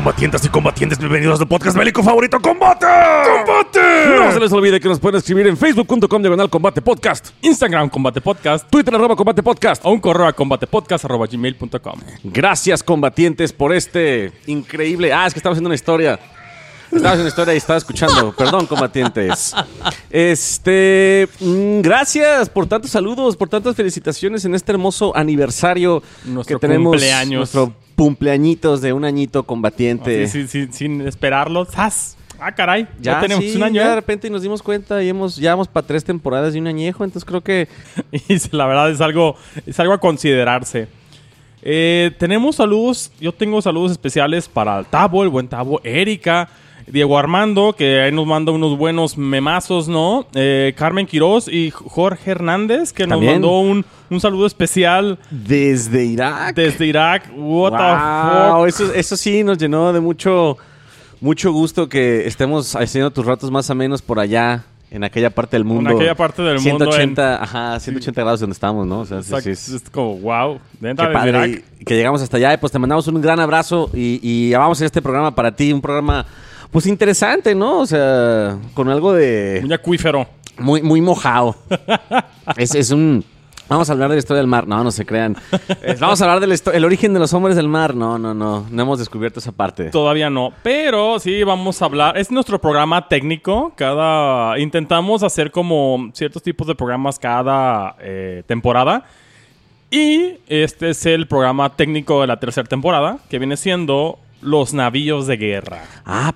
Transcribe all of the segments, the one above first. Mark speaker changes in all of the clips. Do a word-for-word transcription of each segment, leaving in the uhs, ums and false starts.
Speaker 1: combatientes y combatientes, bienvenidos al podcast bélico favorito, ¡Combate! ¡Combate!
Speaker 2: No se les olvide que nos pueden escribir en facebook punto com diagonal combate podcast,
Speaker 3: Instagram Combate Podcast,
Speaker 2: Twitter arroba combate podcast
Speaker 3: o un correo a combatepodcast arroba gmail punto com.
Speaker 2: Gracias, combatientes, por este increíble... Ah, es que estaba haciendo una historia. Estaba haciendo una historia y estaba escuchando. Perdón, combatientes. Este... mmm, gracias por tantos saludos, por tantas felicitaciones en este hermoso aniversario
Speaker 3: Nuestro
Speaker 2: que tenemos.
Speaker 3: cumpleaños.
Speaker 2: Nuestro cumpleañitos de un añito combatiente.
Speaker 3: Sí, sí, sí, sin esperarlo. ¡Zas! Ah, caray. Ya,
Speaker 2: Ya
Speaker 3: tenemos
Speaker 2: sí,
Speaker 3: un año.
Speaker 2: ya de
Speaker 3: ¿eh?
Speaker 2: repente nos dimos cuenta y hemos, ya vamos para tres temporadas y un añejo, entonces creo que...
Speaker 3: Y la verdad es algo, es algo a considerarse. Eh, tenemos saludos. Yo tengo saludos especiales para el Tabo, el buen Tabo, Erika, Diego Armando, que ahí nos manda unos buenos memazos, ¿no? Eh, Carmen Quiroz y Jorge Hernández, que
Speaker 2: También.
Speaker 3: nos mandó un, un saludo especial
Speaker 2: Desde Irak.
Speaker 3: desde Irak. What
Speaker 2: Wow,
Speaker 3: the fuck?
Speaker 2: eso, eso sí nos llenó de mucho, mucho gusto que estemos haciendo tus ratos más o menos por allá, en aquella parte del mundo.
Speaker 3: En aquella parte del
Speaker 2: ciento ochenta,
Speaker 3: mundo.
Speaker 2: ajá, ciento ochenta grados donde estamos, ¿no? O sea, sí,
Speaker 3: Exacto,
Speaker 2: sí, es-
Speaker 3: es como, wow.
Speaker 2: qué
Speaker 3: Dentro de
Speaker 2: padre
Speaker 3: Irak.
Speaker 2: y- que llegamos hasta allá. Y pues te mandamos un gran abrazo y, y vamos a hacer este programa para ti, un programa pues interesante, ¿no? O sea, con algo de
Speaker 3: Muy acuífero.
Speaker 2: muy, muy mojado. es, es un... Vamos a hablar de la historia del mar. No, no se crean. Eh, Vamos a hablar del el origen de los hombres del mar. No, no, no. No hemos descubierto esa parte.
Speaker 3: Todavía no, pero sí vamos a hablar. Es nuestro programa técnico. Cada intentamos hacer como ciertos tipos de programas cada eh, temporada. Y este es el programa técnico de la tercera temporada, que viene siendo Los Navíos de Guerra.
Speaker 2: Ah,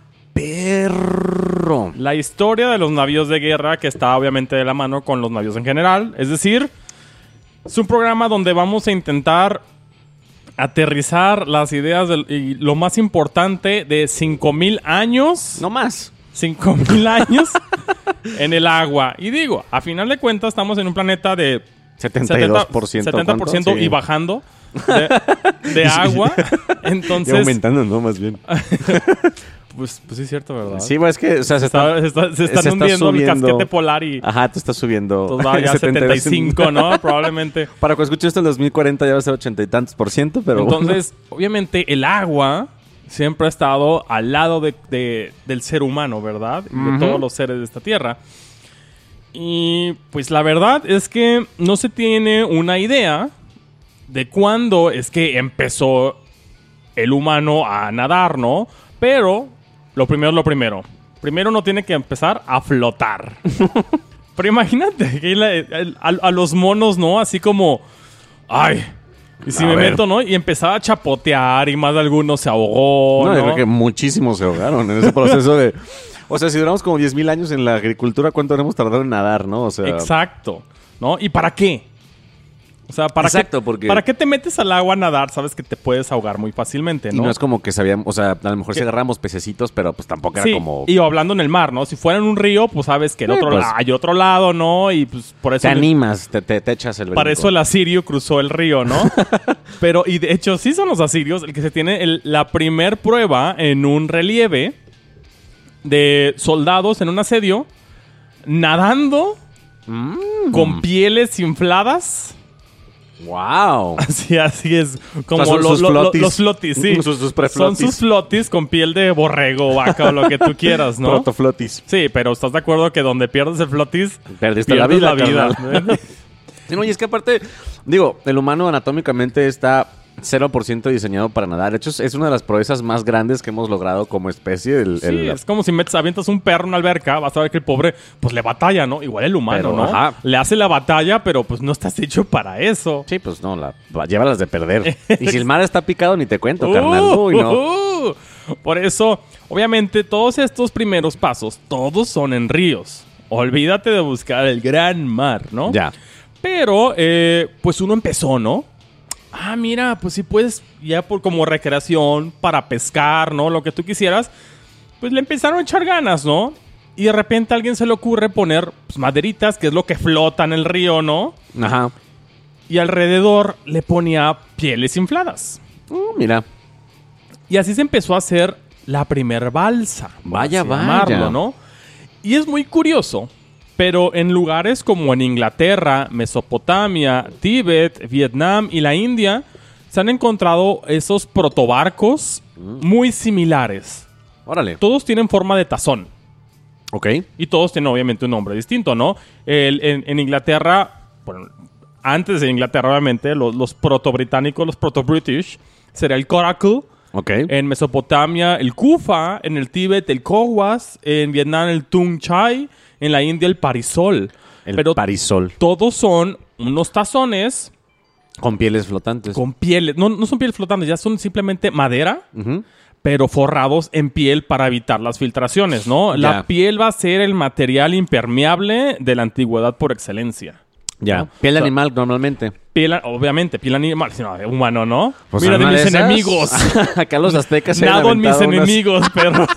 Speaker 2: perro.
Speaker 3: La historia de los navíos de guerra, que está obviamente de la mano con los navíos en general. Es decir, es un programa donde vamos a intentar aterrizar las ideas del- y lo más importante de cinco mil años.
Speaker 2: No más.
Speaker 3: cinco mil años en el agua. Y digo, a final de cuentas estamos en un planeta de
Speaker 2: setenta y dos por ciento.
Speaker 3: setenta por ciento
Speaker 2: ¿cuánto? Sí.
Speaker 3: y bajando de, de agua.
Speaker 2: Y
Speaker 3: Entonces,
Speaker 2: aumentando, ¿no? Más bien.
Speaker 3: pues, pues sí es cierto, ¿verdad?
Speaker 2: Sí, pues es que, o sea, se
Speaker 3: Se, está-
Speaker 2: está...
Speaker 3: se está- se están
Speaker 2: se está
Speaker 3: hundiendo el
Speaker 2: subiendo.
Speaker 3: casquete polar y
Speaker 2: Ajá, tú estás subiendo.
Speaker 3: pues va ya a setenta y cinco, ¿no? Probablemente.
Speaker 2: Para cuando escuches esto en dos mil cuarenta ya va a ser ochenta y tantos por ciento, pero
Speaker 3: Entonces, obviamente, el agua siempre ha estado al lado de, de- del ser humano, ¿verdad? Y de
Speaker 2: Ujú.
Speaker 3: todos los seres de esta tierra. Y pues la verdad es que no se tiene una idea de cuándo es que empezó el humano a nadar, ¿no? Pero lo primero es lo primero. Primero uno tiene que empezar a flotar. Pero imagínate que la- el- a, a los monos, ¿no? Así como, ay, y si
Speaker 2: A
Speaker 3: me
Speaker 2: ver.
Speaker 3: meto, ¿no? Y empezaba a chapotear y más de algunos se ahogó,
Speaker 2: No,
Speaker 3: ¿no?
Speaker 2: yo creo que muchísimos se ahogaron en ese proceso de... O sea, si duramos como diez mil años en la agricultura, ¿cuánto habremos tardado en nadar, no? O sea...
Speaker 3: Exacto, ¿no? ¿Y para qué? O sea, ¿para
Speaker 2: Exacto,
Speaker 3: qué,
Speaker 2: porque-
Speaker 3: ¿para qué te metes al agua a nadar? Sabes que te puedes ahogar muy fácilmente,
Speaker 2: Y
Speaker 3: ¿no?
Speaker 2: no es como que sabíamos... O sea, a lo mejor
Speaker 3: ¿Qué?
Speaker 2: sí agarramos pececitos, pero pues tampoco era
Speaker 3: Sí,
Speaker 2: como...
Speaker 3: y hablando en el mar, ¿no? Si fuera en un río, pues sabes que en
Speaker 2: Eh,
Speaker 3: otro
Speaker 2: pues-
Speaker 3: la- hay otro lado, ¿no? Y pues por eso...
Speaker 2: Te
Speaker 3: el-
Speaker 2: animas, te, te, te echas el
Speaker 3: Para
Speaker 2: brinco.
Speaker 3: eso el asirio cruzó el río, ¿no? Pero, y de hecho, sí son los asirios el que se tiene el- la primer prueba en un relieve de soldados en un asedio nadando
Speaker 2: Mm.
Speaker 3: con pieles infladas.
Speaker 2: ¡Wow!
Speaker 3: Así, así es. Como
Speaker 2: O sea, sus-
Speaker 3: lo-
Speaker 2: sus
Speaker 3: lo- lo-
Speaker 2: flotis.
Speaker 3: los flotis, sí.
Speaker 2: Sus- sus
Speaker 3: Son
Speaker 2: preflotis.
Speaker 3: sus flotis con piel de borrego, vaca o lo que tú quieras, ¿no?
Speaker 2: Protoflotis.
Speaker 3: Sí, pero ¿estás de acuerdo que donde pierdes el flotis,
Speaker 2: Perdiste
Speaker 3: pierdes
Speaker 2: la vida,
Speaker 3: la
Speaker 2: carnal.
Speaker 3: vida?
Speaker 2: Sí, no, y es que aparte, digo, el humano anatómicamente está cero por ciento diseñado para nadar. De hecho, es- es una de las proezas más grandes que hemos logrado como especie. El,
Speaker 3: Sí,
Speaker 2: el-
Speaker 3: es como si metes, avientas un perro en una alberca, vas a ver que el pobre, pues le batalla, ¿no? Igual el humano,
Speaker 2: Pero,
Speaker 3: ¿no?
Speaker 2: ajá.
Speaker 3: Le hace la batalla, pero pues no estás hecho para eso.
Speaker 2: Sí, pues no, la, llévalas de perder. Y si el mar está picado, ni te cuento,
Speaker 3: Uh,
Speaker 2: carnal. Uy, no.
Speaker 3: uh, uh. Por eso, obviamente, todos estos primeros pasos, todos son en ríos. Olvídate de buscar el gran mar, ¿no?
Speaker 2: Ya.
Speaker 3: Pero, eh, pues uno empezó, ¿no? Ah, mira, pues si puedes, ya por como recreación, para pescar, ¿no? Lo que tú quisieras. Pues le empezaron a echar ganas, ¿no? Y de repente a alguien se le ocurre poner pues, maderitas, que es lo que flota en el río, ¿no?
Speaker 2: Ajá.
Speaker 3: Y alrededor le ponía pieles infladas.
Speaker 2: Uh, mira.
Speaker 3: Y así se empezó a hacer la primer balsa. por
Speaker 2: Vaya,
Speaker 3: así
Speaker 2: vaya.
Speaker 3: llamarlo, ¿no? Y es muy curioso, pero en lugares como en Inglaterra, Mesopotamia, Tíbet, Vietnam y la India, se han encontrado esos protobarcos mm. muy similares.
Speaker 2: Órale.
Speaker 3: Todos tienen forma de tazón.
Speaker 2: Ok.
Speaker 3: Y todos tienen obviamente un nombre distinto, ¿no? El, en, en Inglaterra, bueno, antes de Inglaterra obviamente, los, los proto-británicos, los proto-british, sería el coracle.
Speaker 2: Ok.
Speaker 3: En Mesopotamia, el kufa. En el Tíbet, el kowas. En Vietnam, el tung chai. En la India, el parisol.
Speaker 2: El
Speaker 3: Pero
Speaker 2: parisol.
Speaker 3: todos son unos tazones
Speaker 2: Con pieles flotantes.
Speaker 3: con pieles. No, no son pieles flotantes, ya son simplemente madera,
Speaker 2: Uh-huh.
Speaker 3: pero forrados en piel para evitar las filtraciones, ¿no?
Speaker 2: Ya.
Speaker 3: La piel va a ser el material impermeable de la antigüedad por excelencia.
Speaker 2: Ya.
Speaker 3: ¿no?
Speaker 2: Piel de
Speaker 3: O sea,
Speaker 2: animal normalmente.
Speaker 3: Piel, obviamente, piel animal, sino humano, ¿no?
Speaker 2: Pues
Speaker 3: Mira de
Speaker 2: una
Speaker 3: mis
Speaker 2: esas,
Speaker 3: enemigos.
Speaker 2: Acá los aztecas se
Speaker 3: Nado en mis
Speaker 2: aventaban unas-
Speaker 3: enemigos, perro.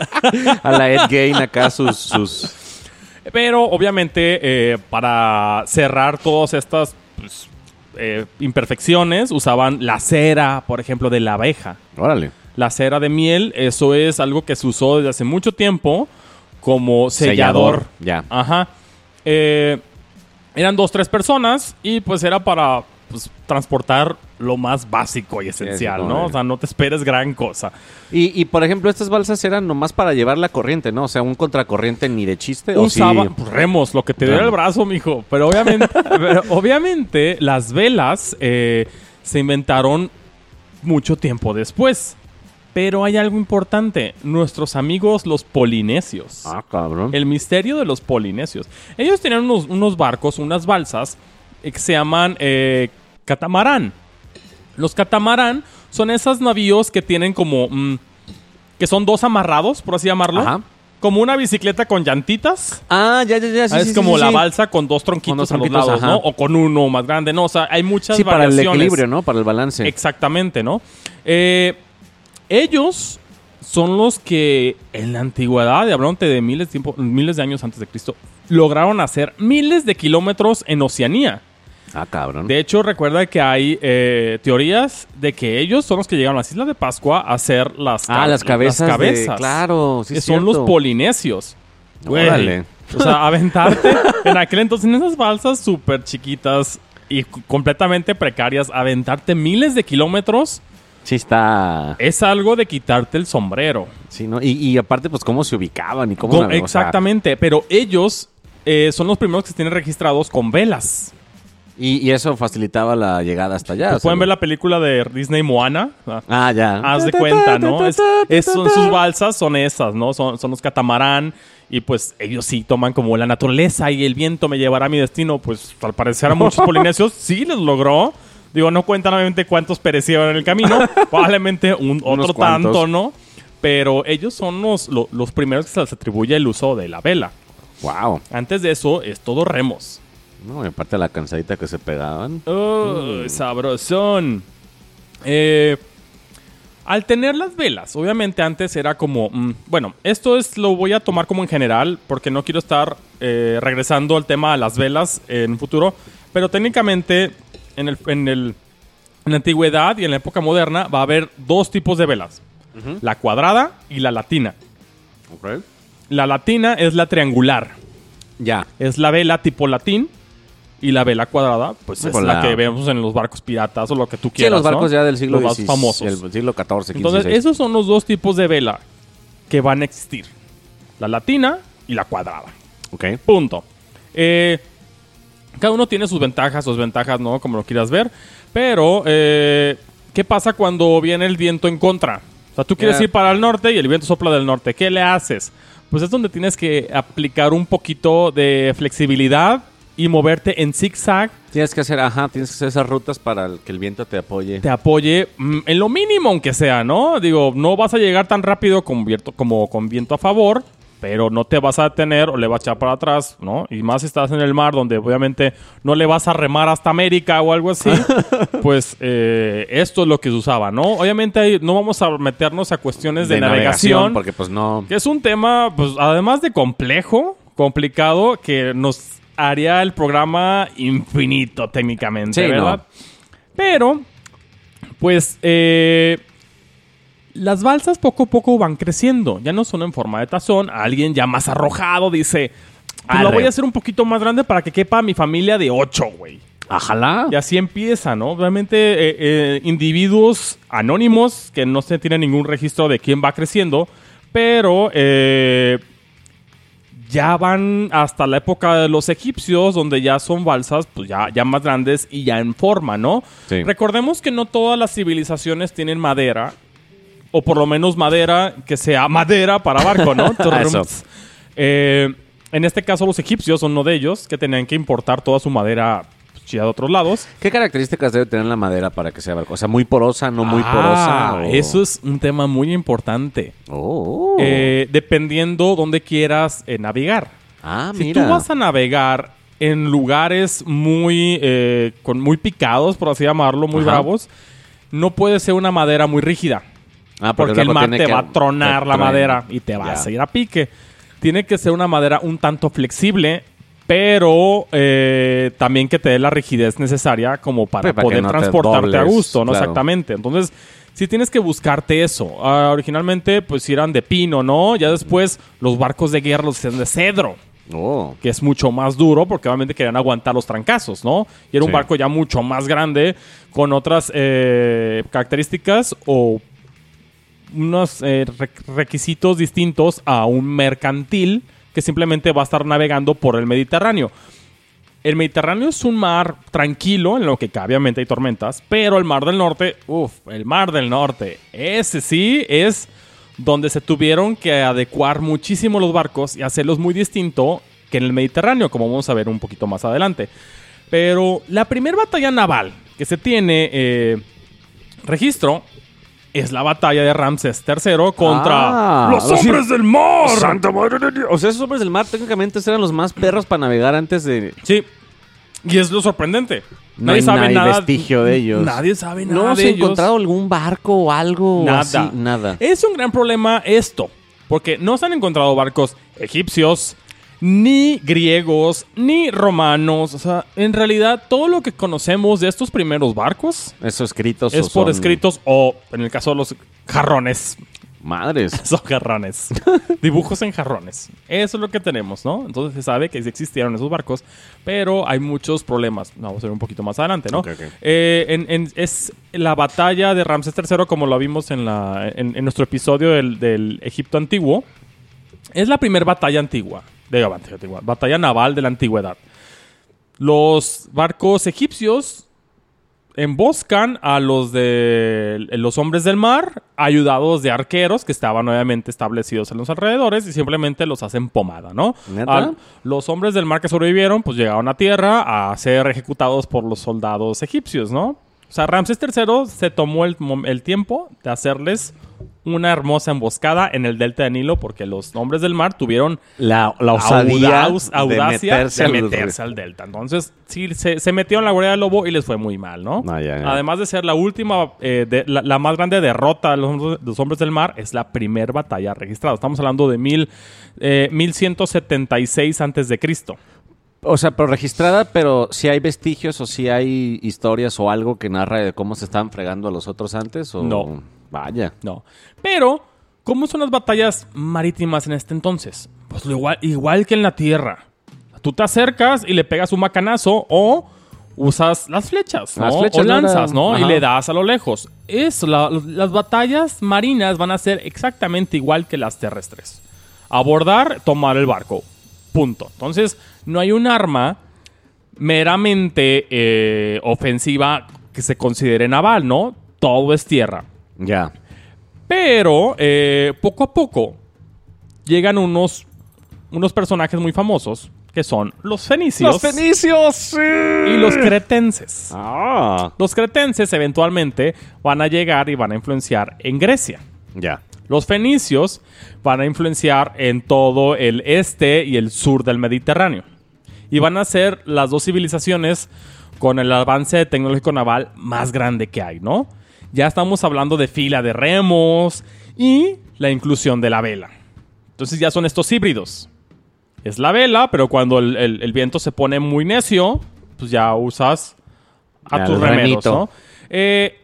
Speaker 2: A la Ed Gein acá sus... sus...
Speaker 3: Pero obviamente eh, para cerrar todas estas pues, eh, imperfecciones usaban la cera, por ejemplo, de la abeja.
Speaker 2: Órale.
Speaker 3: La cera de miel, eso es algo que se usó desde hace mucho tiempo como sellador.
Speaker 2: Sellador, ya.
Speaker 3: Ajá. Eh, eran dos, tres personas y pues era para pues, transportar lo más básico y esencial,
Speaker 2: sí,
Speaker 3: ¿no?
Speaker 2: no,
Speaker 3: O sea, no te esperes gran cosa.
Speaker 2: Y, y, por ejemplo, estas balsas eran nomás para llevar la corriente, ¿no? O sea, un contracorriente ni de chiste. ¿o sí?
Speaker 3: Usaba pues, remos, lo que te diera el
Speaker 2: Remos.
Speaker 3: brazo, mijo. Pero obviamente, pero obviamente las velas eh, se inventaron mucho tiempo después. Pero hay algo importante. Nuestros amigos los polinesios.
Speaker 2: Ah, cabrón.
Speaker 3: El misterio de los polinesios. Ellos tenían unos, unos barcos, unas balsas eh, que se llaman eh, catamarán. Los catamarán son esos navíos que tienen como... mm, que son dos amarrados, por así llamarlo.
Speaker 2: Ajá.
Speaker 3: Como una bicicleta con llantitas.
Speaker 2: Ah, ya, ya, ya. Sí,
Speaker 3: Ah, es
Speaker 2: sí,
Speaker 3: como
Speaker 2: sí,
Speaker 3: la
Speaker 2: sí.
Speaker 3: balsa con dos tronquitos
Speaker 2: Con dos
Speaker 3: a los
Speaker 2: tronquitos,
Speaker 3: lados,
Speaker 2: ajá.
Speaker 3: ¿no? O con uno más grande, ¿no? O sea, hay muchas
Speaker 2: Sí, para el
Speaker 3: variaciones.
Speaker 2: equilibrio, ¿no? Para el balance.
Speaker 3: Exactamente, ¿no? Eh, ellos son los que en la antigüedad, y hablándote de miles de, tiempo, miles de años antes de Cristo, lograron hacer miles de kilómetros en Oceanía.
Speaker 2: Ah, cabrón.
Speaker 3: De hecho, recuerda que hay eh, teorías de que ellos son los que llegaron a las Islas de Pascua a hacer las,
Speaker 2: Ah,
Speaker 3: ca-
Speaker 2: las cabezas.
Speaker 3: las
Speaker 2: de-
Speaker 3: cabezas.
Speaker 2: Claro, sí,
Speaker 3: que
Speaker 2: es
Speaker 3: son los
Speaker 2: cierto.
Speaker 3: polinesios. Güey.
Speaker 2: Órale.
Speaker 3: O sea, aventarte en aquel entonces en esas balsas súper chiquitas y c- completamente precarias, aventarte miles de kilómetros
Speaker 2: Sí está...
Speaker 3: es algo de quitarte el sombrero.
Speaker 2: Sí, ¿no? Y, y aparte, pues, cómo se ubicaban y cómo...
Speaker 3: Con-
Speaker 2: o sea,
Speaker 3: exactamente, pero ellos eh, son los primeros que se tienen registrados con velas.
Speaker 2: y, y eso facilitaba la llegada hasta allá.
Speaker 3: Pues
Speaker 2: o sea,
Speaker 3: pueden ver
Speaker 2: ¿no?
Speaker 3: la película de Disney Moana. Ah,
Speaker 2: Ah, ya.
Speaker 3: Haz de cuenta, ¿no? Es, es- son sus balsas, son esas, ¿no? Son, son los catamarán. Y pues ellos sí toman como la naturaleza y el viento me llevará a mi destino. Pues al parecer a muchos polinesios sí les logró. Digo, no cuentan obviamente cuántos perecieron en el camino. Probablemente un, otro
Speaker 2: cuantos.
Speaker 3: tanto, ¿no? Pero ellos son los, lo- los primeros que se les atribuye el uso de la vela.
Speaker 2: Wow.
Speaker 3: Antes de eso es todo remos.
Speaker 2: No, y aparte la cansadita que se pegaban.
Speaker 3: ¡Oh, sabrosón! Eh, al tener las velas, obviamente antes era como... mm, bueno, esto es lo voy a tomar como en general porque no quiero estar eh, regresando al tema de las velas en un futuro. Pero técnicamente en, el, en, el, en la antigüedad y en la época moderna va a haber dos tipos de velas. La cuadrada y la latina.
Speaker 2: Ok.
Speaker 3: La latina es la triangular.
Speaker 2: Ya.
Speaker 3: Es la vela tipo latín. Y la vela cuadrada, pues es
Speaker 2: Con
Speaker 3: la
Speaker 2: la-
Speaker 3: que vemos en los barcos piratas o lo que tú
Speaker 2: Sí,
Speaker 3: quieras.
Speaker 2: los barcos
Speaker 3: ¿no?
Speaker 2: ya del siglo
Speaker 3: Los más
Speaker 2: dieciséis,
Speaker 3: famosos.
Speaker 2: El siglo catorce, quince,
Speaker 3: Entonces,
Speaker 2: dieciséis.
Speaker 3: esos son los dos tipos de vela que van a existir: la latina y la cuadrada.
Speaker 2: Ok.
Speaker 3: Punto. Eh, cada uno tiene sus ventajas, sus desventajas, ¿no? Como lo quieras ver. Pero, eh, ¿qué pasa cuando viene el viento en contra? O sea, tú quieres
Speaker 2: Ya.
Speaker 3: ir para el norte y el viento sopla del norte. ¿Qué le haces? Pues es donde tienes que aplicar un poquito de flexibilidad y moverte en zigzag.
Speaker 2: Tienes que hacer, ajá, tienes que hacer esas rutas para el- que el viento te apoye.
Speaker 3: Te apoye mm, en lo mínimo, aunque sea, ¿no? Digo, no vas a llegar tan rápido con viento, como con viento a favor, pero no te vas a detener o le vas a echar para atrás, ¿no? Y más si estás en el mar, donde obviamente no le vas a remar hasta América o algo así. Pues eh, esto es lo que se usaba, ¿no? Obviamente ahí no vamos a meternos a cuestiones de, navegación,
Speaker 2: porque pues no...
Speaker 3: que es un tema, pues además de complejo, complicado, que nos haría el programa infinito técnicamente,
Speaker 2: Sí,
Speaker 3: ¿verdad?
Speaker 2: no.
Speaker 3: Pero, pues, eh, las balsas poco a poco van creciendo. Ya no son en forma de tazón. Alguien ya más arrojado dice, pues la
Speaker 2: Arre.
Speaker 3: voy a hacer un poquito más grande para que quepa mi familia de ocho, güey.
Speaker 2: Ajala.
Speaker 3: Y así empieza, ¿no? Obviamente, eh, eh, individuos anónimos que no se tiene ningún registro de quién va creciendo, pero eh, ya van hasta la época de los egipcios, donde ya son balsas, pues ya, ya más grandes y ya en forma, ¿no?
Speaker 2: Sí.
Speaker 3: Recordemos que no todas las civilizaciones tienen madera, o por lo menos madera que sea madera para barco, ¿no?
Speaker 2: Eso.
Speaker 3: Eh, en este caso, los egipcios son uno de ellos, que tenían que importar toda su madera chida de otros lados.
Speaker 2: ¿Qué características debe tener la madera para que sea barco? O sea, muy porosa, no muy
Speaker 3: Ah,
Speaker 2: porosa. O...
Speaker 3: Eso es un tema muy importante.
Speaker 2: Oh.
Speaker 3: Eh, dependiendo dónde quieras eh, navegar.
Speaker 2: ah,
Speaker 3: Si
Speaker 2: mira.
Speaker 3: tú vas a navegar en lugares muy, eh, con muy picados, por así llamarlo, muy
Speaker 2: Ajá.
Speaker 3: bravos, no puede ser una madera muy rígida.
Speaker 2: Ah,
Speaker 3: Porque el
Speaker 2: barco
Speaker 3: mar
Speaker 2: tiene
Speaker 3: te
Speaker 2: que-
Speaker 3: va a tronar
Speaker 2: te
Speaker 3: la
Speaker 2: truena.
Speaker 3: madera y te vas
Speaker 2: Ya.
Speaker 3: a ir a pique. Tiene que ser una madera un tanto flexible, pero eh, también que te dé la rigidez necesaria como para
Speaker 2: Sí, para que
Speaker 3: poder
Speaker 2: no te
Speaker 3: transportarte a
Speaker 2: dobles,
Speaker 3: gusto, ¿no?
Speaker 2: claro.
Speaker 3: Exactamente. Entonces, sí tienes que buscarte eso. Ah, originalmente, pues, sí eran de pino, ¿no? Ya después, los barcos de guerra los hacían de cedro,
Speaker 2: Oh.
Speaker 3: que es mucho más duro porque obviamente querían aguantar los trancazos, ¿no? Y era un
Speaker 2: Sí.
Speaker 3: barco ya mucho más grande con otras eh, características o unos eh, re- requisitos distintos a un mercantil que simplemente va a estar navegando por el Mediterráneo. El Mediterráneo es un mar tranquilo, en lo que cabe, obviamente hay tormentas, pero el Mar del Norte, uff, el Mar del Norte, ese sí es donde se tuvieron que adecuar muchísimo los barcos y hacerlos muy distinto que en el Mediterráneo, como vamos a ver un poquito más adelante. Pero la primera batalla naval que se tiene eh, registro es la batalla de Ramsés tercero contra
Speaker 2: Ah,
Speaker 3: los
Speaker 2: sí.
Speaker 3: hombres del mar.
Speaker 1: ¡Santa madre de Dios!
Speaker 2: O sea, esos hombres del mar técnicamente eran los más perros para navegar antes de...
Speaker 3: Sí. Y es lo sorprendente.
Speaker 2: No
Speaker 3: nadie
Speaker 2: hay-
Speaker 3: sabe
Speaker 2: no hay
Speaker 3: nada.
Speaker 2: vestigio de ellos.
Speaker 3: Nadie sabe nada
Speaker 2: ¿No
Speaker 3: de
Speaker 2: se ha
Speaker 3: ellos.
Speaker 2: encontrado algún barco o algo
Speaker 3: Nada.
Speaker 2: así? Nada.
Speaker 3: Es un gran problema esto. Porque no se han encontrado barcos egipcios, ni griegos, ni romanos. O sea, en realidad, todo lo que conocemos de estos primeros barcos
Speaker 2: Esos escritos
Speaker 3: es
Speaker 2: o
Speaker 3: por
Speaker 2: son-
Speaker 3: escritos o, en el caso de los jarrones.
Speaker 2: Madres.
Speaker 3: Son jarrones. Dibujos en jarrones. Eso es lo que tenemos, ¿no? Entonces se sabe que sí existieron esos barcos, pero hay muchos problemas. Vamos a ver un poquito más adelante, ¿no?
Speaker 2: Ok, ok.
Speaker 3: Eh, en- en- es la batalla de Ramsés tercero, como lo vimos en, la, en, en nuestro episodio del, del Egipto antiguo. Es la primera batalla antigua, de antigua, batalla naval de la antigüedad. Los barcos egipcios emboscan a los de los hombres del mar, ayudados de arqueros que estaban obviamente establecidos en los alrededores y simplemente los hacen pomada, ¿no?
Speaker 2: ¿Neta?
Speaker 3: Al- los hombres del mar que sobrevivieron, pues llegaron a tierra a ser ejecutados por los soldados egipcios, ¿no? O sea, Ramsés tercero se tomó el, mom- el tiempo de hacerles una hermosa emboscada en el delta de Nilo porque los hombres del mar tuvieron
Speaker 2: La, la osadía
Speaker 3: audaz- audacia
Speaker 2: de meterse,
Speaker 3: de
Speaker 2: al-
Speaker 3: meterse al delta. Entonces, sí, se, se metió en la guarida del lobo y les fue muy mal, ¿no?
Speaker 2: Ah, ya, ya.
Speaker 3: Además de ser la última, eh, de- la, la más grande derrota de los, hombres- de los hombres del mar, es la primera batalla registrada. Estamos hablando de mil, eh, mil ciento setenta y seis antes de Cristo.
Speaker 2: O sea, pero registrada, pero si hay vestigios o si hay historias o algo que narra de cómo se estaban fregando a los otros antes o...
Speaker 3: No.
Speaker 2: Vaya.
Speaker 3: No. Pero, ¿cómo son las batallas marítimas en este entonces? Pues lo igual, igual que en la tierra. Tú te acercas y le pegas un macanazo o usas las flechas, ¿no?
Speaker 2: Las flechas
Speaker 3: o
Speaker 2: no era-
Speaker 3: lanzas, ¿no?
Speaker 2: Ajá.
Speaker 3: Y le das a lo lejos. Eso, la- las batallas marinas van a ser exactamente igual que las terrestres. Abordar, tomar el barco. Punto. Entonces, no hay un arma meramente eh, ofensiva que se considere naval, ¿no? Todo es tierra.
Speaker 2: Ya.
Speaker 3: Pero eh, poco a poco llegan unos, unos personajes muy famosos que son los fenicios
Speaker 2: fenicios! ¡Sí!
Speaker 3: y los cretenses.
Speaker 2: Ah.
Speaker 3: Los cretenses eventualmente van a llegar y van a influenciar en Grecia.
Speaker 2: Ya.
Speaker 3: Los fenicios van a influenciar en todo el este y el sur del Mediterráneo. Y van a ser las dos civilizaciones con el avance tecnológico naval más grande que hay, ¿no? Ya estamos hablando de fila de remos y la inclusión de la vela. Entonces ya son estos híbridos. Es la vela, pero cuando el, el- el viento se pone muy necio, pues ya usas a
Speaker 2: Ya,
Speaker 3: tus
Speaker 2: el
Speaker 3: remeros,
Speaker 2: remito.
Speaker 3: ¿no? Eh,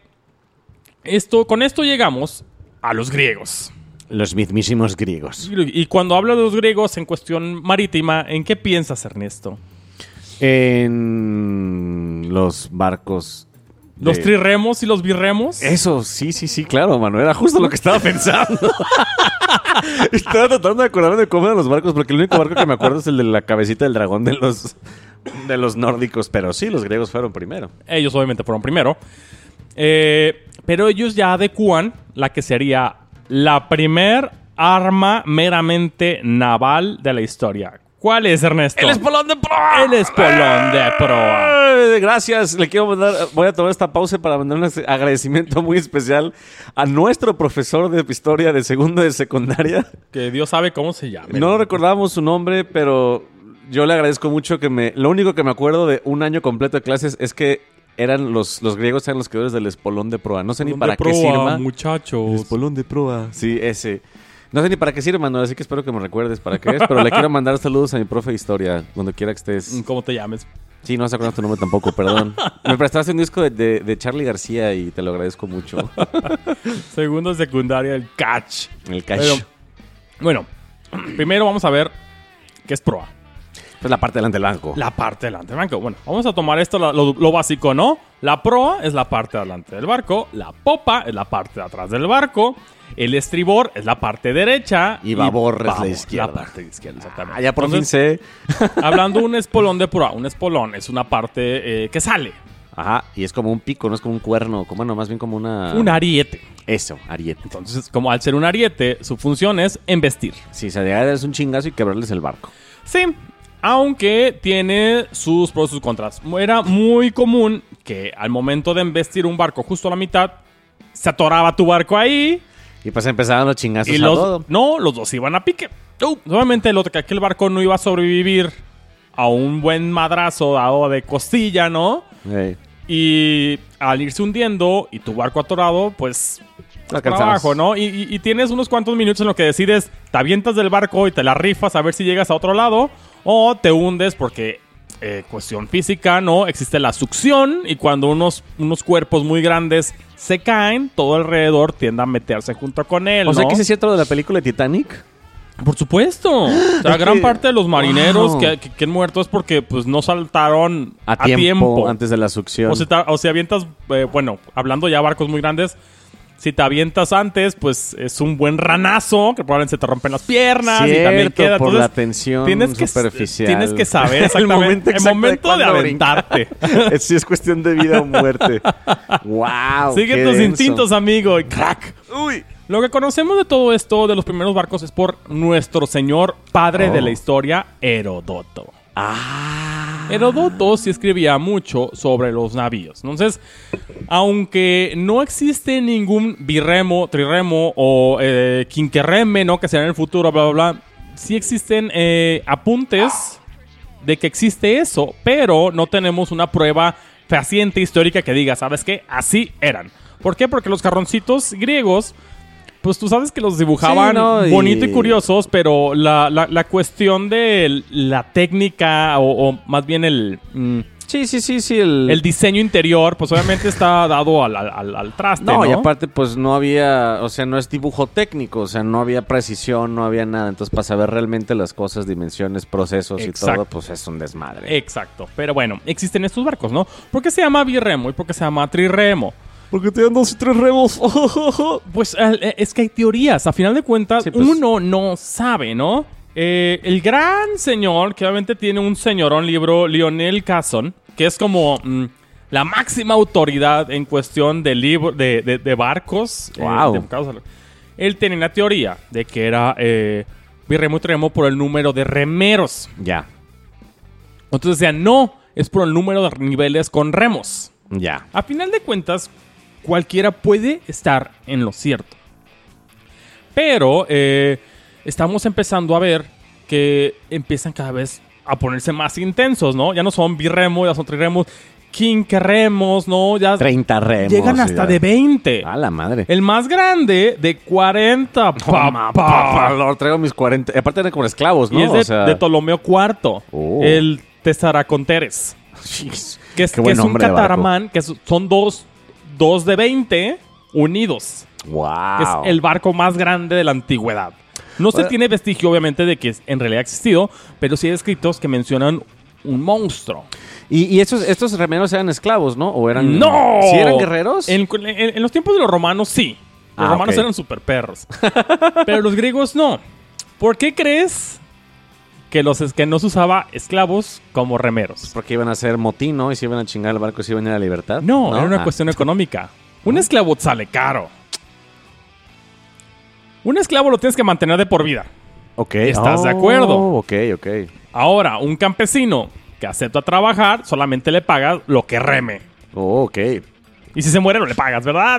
Speaker 3: esto, con esto llegamos a los griegos.
Speaker 2: Los mismísimos griegos.
Speaker 3: Y cuando hablo de los griegos en cuestión marítima, ¿en qué piensas, Ernesto?
Speaker 2: En los barcos. De...
Speaker 3: ¿Los trirremos y los birremos?
Speaker 2: Eso, sí, sí, sí, claro, mano. Era justo lo que estaba pensando. Estaba tratando de acordarme de cómo eran los barcos, porque el único barco que me acuerdo es el de la cabecita del dragón de los, de los nórdicos. Pero sí, los griegos fueron primero.
Speaker 3: Ellos obviamente fueron primero. Eh, pero ellos ya adecúan la que sería la primer arma meramente naval de la historia. ¿Cuál es, Ernesto?
Speaker 2: ¡El espolón de proa!
Speaker 3: El espolón de proa.
Speaker 2: Ay, gracias. Le quiero mandar... Voy a tomar esta pausa para mandar un agradecimiento muy especial a nuestro profesor de historia de segundo de secundaria.
Speaker 3: Que Dios sabe cómo se llama.
Speaker 2: No recordábamos su nombre, pero yo le agradezco mucho que me... Lo único que me acuerdo de un año completo de clases es que eran los, los griegos eran los creadores del espolón de proa. No sé ni para qué sirva.
Speaker 3: Muchachos.
Speaker 2: El espolón de proa. Sí, ese... No sé ni para qué sirve, Manuel, así que espero que me recuerdes para qué es, pero le quiero mandar saludos a mi profe de historia, donde quiera que estés.
Speaker 3: ¿Cómo te llames?
Speaker 2: Sí, no se acuerda tu nombre tampoco, perdón. Me prestaste un disco de, de, de Charly García y te lo agradezco mucho.
Speaker 3: Segundo de secundaria, el catch.
Speaker 2: El catch.
Speaker 3: Pero, bueno, primero vamos a ver qué es proa.
Speaker 2: Pues la parte delante del banco.
Speaker 3: La parte delante del barco. Bueno, vamos a tomar esto, lo, lo, lo básico, ¿no? La proa es la parte delante del barco, la popa es la parte de atrás del barco, el estribor es la parte derecha
Speaker 2: y babor es la izquierda.
Speaker 3: La parte izquierda, exactamente.
Speaker 2: Ah, ya por
Speaker 3: Entonces,
Speaker 2: fin sé.
Speaker 3: hablando de un espolón de proa, un espolón es una parte eh, que sale.
Speaker 2: Ajá, y es como un pico, no es como un cuerno, como no, más bien como una...
Speaker 3: Un ariete.
Speaker 2: Eso, ariete.
Speaker 3: Entonces, como al ser un ariete, su función es embestir.
Speaker 2: Sí, se debe darles un chingazo y quebrarles el barco.
Speaker 3: Sí, aunque tiene sus pros y sus contras. Era muy común que al momento de embestir un barco justo a la mitad, se atoraba tu barco ahí.
Speaker 2: Y pues empezaban los chingazos
Speaker 3: Y
Speaker 2: a
Speaker 3: los,
Speaker 2: todo.
Speaker 3: no, los dos iban a pique. Uh, obviamente el otro, que aquel barco no iba a sobrevivir a un buen madrazo dado de costilla, ¿no?
Speaker 2: Hey.
Speaker 3: Y al irse hundiendo y tu barco atorado, pues...
Speaker 2: La
Speaker 3: para
Speaker 2: cansabas.
Speaker 3: abajo, ¿no? Y, y, y tienes unos cuantos minutos en lo que decides, te avientas del barco y te la rifas a ver si llegas a otro lado, o te hundes porque, eh, cuestión física, ¿no? Existe la succión y cuando unos, unos cuerpos muy grandes se caen, todo alrededor tiende a meterse junto con él,
Speaker 2: O
Speaker 3: ¿no?
Speaker 2: sea, que ese es cierto lo de la película de Titanic.
Speaker 3: Por supuesto. O sea,
Speaker 2: Es
Speaker 3: gran
Speaker 2: que-
Speaker 3: parte de los marineros
Speaker 2: Wow.
Speaker 3: que, que, que han muerto es porque pues no saltaron
Speaker 2: A,
Speaker 3: a,
Speaker 2: tiempo,
Speaker 3: tiempo.
Speaker 2: antes de la succión.
Speaker 3: O si, te, o si avientas, eh, bueno, hablando ya de barcos muy grandes, si te avientas antes, pues es un buen ranazo, que probablemente se te rompen las piernas y también
Speaker 2: Cierto,
Speaker 3: queda.
Speaker 2: por
Speaker 3: Entonces,
Speaker 2: la tensión
Speaker 3: tienes que,
Speaker 2: superficial.
Speaker 3: Tienes que saber
Speaker 2: El
Speaker 3: exactamente
Speaker 2: momento
Speaker 3: el
Speaker 2: exacto
Speaker 3: momento
Speaker 2: de
Speaker 3: de,
Speaker 2: cuándo
Speaker 3: aventarte.
Speaker 2: Sí, es cuestión de vida o muerte. ¡Wow!
Speaker 3: Sigue
Speaker 2: qué
Speaker 3: tus
Speaker 2: denso.
Speaker 3: instintos, amigo, y crack.
Speaker 2: ¡Uy!
Speaker 3: Lo que conocemos de todo esto, de los primeros barcos, es por nuestro señor padre
Speaker 2: Oh.
Speaker 3: de la historia, Herodoto.
Speaker 2: ¡Ah!
Speaker 3: Herodoto sí escribía mucho sobre los navíos. Entonces, aunque no existe ningún birremo, trirremo o eh, quinquerreme, ¿no? Que será en el futuro, bla, bla, bla. Sí existen eh, apuntes de que existe eso, pero no tenemos una prueba fehaciente histórica que diga, ¿sabes qué? Así eran. ¿Por qué? Porque los carroncitos griegos, pues tú sabes que los dibujaban
Speaker 2: Sí, ¿no? Y-
Speaker 3: bonito y curiosos, pero la, la, la cuestión de la técnica o, o más bien el, mm,
Speaker 2: Sí, sí, sí, sí. El,
Speaker 3: el diseño interior, pues obviamente está dado al, al, al- al traste, ¿no?
Speaker 2: No, y aparte, pues no había, o sea, no es dibujo técnico, o sea, no había precisión, no había nada. Entonces, para saber realmente las cosas, dimensiones, procesos y
Speaker 3: Exacto.
Speaker 2: todo, pues es un desmadre.
Speaker 3: Exacto. Pero bueno, existen estos barcos, ¿no? ¿Por qué se llama birremo y por qué se llama trirremo?
Speaker 2: Porque tienen dos y tres remos.
Speaker 3: Pues eh, es que hay teorías. A final de cuentas,
Speaker 2: Sí, pues.
Speaker 3: uno no sabe, ¿no? Eh, el gran señor, que obviamente tiene un señorón libro, Lionel Casson, que es como mm, la máxima autoridad en cuestión de, libro, de, de, de barcos. eh,
Speaker 2: Wow.
Speaker 3: de barcos. Él tenía una teoría de que era eh, birremo y trirremo por el número de remeros.
Speaker 2: Ya,
Speaker 3: Entonces decían, no, es por el número de niveles con remos.
Speaker 2: ya.
Speaker 3: A final de cuentas, cualquiera puede estar en lo cierto. Pero eh, estamos empezando a ver que empiezan cada vez a ponerse más intensos, ¿no? Ya no son birremos, ya son trirremos, quinquerremos, ¿no? Ya
Speaker 2: treinta remos.
Speaker 3: llegan hasta
Speaker 2: ya.
Speaker 3: de veinte.
Speaker 2: A la madre.
Speaker 3: El más grande de cuarenta,
Speaker 2: Papá,
Speaker 3: papá.
Speaker 2: lo traigo mis cuarenta. Aparte eran como esclavos, ¿no?
Speaker 3: Y es de,
Speaker 2: O sea,
Speaker 3: de Ptolomeo cuarto,
Speaker 2: Oh.
Speaker 3: el Tesaraconteres.
Speaker 2: jeez,
Speaker 3: Que es,
Speaker 2: qué
Speaker 3: que
Speaker 2: buen
Speaker 3: es un
Speaker 2: nombre de barco.
Speaker 3: catamarán, que es- son dos, dos de veinte unidos.
Speaker 2: Wow.
Speaker 3: Que es el barco más grande de la antigüedad. No se
Speaker 2: Bueno.
Speaker 3: tiene vestigio, obviamente, de que en realidad ha existido, pero sí hay escritos que mencionan un monstruo.
Speaker 2: ¿Y, y estos, estos remeros eran esclavos, no? ¿O eran...?
Speaker 3: ¡No!
Speaker 2: ¿Sí eran guerreros?
Speaker 3: En, en- en los tiempos de los romanos, sí. Los
Speaker 2: Ah,
Speaker 3: romanos
Speaker 2: ok.
Speaker 3: eran super perros. Pero los griegos no. ¿Por qué crees que, los, es- que no se usaba esclavos como remeros?
Speaker 2: Porque iban a hacer motín, ¿no? Y se iban a chingar el barco y se iban a ir a la libertad.
Speaker 3: No, era una
Speaker 2: Ah.
Speaker 3: cuestión económica. Un esclavo sale caro. Un esclavo lo tienes que mantener de por vida.
Speaker 2: Ok.
Speaker 3: ¿Estás de
Speaker 2: Oh,
Speaker 3: acuerdo?
Speaker 2: Ok, ok.
Speaker 3: Ahora, un campesino que acepta trabajar solamente le pagas lo que reme.
Speaker 2: Oh, ok.
Speaker 3: Y si se muere no le pagas, ¿verdad?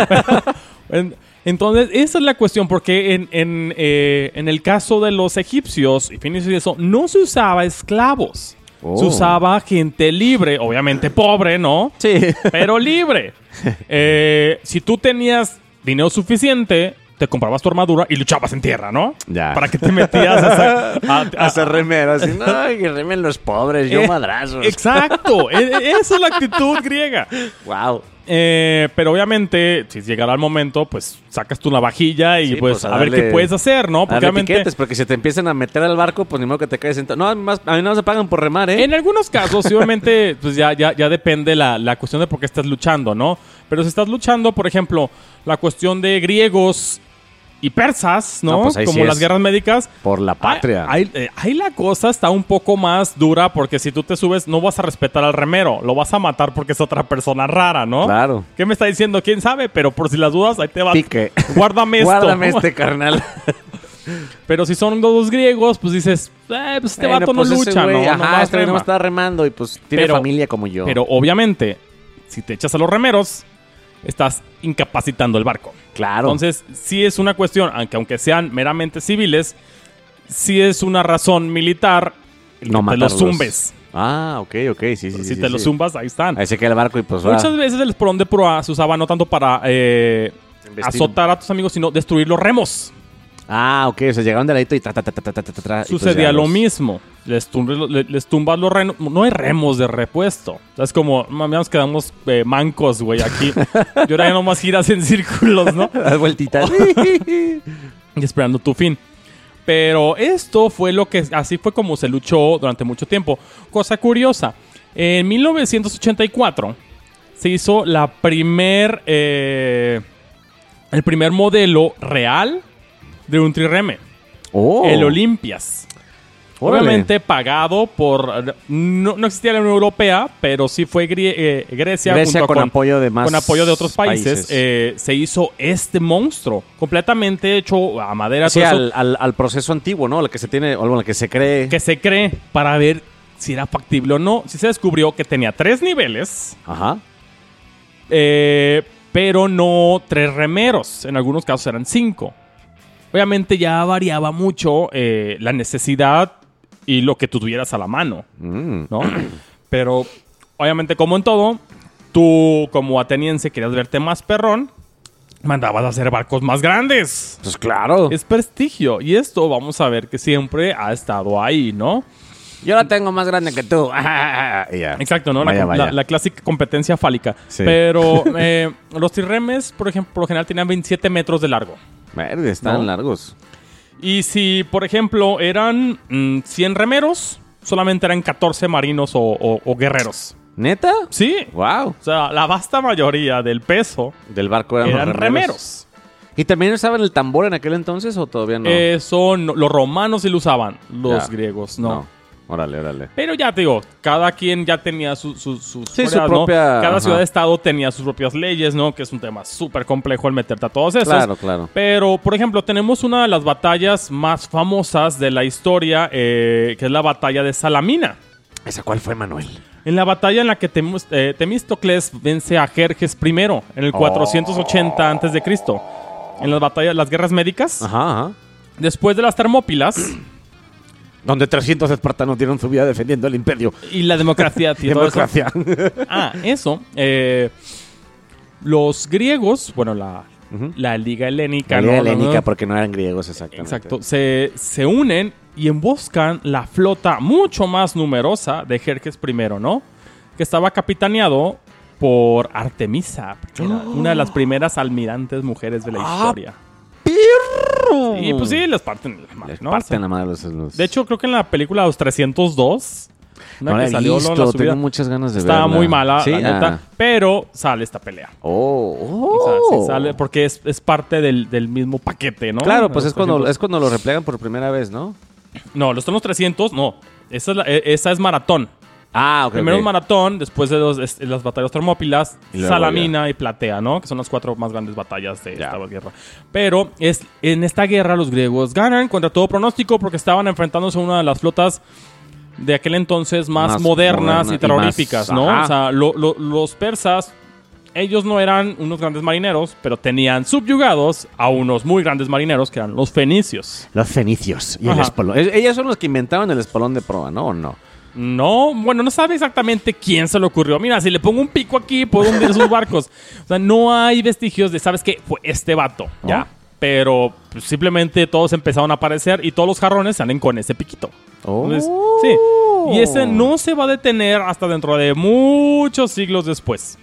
Speaker 3: En- Entonces, esa es la cuestión, porque en, en, eh, en el caso de los egipcios y fenicios y eso, no se usaba esclavos.
Speaker 2: Oh.
Speaker 3: Se usaba gente libre, obviamente pobre, ¿no?
Speaker 2: Sí.
Speaker 3: Pero libre. Eh, si tú tenías dinero suficiente, te comprabas tu armadura y luchabas en tierra, ¿no?
Speaker 2: Ya.
Speaker 3: Para que te metías a, a- a-
Speaker 2: Hacer remeros. Así, no, que remen los pobres, yo
Speaker 3: Eh,
Speaker 2: madrazos.
Speaker 3: Exacto. E- e- Esa es la actitud griega.
Speaker 2: Wow.
Speaker 3: Eh, pero obviamente, si llegara el momento, pues sacas tu navajilla y
Speaker 2: Sí,
Speaker 3: pues,
Speaker 2: pues,
Speaker 3: a,
Speaker 2: a
Speaker 3: ver
Speaker 2: darle-
Speaker 3: qué puedes hacer, ¿no? Porque
Speaker 2: Porque
Speaker 3: obviamente,
Speaker 2: porque si te empiezan a meter al barco, pues ni modo que te quedes sentado. No, más, a mí no se pagan por remar, ¿eh?
Speaker 3: en algunos casos, sí, obviamente, pues ya, ya, ya depende la, la cuestión de por qué estás luchando, ¿no? Pero si estás luchando, por ejemplo, la cuestión de griegos y persas, ¿no?
Speaker 2: No, pues ahí
Speaker 3: Como
Speaker 2: sí
Speaker 3: las
Speaker 2: es
Speaker 3: guerras médicas.
Speaker 2: Por la patria.
Speaker 3: Ahí, ahí- eh, ahí la cosa está un poco más dura porque si tú te subes no vas a respetar al remero, lo vas a matar porque es otra persona rara, ¿no?
Speaker 2: Claro.
Speaker 3: ¿Qué me está diciendo? ¿Quién sabe? Pero por si las dudas, ahí te va.
Speaker 2: Pique.
Speaker 3: Guárdame esto.
Speaker 2: Guárdame este, carnal.
Speaker 3: Pero si son dos griegos, pues dices, eh, pues este
Speaker 2: Bueno,
Speaker 3: vato
Speaker 2: pues
Speaker 3: no
Speaker 2: ese
Speaker 3: lucha,
Speaker 2: güey,
Speaker 3: ¿no?
Speaker 2: Ajá,
Speaker 3: Nomás
Speaker 2: este güey
Speaker 3: rema.
Speaker 2: nomás está remando y pues tiene
Speaker 3: Pero-
Speaker 2: familia como yo.
Speaker 3: Pero obviamente, si te echas a los remeros, estás incapacitando el barco.
Speaker 2: claro.
Speaker 3: Entonces, sí es una cuestión, aunque, aunque sean meramente civiles, sí es una razón militar el
Speaker 2: no
Speaker 3: que te
Speaker 2: matarlos.
Speaker 3: los zumbes.
Speaker 2: Ah, ok, ok. Sí, sí,
Speaker 3: si
Speaker 2: sí.
Speaker 3: te
Speaker 2: sí,
Speaker 3: los
Speaker 2: sí.
Speaker 3: zumbas, ahí están.
Speaker 2: Ahí se queda el barco y pues
Speaker 3: Muchas
Speaker 2: va.
Speaker 3: veces el esporón de proa se usaba no tanto para eh,
Speaker 2: Embestir.
Speaker 3: azotar a tus amigos, sino destruir los remos.
Speaker 2: Ah, ok. O sea, llegaron de ladito y ta, ta, ta, ta, ta, ta, ta, ta, y pues
Speaker 3: Sucedía
Speaker 2: ya
Speaker 3: lo
Speaker 2: los-
Speaker 3: mismo. Les, tum- le- les tumbas los remos. No hay remos de repuesto. Es como, mami, nos quedamos eh, mancos, güey, aquí. Y ahora ya nomás giras en círculos, ¿no?
Speaker 2: Das vueltitas.
Speaker 3: Y esperando tu fin. Pero esto fue lo que... Así fue como se luchó durante mucho tiempo. Cosa curiosa. En mil novecientos ochenta y cuatro se hizo la primer... eh, el primer modelo real de un trireme.
Speaker 2: Oh.
Speaker 3: El Olympias.
Speaker 2: Órale.
Speaker 3: Obviamente pagado por... No, no existía la Unión Europea, pero sí fue Grie- eh, Grecia,
Speaker 2: Grecia
Speaker 3: junto
Speaker 2: con apoyo de más
Speaker 3: con apoyo de otros países.
Speaker 2: países.
Speaker 3: eh, se hizo este monstruo, completamente hecho a madera.
Speaker 2: Sí,
Speaker 3: todo eso,
Speaker 2: al, al, al proceso antiguo, ¿no? Lo que se tiene, o bueno, lo que se cree.
Speaker 3: que se cree para ver si era factible o no. Si se descubrió que tenía tres niveles,
Speaker 2: Ajá.
Speaker 3: eh, pero no tres remeros. En algunos casos eran cinco. Obviamente ya variaba mucho eh, la necesidad y lo que tú tuvieras a la mano,
Speaker 2: Mm.
Speaker 3: ¿no? Pero, obviamente, como en todo, tú como ateniense querías verte más perrón, mandabas a hacer barcos más grandes.
Speaker 2: Pues claro.
Speaker 3: Es prestigio. Y esto vamos a ver que siempre ha estado ahí, ¿no?
Speaker 2: Yo la tengo más grande que tú. Y ya.
Speaker 3: Exacto, ¿no? La-
Speaker 2: Vaya,
Speaker 3: la,
Speaker 2: vaya.
Speaker 3: la clásica competencia fálica.
Speaker 2: Sí.
Speaker 3: Pero eh, los trirremes, por ejemplo, por lo general tenían veintisiete metros de largo.
Speaker 2: Verde, están
Speaker 3: ¿No?
Speaker 2: largos.
Speaker 3: Y si, por ejemplo, eran mm, cien remeros, solamente eran catorce marinos o, o- o guerreros.
Speaker 2: ¿Neta?
Speaker 3: Sí.
Speaker 2: Wow.
Speaker 3: O sea, la vasta mayoría del peso
Speaker 2: Del barco eran,
Speaker 3: eran
Speaker 2: los
Speaker 3: remeros.
Speaker 2: ¿Y también usaban el tambor en aquel entonces o todavía no?
Speaker 3: Eso no- los romanos sí lo usaban, los
Speaker 2: Ya.
Speaker 3: griegos no.
Speaker 2: Órale, órale.
Speaker 3: Pero ya te digo, cada quien ya tenía su, su, sus
Speaker 2: Sí, su
Speaker 3: reglas, ¿no?
Speaker 2: propia-
Speaker 3: Cada
Speaker 2: ajá.
Speaker 3: ciudad-estado tenía sus propias leyes, ¿no? Que es un tema súper complejo el meterte a todos esos.
Speaker 2: Claro, claro.
Speaker 3: Pero, por ejemplo, tenemos una de las batallas más famosas de la historia, eh, que es la batalla de Salamina.
Speaker 2: ¿Esa cuál fue, Manuel?
Speaker 3: En la batalla en la que Temus- eh, Temístocles vence a Jerjes I en el cuatrocientos ochenta antes de Cristo. En las batallas, las guerras médicas.
Speaker 2: Ajá, ajá.
Speaker 3: Después de las Termópilas
Speaker 2: Donde trescientos espartanos dieron su vida defendiendo el imperio.
Speaker 3: y la democracia. y todo eso.
Speaker 2: Democracia.
Speaker 3: Ah, eso. eh, los griegos, bueno, la,
Speaker 2: Ujú.
Speaker 3: la Liga Helénica.
Speaker 2: La Liga
Speaker 3: ¿no?
Speaker 2: helénica,
Speaker 3: ¿no?
Speaker 2: porque no eran griegos exactamente.
Speaker 3: Exacto. Se, se unen y emboscan la flota mucho más numerosa de Jerjes I, ¿no? Que estaba capitaneado por Artemisa, que era una de las primeras almirantes mujeres de la
Speaker 2: ¡Ah,
Speaker 3: historia.
Speaker 2: ¡Perro!
Speaker 3: Y pues sí, les parten la madre,
Speaker 2: Les
Speaker 3: ¿no?
Speaker 2: parten
Speaker 3: O sea,
Speaker 2: la madre los, los-
Speaker 3: de hecho, creo que en la película Los trescientos dos
Speaker 2: No la he
Speaker 3: salió
Speaker 2: visto,
Speaker 3: la subida.
Speaker 2: tengo muchas ganas de
Speaker 3: Estaba
Speaker 2: verla.
Speaker 3: muy mala,
Speaker 2: ¿Sí?
Speaker 3: la neta.
Speaker 2: Ah.
Speaker 3: Pero sale esta pelea.
Speaker 2: Oh, oh.
Speaker 3: O sea, sí sale porque es, es parte del, del mismo paquete, ¿no?
Speaker 2: Claro, pues
Speaker 3: Los
Speaker 2: es cuando,
Speaker 3: trescientos.
Speaker 2: es cuando lo replegan por primera vez, ¿no?
Speaker 3: No, los son los trescientos, no. Esa es, la- e- esa es maratón.
Speaker 2: Ah, ok.
Speaker 3: Primero
Speaker 2: ok.
Speaker 3: es maratón, después de los, es- las batallas termópilas,
Speaker 2: Y luego
Speaker 3: Salamina y Platea, ¿no? Que son las cuatro más grandes batallas de
Speaker 2: Ya.
Speaker 3: esta guerra. Pero es, en esta guerra los griegos ganan contra todo pronóstico porque estaban enfrentándose a una de las flotas de aquel entonces más,
Speaker 2: Más
Speaker 3: modernas
Speaker 2: moderna
Speaker 3: y
Speaker 2: y
Speaker 3: terroríficas,
Speaker 2: más-
Speaker 3: ¿no?
Speaker 2: ajá.
Speaker 3: O sea, lo- lo- los persas, ellos no eran unos grandes marineros, pero tenían subyugados a unos muy grandes marineros que eran los fenicios.
Speaker 2: Los fenicios y el
Speaker 3: Ajá.
Speaker 2: espolón. Es- Ellos son los que inventaron el espolón de proa, ¿no? ¿O no?
Speaker 3: No, bueno, no sabe exactamente quién se le ocurrió. Mira, si le pongo un pico aquí, puedo hundir sus barcos. O sea, no hay vestigios de, ¿sabes qué? Fue este vato, ¿no?
Speaker 2: Ya.
Speaker 3: Pero pues, simplemente todos empezaron a aparecer y todos los jarrones salen con ese piquito.
Speaker 2: Oh.
Speaker 3: Entonces, sí. Y ese no se va a detener hasta dentro de muchos siglos después.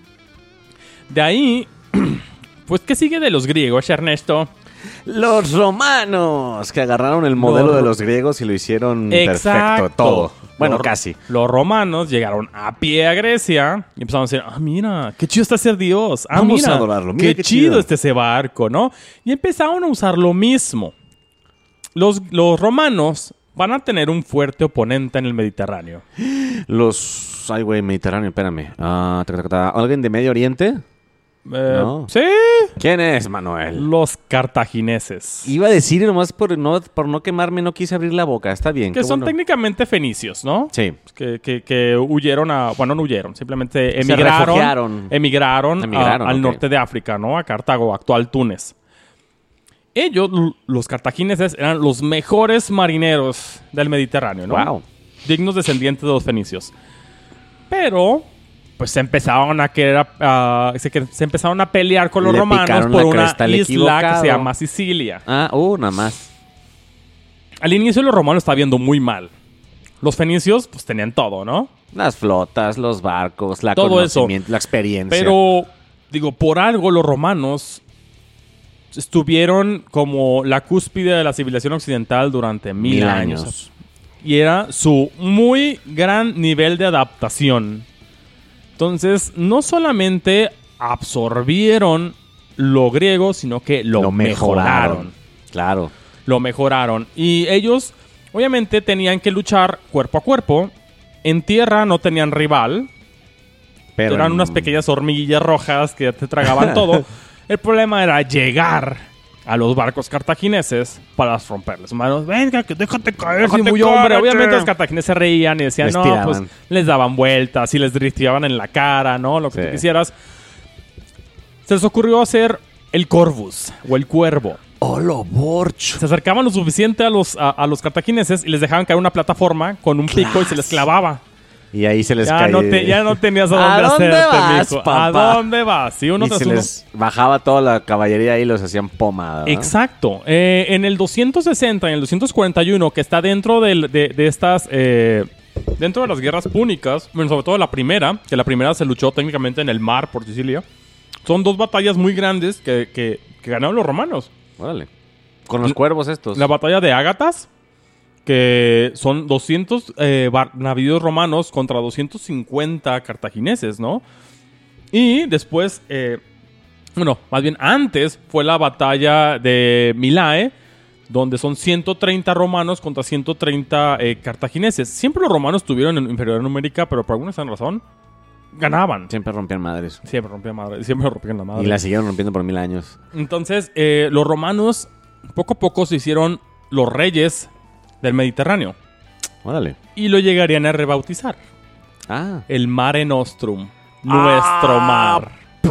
Speaker 3: De ahí, pues, ¿qué sigue de los griegos, Ernesto?
Speaker 2: Los romanos, que agarraron el modelo
Speaker 3: Los-
Speaker 2: de los griegos y lo hicieron
Speaker 3: Exacto.
Speaker 2: perfecto, todo. Bueno,
Speaker 3: Los-
Speaker 2: casi.
Speaker 3: Los romanos llegaron a pie a Grecia y empezaron a decir, ah, mira, qué chido está ser Dios. Ah,
Speaker 2: Vamos
Speaker 3: mira,
Speaker 2: a adorarlo. Mira
Speaker 3: qué,
Speaker 2: qué
Speaker 3: chido,
Speaker 2: chido.
Speaker 3: este ese barco, ¿no? Y empezaron a usar lo mismo. Los, los romanos van a tener un fuerte oponente en el Mediterráneo.
Speaker 2: Los... Ay, güey, Mediterráneo, espérame. Ah, taca, taca, taca. ¿Alguien de Medio Oriente?
Speaker 3: Eh,
Speaker 2: No.
Speaker 3: Sí,
Speaker 2: ¿Quién es, Manuel?
Speaker 3: los cartagineses.
Speaker 2: Iba a decir y nomás por no, por no quemarme no quise abrir la boca. Está bien.
Speaker 3: Que
Speaker 2: qué
Speaker 3: son
Speaker 2: bueno.
Speaker 3: técnicamente fenicios, ¿no?
Speaker 2: Sí.
Speaker 3: Que, que, que huyeron a... Bueno, no huyeron, simplemente
Speaker 2: Se
Speaker 3: emigraron.
Speaker 2: refugiaron.
Speaker 3: Emigraron, a-
Speaker 2: Emigraron,
Speaker 3: al
Speaker 2: ok.
Speaker 3: norte de África, ¿no? A Cartago, actual Túnez. Ellos, l- los cartagineses, eran los mejores marineros del Mediterráneo, ¿no?
Speaker 2: Wow.
Speaker 3: Dignos descendientes de los fenicios. Pero, pues se empezaron a querer... a- se, que- se empezaron a pelear con los
Speaker 2: Le
Speaker 3: romanos
Speaker 2: picaron
Speaker 3: por
Speaker 2: la
Speaker 3: una
Speaker 2: cresta al
Speaker 3: isla que
Speaker 2: equivocado.
Speaker 3: se llama Sicilia.
Speaker 2: Ah, uh, nada más.
Speaker 3: Al inicio los romanos estaban viendo muy mal. Los fenicios, pues tenían todo, ¿no?
Speaker 2: Las flotas, los barcos, la
Speaker 3: Todo eso.
Speaker 2: conocimiento, la experiencia.
Speaker 3: Pero, digo, por algo los romanos estuvieron como la cúspide de la civilización occidental durante mil,
Speaker 2: Mil
Speaker 3: años.
Speaker 2: años.
Speaker 3: Y era su muy gran nivel de adaptación. Entonces, no solamente absorbieron lo griego, sino que lo,
Speaker 2: lo
Speaker 3: mejoraron.
Speaker 2: mejoraron. Claro.
Speaker 3: Lo mejoraron. Y ellos, obviamente, tenían que luchar cuerpo a cuerpo. En tierra no tenían rival.
Speaker 2: Pero
Speaker 3: Eran unas pequeñas hormiguillas rojas que te tragaban todo. El problema era llegar a los barcos cartagineses para romperles manos. Venga, que déjate caer,
Speaker 1: Déjate
Speaker 3: sí, muy
Speaker 1: caer,
Speaker 3: hombre.
Speaker 1: che.
Speaker 3: Obviamente los cartagineses se reían y decían,
Speaker 2: Les
Speaker 3: no,
Speaker 2: tiraban.
Speaker 3: pues les daban vueltas y les drifteaban en la cara, ¿no? Lo que
Speaker 2: Sí.
Speaker 3: tú quisieras. Se les ocurrió hacer el corvus o el cuervo.
Speaker 2: ¡Holo, Borch!
Speaker 3: Se acercaban lo suficiente a los, a, a los cartagineses y les dejaban caer una plataforma con un pico y se les clavaba.
Speaker 2: Y ahí se les
Speaker 3: Ya
Speaker 2: caía.
Speaker 3: no, te- ya no tenías a
Speaker 2: ¿A
Speaker 3: dónde,
Speaker 2: dónde
Speaker 3: hacerte,
Speaker 2: vas,
Speaker 3: mijo.
Speaker 2: papá?
Speaker 3: ¿A dónde vas? Sí, uno
Speaker 2: Y
Speaker 3: tras
Speaker 2: se
Speaker 3: uno.
Speaker 2: les bajaba toda la caballería ahí y los hacían pomada. ¿no?
Speaker 3: Exacto. Eh, en el doscientos sesenta y en el doscientos cuarenta y uno, que está dentro del- de, de estas... eh, dentro de las guerras púnicas, bueno, sobre todo la primera, que la primera se luchó técnicamente en el mar por Sicilia, son dos batallas muy grandes que, que- que ganaron los romanos.
Speaker 2: Órale. Con los cuervos estos.
Speaker 3: La batalla de Ágatas, que son doscientos eh, bar- navíos romanos contra doscientos cincuenta cartagineses, ¿no? Y después, eh, bueno, más bien antes fue la batalla de Milae, donde son ciento treinta romanos contra ciento treinta eh, cartagineses. Siempre los romanos tuvieron en inferioridad numérica, pero por alguna extraña razón ganaban.
Speaker 2: Siempre rompían madres.
Speaker 3: Siempre rompían madre, siempre rompían la madre.
Speaker 2: Y la siguieron rompiendo por mil años.
Speaker 3: Entonces, eh, los romanos poco a poco se hicieron los reyes del Mediterráneo
Speaker 2: Órale.
Speaker 3: y lo llegarían a rebautizar.
Speaker 2: Ah.
Speaker 3: El Mare Nostrum, nuestro mar.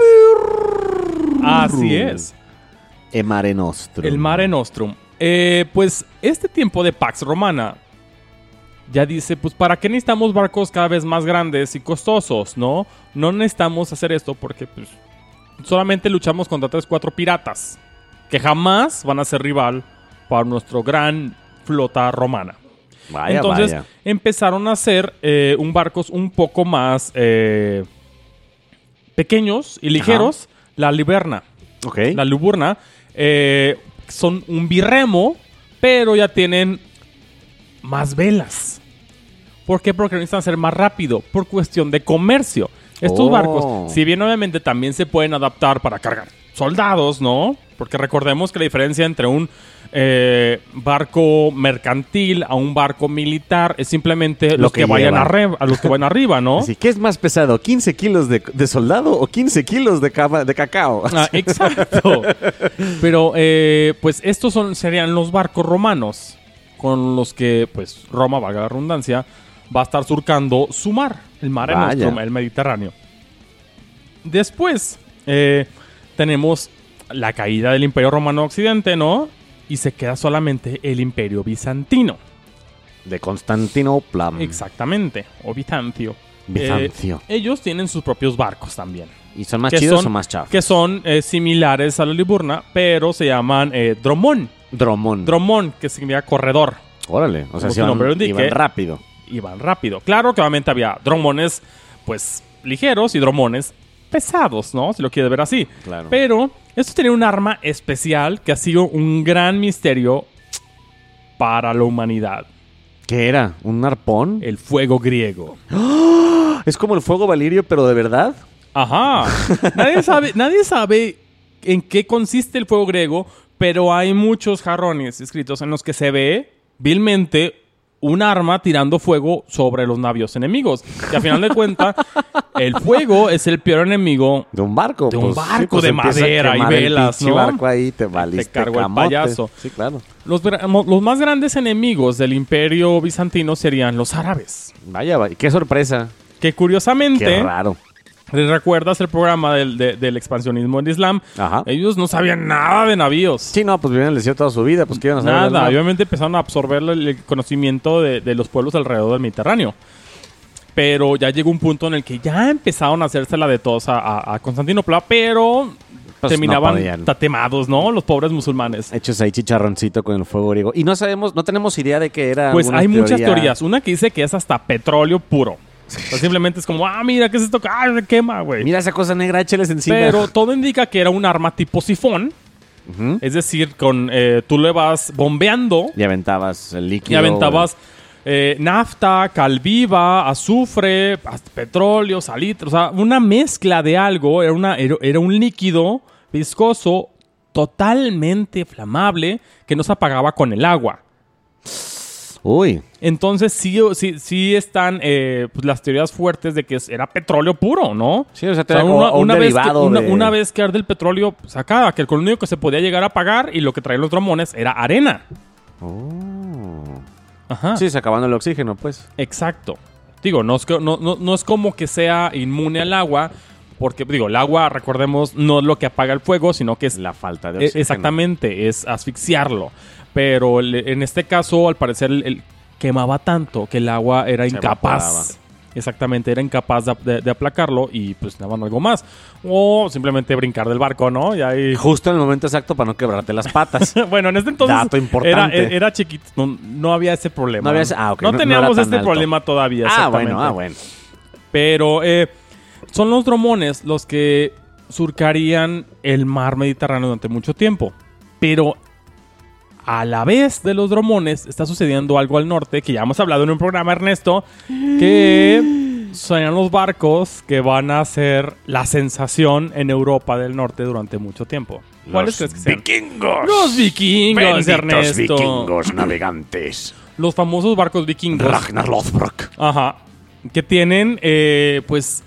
Speaker 3: Así es,
Speaker 2: E Mare Nostrum.
Speaker 3: el Mare Nostrum. Eh, pues este tiempo de Pax Romana ya dice, pues ¿para qué necesitamos barcos cada vez más grandes y costosos, no? No necesitamos hacer esto porque pues solamente luchamos contra tres, cuatro piratas que jamás van a ser rival para nuestro gran flota romana.
Speaker 2: Vaya,
Speaker 3: Entonces
Speaker 2: vaya.
Speaker 3: empezaron a hacer eh, un barcos un poco más eh, pequeños y ligeros. La Liburna.
Speaker 2: Ok.
Speaker 3: La Liburna eh, son un birremo, pero ya tienen más velas. ¿Por qué? Porque necesitan ser más rápido, por cuestión de comercio. Estos
Speaker 2: Oh.
Speaker 3: barcos, si bien obviamente también se pueden adaptar para cargar soldados, ¿no? Porque recordemos que la diferencia entre un eh, barco mercantil a un barco militar es simplemente
Speaker 2: Lo
Speaker 3: los
Speaker 2: que
Speaker 3: que, vayan
Speaker 2: lleva.
Speaker 3: arre- a los que van arriba, ¿no?
Speaker 2: Así, ¿qué es más pesado? ¿quince kilos de, de soldado o quince kilos de, cama- de cacao?
Speaker 3: Ah, exacto. Pero, eh, pues, estos son, serían los barcos romanos con los que, pues, Roma, valga la redundancia, va a estar surcando su mar, el mar
Speaker 2: Vaya.
Speaker 3: nostrum, el Mediterráneo. Después, eh, tenemos la caída del Imperio Romano Occidente, ¿no? Y se queda solamente el Imperio Bizantino.
Speaker 2: De Constantinopla.
Speaker 3: Exactamente, o Bizancio.
Speaker 2: Bizancio.
Speaker 3: Eh, ellos tienen sus propios barcos también.
Speaker 2: ¿Y son más
Speaker 3: que
Speaker 2: chidos
Speaker 3: son-
Speaker 2: o más chafos?
Speaker 3: Que son eh, similares a la Liburna, pero se llaman eh, dromón.
Speaker 2: Dromón.
Speaker 3: Dromón, que significa corredor.
Speaker 2: Órale. O sea,
Speaker 3: Como
Speaker 2: sí
Speaker 3: su
Speaker 2: iban,
Speaker 3: nombre lo indique.
Speaker 2: iban rápido.
Speaker 3: Iban rápido. Claro que obviamente había dromones, pues, ligeros y dromones pesados, ¿no? Si lo quieres ver así.
Speaker 2: Claro.
Speaker 3: Pero esto tenía un arma especial que ha sido un gran misterio para la humanidad.
Speaker 2: ¿Qué era? ¿Un arpón?
Speaker 3: El fuego griego.
Speaker 2: ¿Es como el fuego valirio, pero de verdad?
Speaker 3: Ajá. Nadie sabe, nadie sabe en qué consiste el fuego griego, pero hay muchos jarrones escritos en los que se ve vilmente un arma tirando fuego sobre los navios enemigos. Que a final de cuentas, el fuego es el peor enemigo.
Speaker 2: De un barco.
Speaker 3: De un
Speaker 2: pues,
Speaker 3: barco de
Speaker 2: empieza a
Speaker 3: madera y
Speaker 2: quemar el
Speaker 3: velas,
Speaker 2: pinche
Speaker 3: ¿no?
Speaker 2: barco ahí te valiste
Speaker 3: Te cargó el
Speaker 2: camote.
Speaker 3: payaso.
Speaker 2: Sí, claro.
Speaker 3: Los, gra- mo- los más grandes enemigos del imperio bizantino serían los árabes.
Speaker 2: Vaya, vaya. Qué sorpresa.
Speaker 3: Que curiosamente...
Speaker 2: Qué raro.
Speaker 3: ¿Recuerdas el programa del, de- del expansionismo en Islam?
Speaker 2: Ajá.
Speaker 3: Ellos no sabían nada de navíos.
Speaker 2: Sí, no, pues vivían en el desierto toda su vida. Pues, ¿qué iban a saber del
Speaker 3: Nada.
Speaker 2: mar?
Speaker 3: Y obviamente empezaron a absorber el, el conocimiento de, de los pueblos alrededor del Mediterráneo. Pero ya llegó un punto en el que ya empezaron a hacerse la de todos a, a- a Constantinopla, pero
Speaker 2: Pues
Speaker 3: terminaban
Speaker 2: no podían.
Speaker 3: tatemados, ¿no? Los pobres musulmanes.
Speaker 2: Hechos ahí chicharroncito con el fuego griego. Y no sabemos, no tenemos idea de qué era.
Speaker 3: Pues
Speaker 2: alguna
Speaker 3: hay muchas
Speaker 2: teoría.
Speaker 3: teorías. Una que dice que es hasta petróleo puro. O sea, simplemente es como, ah, mira, ¿qué es esto? Ah, se quema, güey.
Speaker 2: Mira esa cosa negra, échales encima.
Speaker 3: Pero todo indica que era un arma tipo sifón.
Speaker 2: Ujú.
Speaker 3: Es decir, con eh, tú le vas bombeando
Speaker 2: Y aventabas el líquido.
Speaker 3: y aventabas eh, nafta, cal viva, azufre, hasta petróleo, salitre. O sea, una mezcla de algo. Era, una, era, era un líquido viscoso totalmente flamable que no se apagaba con el agua.
Speaker 2: Uy.
Speaker 3: Entonces sí, sí, sí están eh, pues, las teorías fuertes de que es- era petróleo puro, ¿no?
Speaker 2: Sí, o sea,
Speaker 3: O
Speaker 2: te
Speaker 3: sea,
Speaker 2: da como
Speaker 3: una,
Speaker 2: un
Speaker 3: una vez que,
Speaker 2: derivado
Speaker 3: una,
Speaker 2: de-
Speaker 3: una vez que arde el petróleo, pues acá, que con lo único que se podía llegar a pagar y lo que traían los dromones era arena.
Speaker 2: Oh.
Speaker 3: Ajá.
Speaker 2: Sí, se acabando el oxígeno, pues.
Speaker 3: Exacto. Digo, no es, que- no, no, no es como que sea inmune al agua, porque, digo, el agua, recordemos, no es lo que apaga el fuego, sino que es
Speaker 2: La falta de
Speaker 3: Eh,
Speaker 2: oxígeno.
Speaker 3: exactamente, es asfixiarlo. Pero el- en este caso, al parecer, el, el- quemaba tanto que el agua era
Speaker 2: Se
Speaker 3: incapaz.
Speaker 2: evaporaba.
Speaker 3: Exactamente, era incapaz de, de- de aplacarlo y pues daban algo más. O simplemente brincar del barco, ¿no? Y ahí...
Speaker 2: Justo en el momento exacto para no quebrarte las patas.
Speaker 3: Bueno, en este entonces
Speaker 2: Dato importante.
Speaker 3: Era, era chiquito, no, no había ese problema.
Speaker 2: No había ese- ah, ok, no- no
Speaker 3: teníamos
Speaker 2: era tan
Speaker 3: este
Speaker 2: alto.
Speaker 3: problema todavía.
Speaker 2: ah,
Speaker 3: exactamente.
Speaker 2: bueno, ah, bueno.
Speaker 3: Pero eh, son los dromones los que surcarían el mar Mediterráneo durante mucho tiempo. Pero a la vez de los dromones está sucediendo algo al norte, que ya hemos hablado en un programa, Ernesto, que son los barcos que van a ser la sensación en Europa del norte durante mucho tiempo. ¿Cuáles crees que sean?
Speaker 1: vikingos.
Speaker 3: Los vikingos,
Speaker 1: Benditos
Speaker 3: Ernesto.
Speaker 1: vikingos navegantes.
Speaker 3: Los famosos barcos vikingos.
Speaker 1: Ragnar Lothbrok.
Speaker 3: Ajá. Que tienen, eh, pues,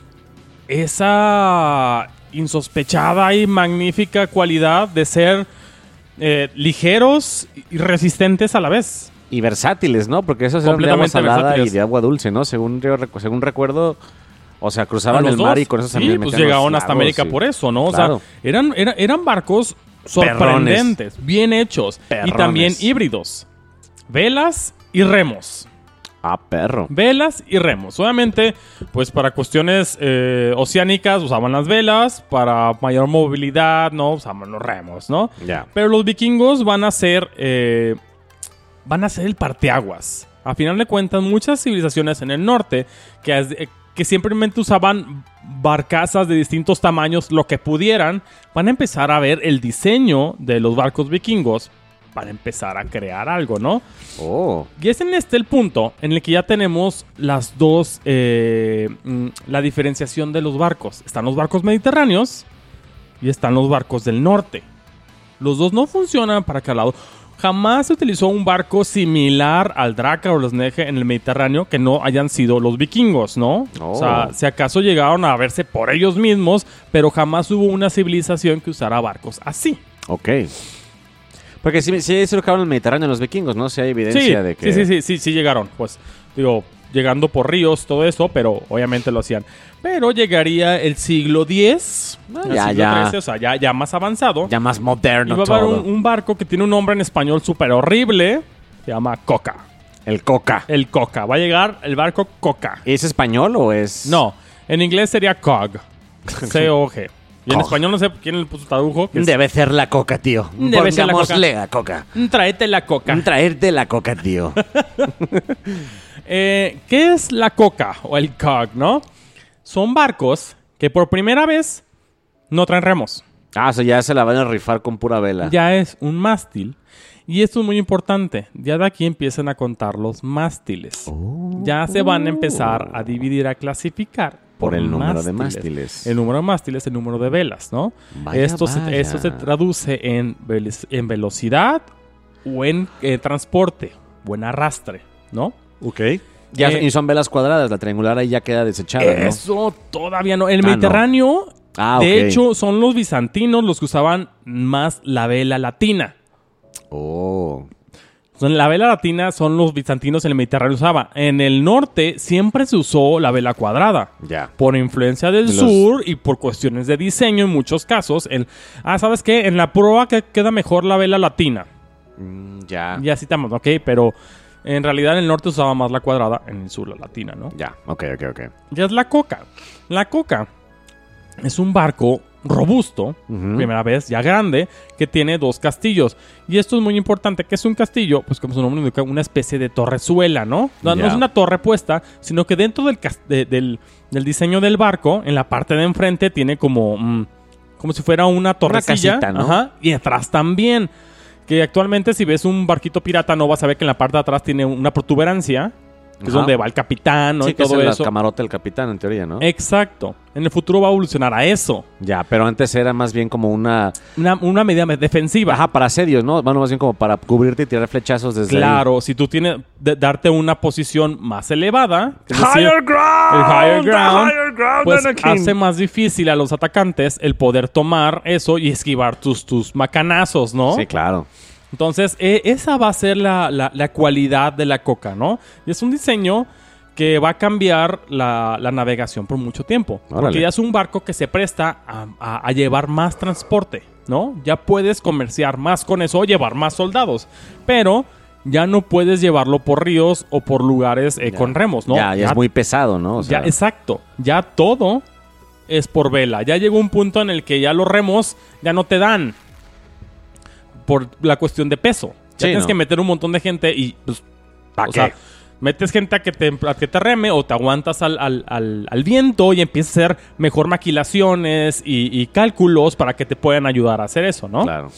Speaker 3: esa insospechada y magnífica cualidad de ser eh, ligeros y resistentes a la vez.
Speaker 2: Y versátiles, ¿no? Porque esos eran de agua
Speaker 3: Completamente
Speaker 2: salada y
Speaker 3: versátiles.
Speaker 2: de agua dulce, ¿no? Según, yo recu- según recuerdo, o sea, cruzaban
Speaker 3: A los
Speaker 2: el mar
Speaker 3: dos.
Speaker 2: y con eso se
Speaker 3: Sí,
Speaker 2: metían
Speaker 3: pues
Speaker 2: los
Speaker 3: llegaron hasta
Speaker 2: lagos,
Speaker 3: América
Speaker 2: sí.
Speaker 3: por eso, ¿no? O
Speaker 2: Claro.
Speaker 3: sea, eran, era- eran barcos sorprendentes, bien hechos
Speaker 2: Perrones.
Speaker 3: y también híbridos. Velas y remos.
Speaker 2: Ah, perro.
Speaker 3: Velas y remos. Obviamente, pues para cuestiones eh, oceánicas usaban las velas, para mayor movilidad, ¿no? Usaban los remos, ¿no?
Speaker 2: Ya.
Speaker 3: Pero los vikingos van a ser eh, van a ser el parteaguas. A final de cuentas, muchas civilizaciones en el norte que, es- eh, que simplemente usaban barcazas de distintos tamaños, lo que pudieran, van a empezar a ver el diseño de los barcos vikingos para empezar a crear algo, ¿no?
Speaker 2: Oh.
Speaker 3: Y es en este el punto en el que ya tenemos las dos, eh, mm, la diferenciación de los barcos. Están los barcos mediterráneos y están los barcos del norte. Los dos no funcionan para cada lado. Jamás se utilizó un barco similar al Drakkar o los Neje en el Mediterráneo que no hayan sido los vikingos, ¿no?
Speaker 2: Oh.
Speaker 3: O sea, si acaso llegaron a verse por ellos mismos, pero jamás hubo una civilización que usara barcos así.
Speaker 2: Ok. Porque sí, sí se lo acabaron en el Mediterráneo los vikingos, ¿no? Si hay evidencia
Speaker 3: Sí,
Speaker 2: de que...
Speaker 3: sí, sí, sí, sí, sí llegaron. Pues, digo, llegando por ríos, todo eso, pero obviamente lo hacían. Pero llegaría el siglo diez,
Speaker 2: Ah,
Speaker 3: el
Speaker 2: ya,
Speaker 3: siglo
Speaker 2: ya.
Speaker 3: trece, o sea, ya, ya más avanzado.
Speaker 2: Ya más moderno
Speaker 3: y va a haber
Speaker 2: todo.
Speaker 3: un, un barco que tiene un nombre en español súper horrible. Se llama Coca.
Speaker 2: El Coca.
Speaker 3: El Coca. Va a llegar el barco Coca.
Speaker 2: ¿Es español o es...?
Speaker 3: No, en inglés sería Cog. C O G. Y en
Speaker 2: Cog.
Speaker 3: español no sé quién le puso tradujo. que es-
Speaker 2: Debe ser la Coca, tío.
Speaker 3: Debe ser la Coca.
Speaker 2: Pongámosle la Coca.
Speaker 3: Tráete la Coca.
Speaker 2: Traerte la Coca, tío.
Speaker 3: Eh, ¿Qué es la Coca o el Cog, no? Son barcos que por primera vez no traen remos.
Speaker 2: Ah, o sea, ya se la van a rifar con pura vela.
Speaker 3: Ya es un mástil. Y esto es muy importante. Ya de aquí empiezan a contar los mástiles. Ya se van a empezar a dividir, a clasificar.
Speaker 2: Por el número de mástiles.
Speaker 3: El número de mástiles, el número de velas, ¿no?
Speaker 2: Vaya,
Speaker 3: esto,
Speaker 2: vaya.
Speaker 3: Se, esto se traduce en, velo- en velocidad o en eh, transporte o en arrastre, ¿no?
Speaker 2: Ok. Ya,
Speaker 3: Eh,
Speaker 2: y son velas cuadradas. La triangular ahí ya queda desechada, ¿no?
Speaker 3: Eso todavía no. El
Speaker 2: Ah,
Speaker 3: Mediterráneo,
Speaker 2: Ah,
Speaker 3: de
Speaker 2: ok.
Speaker 3: hecho, son los bizantinos los que usaban más la vela latina.
Speaker 2: Oh.
Speaker 3: Son- La vela latina son los bizantinos en el Mediterráneo usaban. En el norte siempre se usó la vela cuadrada.
Speaker 2: Ya.
Speaker 3: Por influencia del
Speaker 2: Los-
Speaker 3: sur y por cuestiones de diseño en muchos casos. El, ah, ¿sabes qué? En la prueba que queda mejor la vela latina.
Speaker 2: Mm, ya.
Speaker 3: Ya citamos, ok, pero en realidad en el norte usaba más la cuadrada, en el sur la latina, ¿no?
Speaker 2: Ya. Ok, ok, ok.
Speaker 3: Ya es la Coca. La Coca es un barco robusto,
Speaker 2: Ujú.
Speaker 3: primera vez, ya grande, que tiene dos castillos. Y esto es muy importante, que es un castillo, pues como su nombre indica, una especie de torrezuela, ¿no? No, no
Speaker 2: Ya.
Speaker 3: es una torre puesta, sino que dentro del, cas- de- del, del diseño del barco, en la parte de enfrente, tiene como, mm, como si fuera una torrecilla.
Speaker 2: casita, ¿no?
Speaker 3: Ajá, y atrás también. Que actualmente si ves un barquito pirata no vas a ver que en la parte de atrás tiene una protuberancia, que es
Speaker 2: Ajá.
Speaker 3: donde va el capitán, ¿no?
Speaker 2: Sí,
Speaker 3: y
Speaker 2: que
Speaker 3: todo
Speaker 2: es el
Speaker 3: eso.
Speaker 2: camarote del capitán, en teoría, ¿no?
Speaker 3: Exacto. En el futuro va a evolucionar a eso.
Speaker 2: Ya, pero antes era más bien como una...
Speaker 3: Una, una medida defensiva.
Speaker 2: Ajá, para asedios, ¿no? Bueno, más bien como para cubrirte y tirar flechazos desde ahí.
Speaker 3: Claro, si tú tienes de- darte una posición más elevada, es decir,
Speaker 1: Higher ground.
Speaker 3: el higher
Speaker 1: the
Speaker 3: ground,
Speaker 1: higher ground,
Speaker 3: pues
Speaker 1: Anakin.
Speaker 3: hace más difícil a los atacantes el poder tomar eso y esquivar tus, tus macanazos, ¿no?
Speaker 2: Sí, claro.
Speaker 3: Entonces, eh, esa va a ser la, la- la cualidad de la Coca, ¿no? Y es un diseño que va a cambiar la, la navegación por mucho tiempo.
Speaker 2: Órale.
Speaker 3: Porque ya es un barco que se presta a, a- a llevar más transporte, ¿no? Ya puedes comerciar más con eso o llevar más soldados. Pero ya no puedes llevarlo por ríos o por lugares eh,
Speaker 2: Ya.
Speaker 3: con remos, ¿no?
Speaker 2: Ya, ya, es muy pesado, ¿no? O sea,
Speaker 3: Ya, exacto. Ya todo es por vela. Ya llegó un punto en el que ya los remos ya no te dan por la cuestión de peso. Ya
Speaker 2: Sí,
Speaker 3: tienes
Speaker 2: ¿no?
Speaker 3: que meter un montón de gente y pues,
Speaker 2: ¿pa'
Speaker 3: o
Speaker 2: qué?
Speaker 3: sea, metes gente a que te, a que te reme o te aguantas al, al- al- al viento y empiezas a hacer mejor maquilaciones y, y cálculos para que te puedan ayudar a hacer eso, ¿no?
Speaker 2: Claro.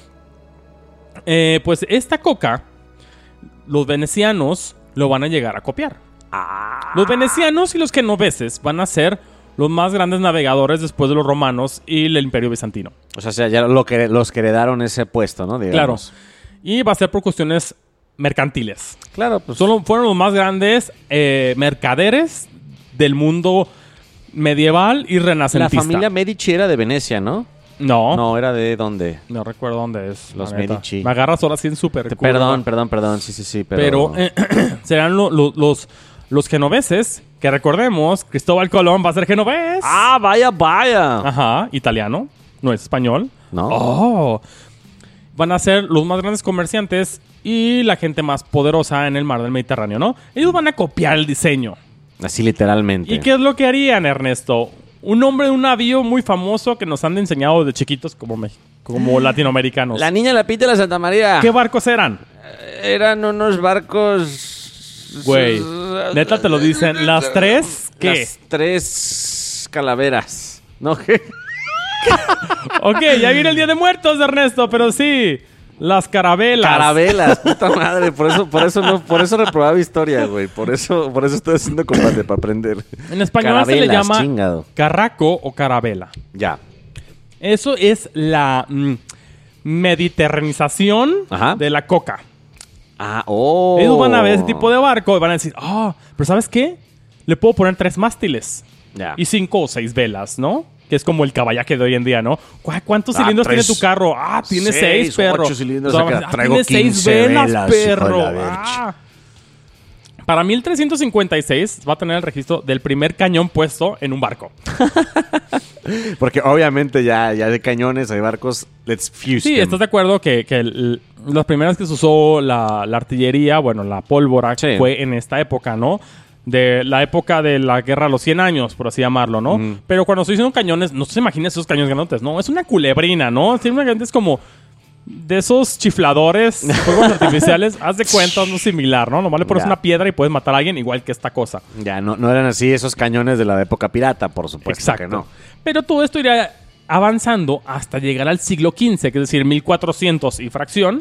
Speaker 3: Eh, pues esta Coca, los venecianos lo van a llegar a copiar. Los venecianos y los genoveses van a ser los más grandes navegadores después de los romanos y el Imperio Bizantino.
Speaker 2: O sea, ya lo que, los que heredaron ese puesto, ¿no?
Speaker 3: Claro.
Speaker 2: Digamos.
Speaker 3: Y va a ser por cuestiones mercantiles.
Speaker 2: Claro, pues...
Speaker 3: Solo fueron los más grandes eh, mercaderes del mundo medieval y
Speaker 2: La
Speaker 3: renacentista.
Speaker 2: familia Medici era de Venecia, ¿no?
Speaker 3: No, no,
Speaker 2: No, era de dónde.
Speaker 3: recuerdo dónde es.
Speaker 2: Los
Speaker 3: la neta.
Speaker 2: Medici.
Speaker 3: Me agarras ahora sí en súper curva.
Speaker 2: Perdón, perdón, perdón. Sí, sí, sí. Pero...
Speaker 3: Pero, eh, serán lo- lo- los, los genoveses, que recordemos, Cristóbal Colón va a ser genovés.
Speaker 2: ¡Ah, vaya, vaya!
Speaker 3: Ajá, italiano, no es español.
Speaker 2: No.
Speaker 3: Oh. Van a ser los más grandes comerciantes y la gente más poderosa en el mar del Mediterráneo, ¿no? Ellos van a copiar el diseño.
Speaker 2: Así literalmente.
Speaker 3: ¿Y qué es lo que harían, Ernesto? Un nombre de un navío muy famoso que nos han enseñado de chiquitos como, me- como latinoamericanos.
Speaker 2: La niña la pita de la Santa María.
Speaker 3: ¿Qué barcos eran?
Speaker 2: Eran unos barcos...
Speaker 3: Güey, neta te lo dicen. ¿Las tres? ¿Qué?
Speaker 2: Las tres calaveras. ¿No? ¿Qué?
Speaker 3: Ok, ya viene el Día de Muertos, Ernesto, pero sí. Las carabelas.
Speaker 2: Carabelas, puta madre. Por eso, por eso no, por eso reprobaba historia, güey. Por eso, por eso estoy haciendo combate para aprender.
Speaker 3: En español se le
Speaker 2: Carabelas,
Speaker 3: llama
Speaker 2: chingado.
Speaker 3: carraco o carabela.
Speaker 2: Ya.
Speaker 3: Eso es la mm, mediterranización
Speaker 2: Ajá.
Speaker 3: de la coca.
Speaker 2: Ah, oh.
Speaker 3: Ellos van a ver ese tipo de barco y van a decir, ah, pero ¿sabes qué? Le puedo poner tres mástiles
Speaker 2: Ya.
Speaker 3: y cinco o seis velas, ¿no? Que es como el caballaje de hoy en día, ¿no? ¿Cu- ¿Cuántos
Speaker 1: Ah,
Speaker 3: cilindros
Speaker 1: tres,
Speaker 3: tiene tu carro? Ah, tiene
Speaker 1: seis,
Speaker 3: seis, perro.
Speaker 1: ocho cilindros
Speaker 3: O sea,
Speaker 1: acá.
Speaker 3: ah,
Speaker 1: Traigo
Speaker 3: tiene seis
Speaker 1: quince
Speaker 3: velas,
Speaker 1: velas, hijo de
Speaker 3: perro.
Speaker 1: la verge.
Speaker 3: Ah. Para mil trescientos cincuenta y seis va a tener el registro del primer cañón puesto en un barco.
Speaker 2: Porque obviamente ya, ya de cañones hay barcos. Let's fuse
Speaker 3: Sí,
Speaker 2: them.
Speaker 3: ¿estás de acuerdo que, que el- las primeras que se usó la, la artillería, bueno, la pólvora,
Speaker 2: Sí.
Speaker 3: fue en esta época, ¿no? De la época de la guerra de los cien años, por así llamarlo, ¿no?
Speaker 2: Ujú.
Speaker 3: Pero cuando estoy diciendo cañones, no se imagina esos cañones grandotes, ¿no? Es una culebrina, ¿no? Tiene una es como de esos chifladores, fuegos artificiales. Haz de cuenta, uno similar, ¿no? Nomás le pones
Speaker 2: Ya.
Speaker 3: una piedra y puedes matar a alguien igual que esta cosa.
Speaker 2: Ya, no, no eran así esos cañones de la época pirata, por supuesto
Speaker 3: Exacto.
Speaker 2: que no.
Speaker 3: Pero todo esto irá avanzando hasta llegar al siglo quince, que es decir, mil cuatrocientos y fracción,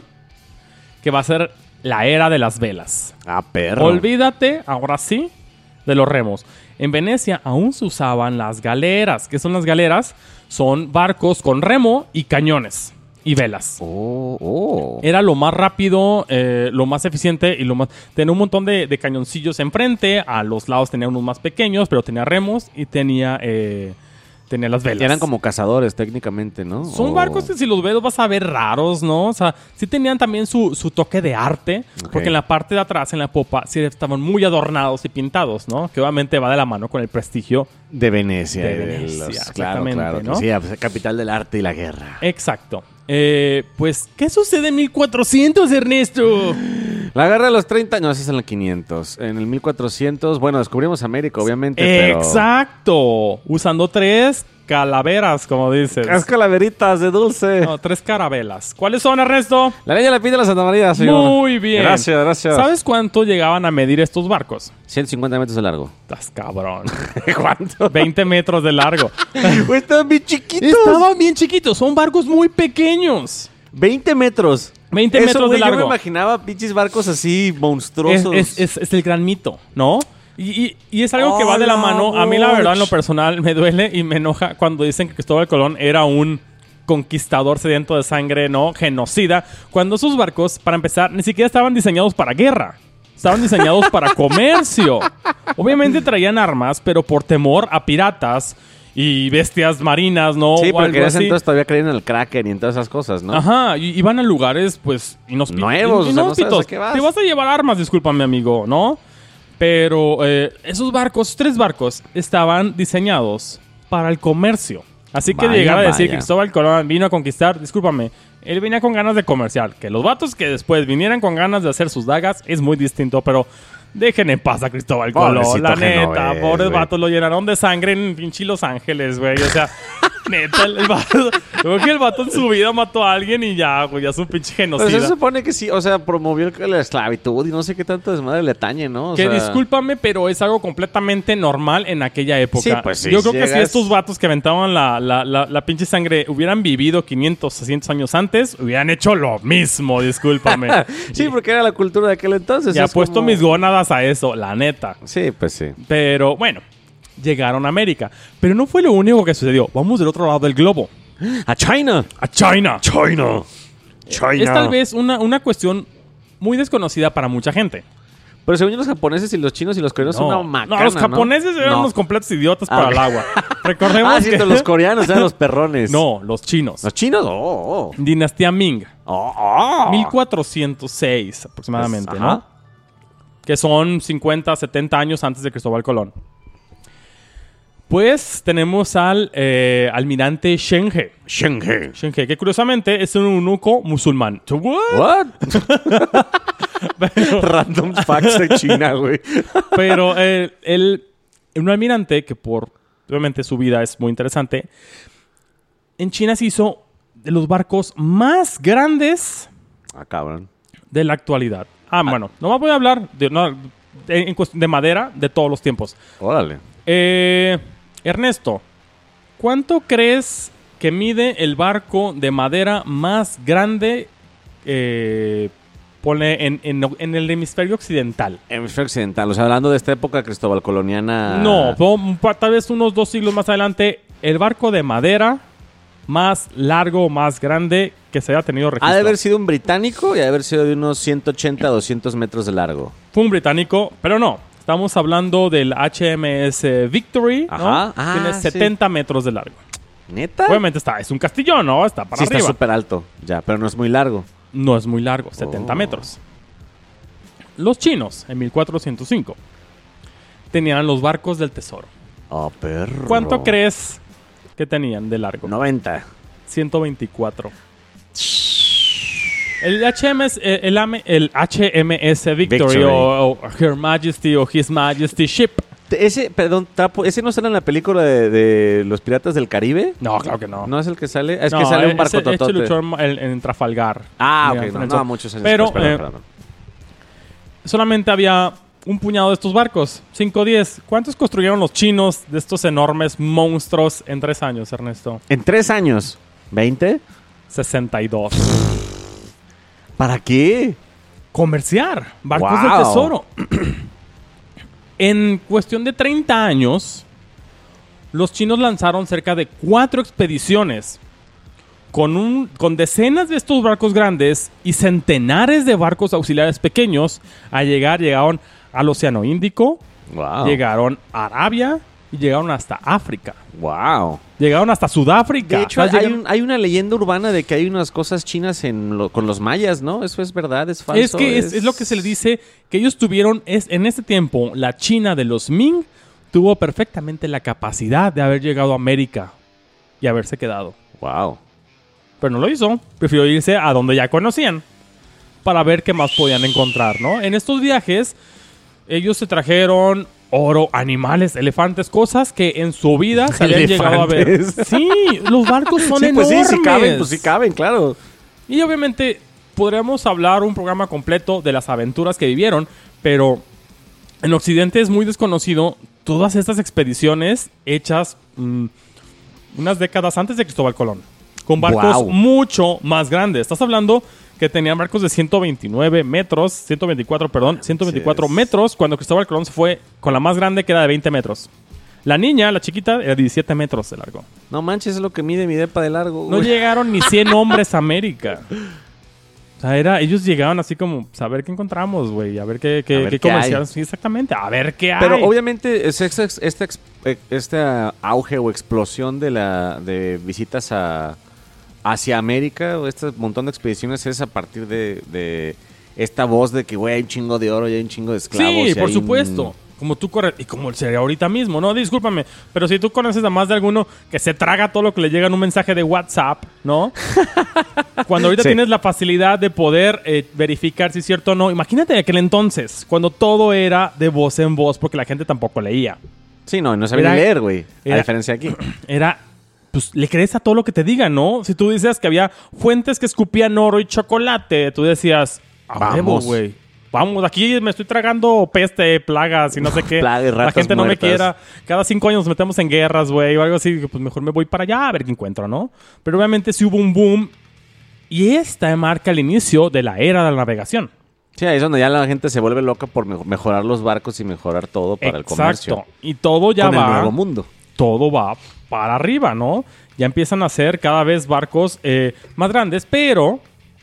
Speaker 3: que va a ser la era de las velas.
Speaker 2: Ah, perro.
Speaker 3: Olvídate, ahora sí, de los remos. En Venecia aún se usaban las galeras. ¿Qué son las galeras? Son barcos con remo y cañones y velas.
Speaker 2: Oh, oh.
Speaker 3: Era lo más rápido, eh, lo más eficiente y lo más... Tenía un montón de, de cañoncillos enfrente. A los lados tenía unos más pequeños, pero tenía remos y tenía, eh, tenía las velas.
Speaker 2: Eran como cazadores técnicamente, ¿no?
Speaker 3: Son
Speaker 2: O-
Speaker 3: barcos que si los ves vas a ver raros, ¿no? O sea, sí tenían también su, su toque de arte,
Speaker 2: Ok.
Speaker 3: porque en la parte de atrás, en la popa, sí estaban muy adornados y pintados, ¿no? Que obviamente va de la mano con el prestigio.
Speaker 2: De Venecia.
Speaker 3: De
Speaker 2: de
Speaker 3: Venecia,
Speaker 2: los- claro,
Speaker 3: exactamente,
Speaker 2: claro.
Speaker 3: ¿no?
Speaker 2: Sí, pues, capital del arte y la guerra.
Speaker 3: Exacto. Eh, pues, ¿qué sucede en mil cuatrocientos, Ernesto?
Speaker 2: La guerra de los treinta, no, esa es en el quinientos. En el mil cuatrocientos, bueno, descubrimos América, obviamente, pero...
Speaker 3: Exacto. Usando tres calaveras, como dices.
Speaker 2: Es calaveritas de dulce.
Speaker 3: No, tres carabelas. ¿Cuáles son, Ernesto?
Speaker 2: La leña la pide la Santa María, señor.
Speaker 3: Muy bien.
Speaker 2: Gracias, gracias.
Speaker 3: ¿Sabes cuánto llegaban a medir estos barcos?
Speaker 2: ciento cincuenta metros de largo.
Speaker 3: Estás cabrón.
Speaker 2: ¿Cuánto?
Speaker 3: veinte metros de largo.
Speaker 2: Güey, estaban bien chiquitos.
Speaker 3: Estaban bien chiquitos. Son barcos muy pequeños.
Speaker 2: veinte metros.
Speaker 3: veinte
Speaker 2: Eso,
Speaker 3: metros
Speaker 2: güey,
Speaker 3: de
Speaker 2: Yo me
Speaker 3: largo.
Speaker 2: imaginaba pinches barcos así
Speaker 3: Es,
Speaker 2: monstruosos.
Speaker 3: es- es- es el gran mito, ¿no? Y, y- y es algo que va de la
Speaker 2: ¡Hola,
Speaker 3: mano. A mí, la verdad, en lo
Speaker 2: Borch!
Speaker 3: personal, me duele y me enoja cuando dicen que Cristóbal Colón era un conquistador sediento de sangre, ¿no? Genocida. Cuando esos barcos, para empezar, ni siquiera estaban diseñados para guerra. Estaban diseñados para comercio. Obviamente traían armas, pero por temor a piratas y bestias marinas, ¿no?
Speaker 2: Sí,
Speaker 3: O
Speaker 2: porque
Speaker 3: algo
Speaker 2: en ese
Speaker 3: así.
Speaker 2: entonces todavía creían en el Kraken y en todas esas cosas, ¿no?
Speaker 3: Ajá, y, y van a lugares, pues, inhóspitos.
Speaker 2: Nuevos, o sea, no sabes a qué vas.
Speaker 3: Te vas a llevar armas, discúlpame, amigo, ¿no? Pero eh, esos barcos, tres barcos, estaban diseñados para el comercio. Así que
Speaker 2: Vaya,
Speaker 3: llegar a decir
Speaker 2: vaya.
Speaker 3: que Cristóbal Colón vino a conquistar, discúlpame, él venía con ganas de comerciar. Que los vatos que después vinieran con ganas de hacer sus dagas es muy distinto, pero dejen en paz a Cristóbal Colón,
Speaker 2: Pobrecito
Speaker 3: la
Speaker 2: genovés,
Speaker 3: neta. Pobres
Speaker 2: güey.
Speaker 3: vatos lo llenaron de sangre en pinche Los Ángeles, güey. O sea, neta, el, el vato, creo que el vato en su vida mató a alguien y ya, güey, ya es un pinche
Speaker 2: Pero
Speaker 3: genocida.
Speaker 2: se supone que sí, o sea, promovió la esclavitud y no sé qué tanto desmadre le atañe, ¿no? O
Speaker 3: Que
Speaker 2: sea,
Speaker 3: discúlpame, pero es algo completamente normal en aquella época.
Speaker 2: Sí, pues sí,
Speaker 3: Yo creo que si
Speaker 2: llegas-
Speaker 3: estos vatos que aventaban la, la, la, la pinche sangre hubieran vivido quinientos, seiscientos años antes, hubieran hecho lo mismo, discúlpame.
Speaker 2: Sí, porque era la cultura de aquel entonces.
Speaker 3: Y
Speaker 2: es
Speaker 3: apuesto
Speaker 2: como-
Speaker 3: mis gónadas a eso, la neta.
Speaker 2: Sí, pues sí.
Speaker 3: Pero bueno, llegaron a América. Pero no fue lo único que sucedió. Vamos del otro lado del globo.
Speaker 2: ¡A China!
Speaker 3: A China.
Speaker 1: China. China.
Speaker 3: Es tal vez una, una cuestión muy desconocida para mucha gente.
Speaker 2: Pero según yo, los japoneses y los chinos y los coreanos son una macana,
Speaker 3: no, los japoneses eran
Speaker 2: No.
Speaker 3: unos completos idiotas
Speaker 2: Ah,
Speaker 3: para
Speaker 2: ok.
Speaker 3: el agua. Recordemos
Speaker 2: Ah, sí,
Speaker 3: que...
Speaker 2: los coreanos eran los perrones.
Speaker 3: No, los chinos.
Speaker 2: ¿Los chinos? Oh, oh.
Speaker 3: Dinastía Ming.
Speaker 2: Oh, oh.
Speaker 3: mil cuatrocientos seis aproximadamente,
Speaker 2: Pues,
Speaker 3: ¿no?
Speaker 2: ajá.
Speaker 3: Que son cincuenta, setenta años antes de Cristóbal Colón. Pues tenemos al eh, almirante Shenge.
Speaker 2: Shenge.
Speaker 3: Shenge, que curiosamente es un eunuco musulmán. ¿What?
Speaker 2: What?
Speaker 3: Pero,
Speaker 2: Random facts de China, güey.
Speaker 3: pero eh, él, un almirante que por, obviamente su vida es muy interesante, en China se hizo de los barcos más grandes
Speaker 2: Ah, cabrón.
Speaker 3: de la actualidad. Ah, bueno, no voy a hablar de, no, de, en cuestión de madera de todos los tiempos.
Speaker 2: Órale.
Speaker 3: Eh, Ernesto, ¿cuánto crees que mide el barco de madera más grande eh, pone en, en, en el hemisferio occidental.
Speaker 2: Hemisferio occidental. O sea, hablando de esta época Cristóbal Coloniana.
Speaker 3: No, fue un- tal vez unos dos siglos más adelante, el barco de madera más largo, más grande que se haya tenido registro.
Speaker 2: Ha de haber sido un británico y ha de haber sido de unos ciento ochenta a doscientos metros de largo.
Speaker 3: Fue un británico, pero no. Estamos hablando del H M S Victory, ¿no?
Speaker 2: Ajá. Ah,
Speaker 3: Tiene
Speaker 2: sí.
Speaker 3: setenta metros de largo.
Speaker 2: ¿Neta?
Speaker 3: Obviamente está, es un castillón, ¿no? Está para
Speaker 2: Sí,
Speaker 3: arriba.
Speaker 2: está súper alto. Ya, pero no es muy largo.
Speaker 3: No es muy largo, setenta
Speaker 2: Oh.
Speaker 3: metros. Los chinos, en mil cuatrocientos cinco, tenían los barcos del tesoro.
Speaker 2: Oh, perro.
Speaker 3: ¿Cuánto crees que tenían de largo?
Speaker 2: noventa.
Speaker 3: ciento veinticuatro. El H M S, eh, el, AM el H M S Victory,
Speaker 2: Victory.
Speaker 3: O, o Her Majesty o His Majesty Ship.
Speaker 2: Ese, perdón, Tapo, ¿ese no sale en la película de, de Los Piratas del Caribe?
Speaker 3: No, claro que no.
Speaker 2: ¿No es el que sale? Es
Speaker 3: No,
Speaker 2: que sale un
Speaker 3: ese-
Speaker 2: barco
Speaker 3: ese
Speaker 2: totote.
Speaker 3: luchó en, en- en Trafalgar.
Speaker 2: Ah,
Speaker 3: Mira,
Speaker 2: ok. No,
Speaker 3: Franco.
Speaker 2: no, muchos años
Speaker 3: Pero,
Speaker 2: después, perdón,
Speaker 3: eh,
Speaker 2: perdón.
Speaker 3: solamente había un puñado de estos barcos, cinco o diez. ¿Cuántos construyeron los chinos de estos enormes monstruos en tres años, Ernesto?
Speaker 2: En tres años. ¿veinte?
Speaker 3: sesenta y dos.
Speaker 2: ¿Para qué?
Speaker 3: Comerciar, barcos
Speaker 2: Wow.
Speaker 3: del tesoro. En cuestión de treinta años, los chinos lanzaron cerca de cuatro expediciones con, un, con decenas de estos barcos grandes y centenares de barcos auxiliares pequeños. A llegar, llegaron al Océano Índico,
Speaker 2: Wow.
Speaker 3: llegaron a Arabia y llegaron hasta África.
Speaker 2: Wow.
Speaker 3: Llegaron hasta Sudáfrica.
Speaker 2: De hecho,
Speaker 3: O sea,
Speaker 2: hay,
Speaker 3: llegan-
Speaker 2: un- hay una leyenda urbana de que hay unas cosas chinas en lo- con los mayas, ¿no? ¿Eso es verdad? ¿Es falso?
Speaker 3: Es que es, es lo que se le dice que ellos tuvieron, es en este tiempo, la China de los Ming tuvo perfectamente la capacidad de haber llegado a América y haberse quedado.
Speaker 2: Wow.
Speaker 3: Pero no lo hizo. Prefirió irse a donde ya conocían para ver qué más podían encontrar, ¿no? En estos viajes, ellos se trajeron oro, animales, elefantes, cosas que en su vida se habían llegado a ver.
Speaker 2: Elefantes.
Speaker 3: Sí, los barcos son
Speaker 2: Sí, pues
Speaker 3: enormes.
Speaker 2: sí, sí caben, pues sí caben, claro.
Speaker 3: Y obviamente podríamos hablar un programa completo de las aventuras que vivieron, pero en Occidente es muy desconocido todas estas expediciones hechas mm, unas décadas antes de Cristóbal Colón, con barcos
Speaker 2: Wow.
Speaker 3: mucho más grandes. Estás hablando que tenían barcos de ciento veintinueve metros, ciento veinticuatro, perdón, ciento veinticuatro
Speaker 2: Manches.
Speaker 3: metros, cuando Cristóbal Colón se fue con la más grande que era de veinte metros. La niña, la chiquita, era diecisiete metros de largo.
Speaker 2: No manches, es lo que mide mi depa de largo.
Speaker 3: No
Speaker 2: güey.
Speaker 3: llegaron ni cien hombres a América. O sea, era, ellos llegaban así como, pues, a ver qué encontramos, güey. A ver qué, qué,
Speaker 2: A ver
Speaker 3: qué
Speaker 2: qué
Speaker 3: comerciales. Sí, exactamente. A ver qué hay.
Speaker 2: Pero obviamente es este, este, este auge o explosión de la de visitas a hacia América, o este montón de expediciones es a partir de, de esta voz de que, güey, hay un chingo de oro y hay un chingo de esclavos.
Speaker 3: Sí,
Speaker 2: y
Speaker 3: por
Speaker 2: hay
Speaker 3: supuesto.
Speaker 2: un-
Speaker 3: Como tú corres, y como sería ahorita mismo, ¿no? Discúlpame, pero si tú conoces a más de alguno que se traga todo lo que le llega en un mensaje de WhatsApp, ¿no? Cuando ahorita
Speaker 2: Sí.
Speaker 3: tienes la facilidad de poder eh, verificar si es cierto o no. Imagínate de aquel entonces, cuando todo era de voz en voz, porque la gente tampoco leía.
Speaker 2: Sí, no, no sabía
Speaker 3: Era-
Speaker 2: ni leer, güey. A
Speaker 3: era-
Speaker 2: diferencia de aquí.
Speaker 3: Era, pues, le crees a todo lo que te digan, ¿no? Si tú dices que había fuentes que escupían oro y chocolate, tú decías, a
Speaker 2: Vamos.
Speaker 3: huevo, güey. Vamos, aquí me estoy tragando peste, plagas y no sé qué.
Speaker 2: Plagas,
Speaker 3: La
Speaker 2: ratas
Speaker 3: gente no me
Speaker 2: muertas.
Speaker 3: quiera. Cada cinco años nos metemos en guerras, güey, o algo así. Pues mejor me voy para allá a ver qué encuentro, ¿no? Pero obviamente sí hubo un boom. Y esta marca el inicio de la era de la navegación.
Speaker 2: Sí, ahí es donde ya la gente se vuelve loca por me- mejorar los barcos y mejorar todo para el comercio.
Speaker 3: Exacto. Y todo ya
Speaker 2: Con
Speaker 3: va.
Speaker 2: el nuevo mundo.
Speaker 3: Todo va para arriba, ¿no? Ya empiezan a hacer cada vez barcos eh, más grandes, pero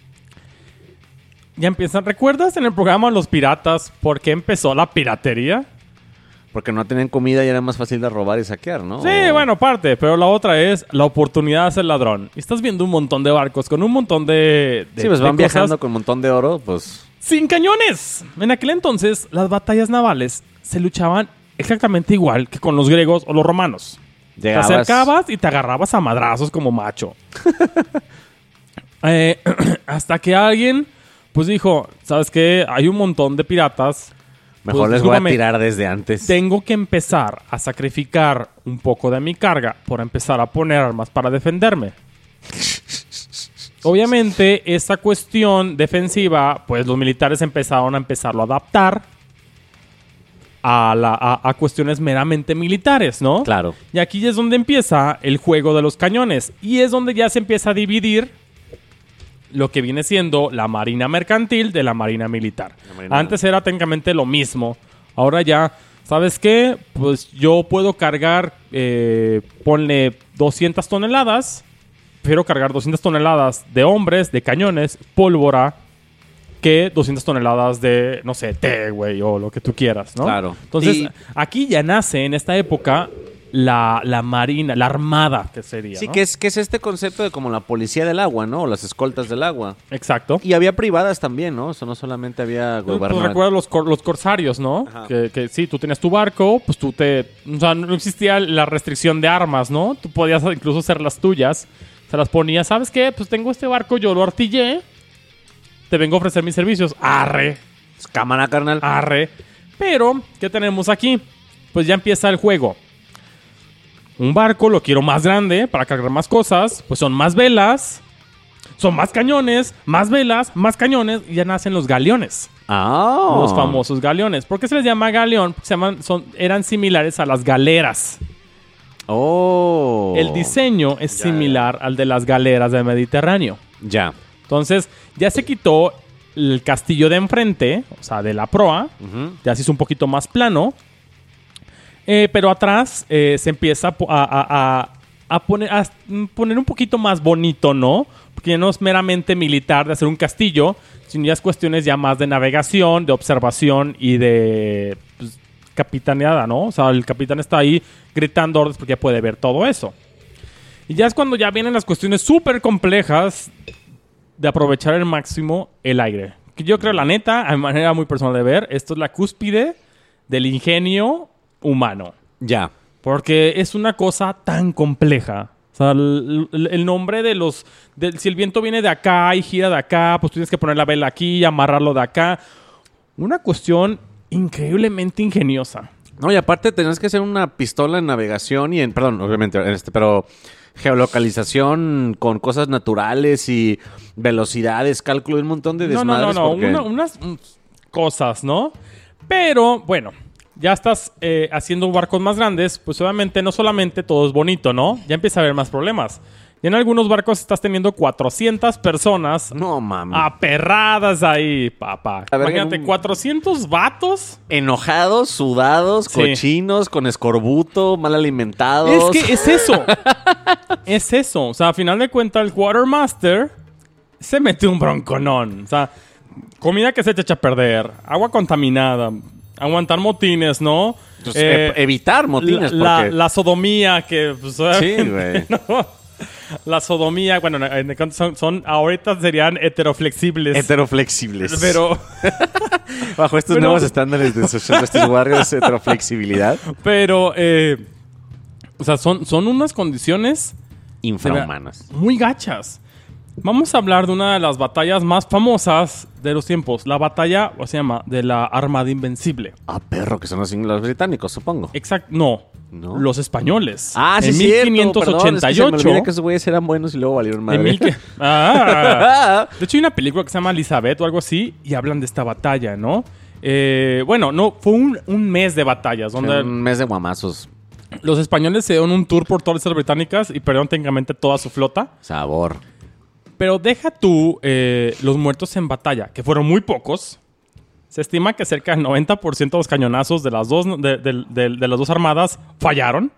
Speaker 3: ya empiezan. ¿Recuerdas en el programa Los Piratas por qué empezó la piratería?
Speaker 2: Porque no tenían comida y era más fácil de robar y saquear, ¿no?
Speaker 3: Sí,
Speaker 2: O-
Speaker 3: bueno, parte, pero la otra es la oportunidad de ser ladrón. Y estás viendo un montón de barcos con un montón de. de
Speaker 2: Sí, pues
Speaker 3: de
Speaker 2: van
Speaker 3: cosas
Speaker 2: viajando con un montón de oro, pues...
Speaker 3: sin cañones. En aquel entonces, las batallas navales se luchaban exactamente igual que con los griegos o los romanos.
Speaker 2: Llegabas...
Speaker 3: Te acercabas y te agarrabas a madrazos como macho. Eh, hasta que alguien, pues dijo, ¿sabes qué? Hay un montón de piratas.
Speaker 2: Mejor
Speaker 3: Pues,
Speaker 2: les voy a
Speaker 3: discúlpame,
Speaker 2: tirar desde antes.
Speaker 3: Tengo que empezar a sacrificar un poco de mi carga por empezar a poner armas para defenderme. Obviamente, esa cuestión defensiva, pues los militares empezaron a empezarlo a adaptar a, la, a, a cuestiones meramente militares, ¿no?
Speaker 2: Claro.
Speaker 3: Y aquí es donde empieza el juego de los cañones. Y es donde ya se empieza a dividir lo que viene siendo la marina mercantil de la marina militar.
Speaker 2: La marina
Speaker 3: Antes era técnicamente lo mismo. Ahora ya, ¿sabes qué? Pues yo puedo cargar, eh, ponle doscientas toneladas. Prefiero cargar doscientas toneladas de hombres, de cañones, pólvora, que doscientas toneladas de, no sé, té, güey, o lo que tú quieras, ¿no?
Speaker 2: Claro.
Speaker 3: Entonces,
Speaker 2: Y-
Speaker 3: aquí ya nace en esta época la, la marina, la armada, que sería,
Speaker 2: Sí,
Speaker 3: ¿no?
Speaker 2: que es, que es este concepto de como la policía del agua, ¿no? O las escoltas del agua.
Speaker 3: Exacto.
Speaker 2: Y había privadas también, ¿no? Eso no solamente había
Speaker 3: Pues,
Speaker 2: gobernador.
Speaker 3: recuerdas los, cor- los corsarios, ¿no?
Speaker 2: Ajá.
Speaker 3: Que, que sí, tú tenías tu barco, pues tú te... O sea, no existía la restricción de armas, ¿no? Tú podías incluso hacer las tuyas. Se las ponías, ¿sabes qué? Pues tengo este barco, yo lo artillé. Te vengo a ofrecer mis servicios. Arre,
Speaker 2: Cámara, carnal.
Speaker 3: arre. Pero, ¿qué tenemos aquí? Pues ya empieza el juego. Un barco lo quiero más grande para cargar más cosas. Pues son más velas. Son más cañones, más velas, más cañones. Y ya nacen los galeones.
Speaker 2: Ah.
Speaker 3: Los famosos galeones. ¿Por qué se les llama galeón? Porque se llaman, son, eran similares a las galeras.
Speaker 2: Oh.
Speaker 3: El diseño es
Speaker 2: Ya,
Speaker 3: similar al de las galeras del Mediterráneo.
Speaker 2: Ya.
Speaker 3: Entonces, ya se quitó el castillo de enfrente, o sea, de la proa.
Speaker 2: Ujú.
Speaker 3: Ya se hizo un poquito más plano. Eh, pero atrás eh, se empieza a, po- a- a- a- a poner, a poner un poquito más bonito, ¿no? Porque ya no es meramente militar de hacer un castillo, sino ya es cuestiones ya más de navegación, de observación y de pues, capitaneada, ¿no? O sea, el capitán está ahí gritando órdenes porque ya puede ver todo eso. Y ya es cuando ya vienen las cuestiones súper complejas de aprovechar al máximo el aire. Que yo creo, la neta, a manera muy personal de ver, esto es la cúspide del ingenio humano.
Speaker 2: Ya.
Speaker 3: Porque es una cosa tan compleja. O sea, el, el- el nombre de los... de- si el viento viene de acá y gira de acá, pues tú tienes que poner la vela aquí y amarrarlo de acá. Una cuestión increíblemente ingeniosa.
Speaker 2: No, y aparte tenías que hacer una pistola en navegación y en... Perdón, obviamente, en este, pero... Geolocalización con cosas naturales y velocidades, cálculo y un montón de
Speaker 3: No, no,
Speaker 2: desmadres.
Speaker 3: no, no.
Speaker 2: porque-
Speaker 3: una- unas mm, cosas, ¿no? Pero, bueno, ya estás eh, haciendo barcos más grandes, pues obviamente no solamente todo es bonito, ¿no? Ya empieza a haber más problemas. Ya en algunos barcos estás teniendo cuatrocientas personas
Speaker 2: No, mami.
Speaker 3: aperradas ahí, papá.
Speaker 2: A ver,
Speaker 3: Imagínate,
Speaker 2: en un-
Speaker 3: cuatrocientos vatos.
Speaker 2: Enojados, sudados,
Speaker 3: Sí.
Speaker 2: cochinos, con escorbuto, mal alimentados.
Speaker 3: Es que es eso. Es eso. O sea, a final de cuentas, el Quartermaster se mete un bronconón. O sea, comida que se te echa a perder, agua contaminada, aguantar motines, son,
Speaker 2: Pues,
Speaker 3: Eh,
Speaker 2: e- evitar motines,
Speaker 3: la,
Speaker 2: porque...
Speaker 3: la, la sodomía que... Pues,
Speaker 2: Sí, güey.
Speaker 3: ¿no? La sodomía, bueno, en- en- son, son ahorita serían heteroflexibles.
Speaker 2: Heteroflexibles.
Speaker 3: pero,
Speaker 2: Bajo estos
Speaker 3: pero-
Speaker 2: nuevos estándares de Social Justice Warriors, heteroflexibilidad.
Speaker 3: pero, eh, o sea, son, son unas condiciones
Speaker 2: Infrahumanas.
Speaker 3: muy gachas. Vamos a hablar de una de las batallas más famosas de los tiempos. La batalla, o se llama, de la Armada Invencible.
Speaker 2: Ah, perro, que son los, los británicos, supongo.
Speaker 3: Exacto, no.
Speaker 2: ¿No?
Speaker 3: Los españoles.
Speaker 2: Ah, sí,
Speaker 3: en
Speaker 2: cierto.
Speaker 3: mil quinientos ochenta y ocho.
Speaker 2: Perdón, es que se me olvida que esos güeyes eran buenos y luego valieron madre.
Speaker 3: en mil que- Ah. De hecho, hay una película que se llama Elizabeth o algo así y hablan de esta batalla, ¿no? Eh, bueno, no, fue un, un mes de batallas donde
Speaker 2: Un mes de guamazos.
Speaker 3: los españoles se dieron un tour por todas las islas británicas y perdieron técnicamente toda su flota.
Speaker 2: Sabor.
Speaker 3: Pero deja tú eh, los muertos en batalla, que fueron muy pocos. Se estima que cerca del noventa por ciento de los cañonazos de las dos, de, de- de- de las dos armadas fallaron.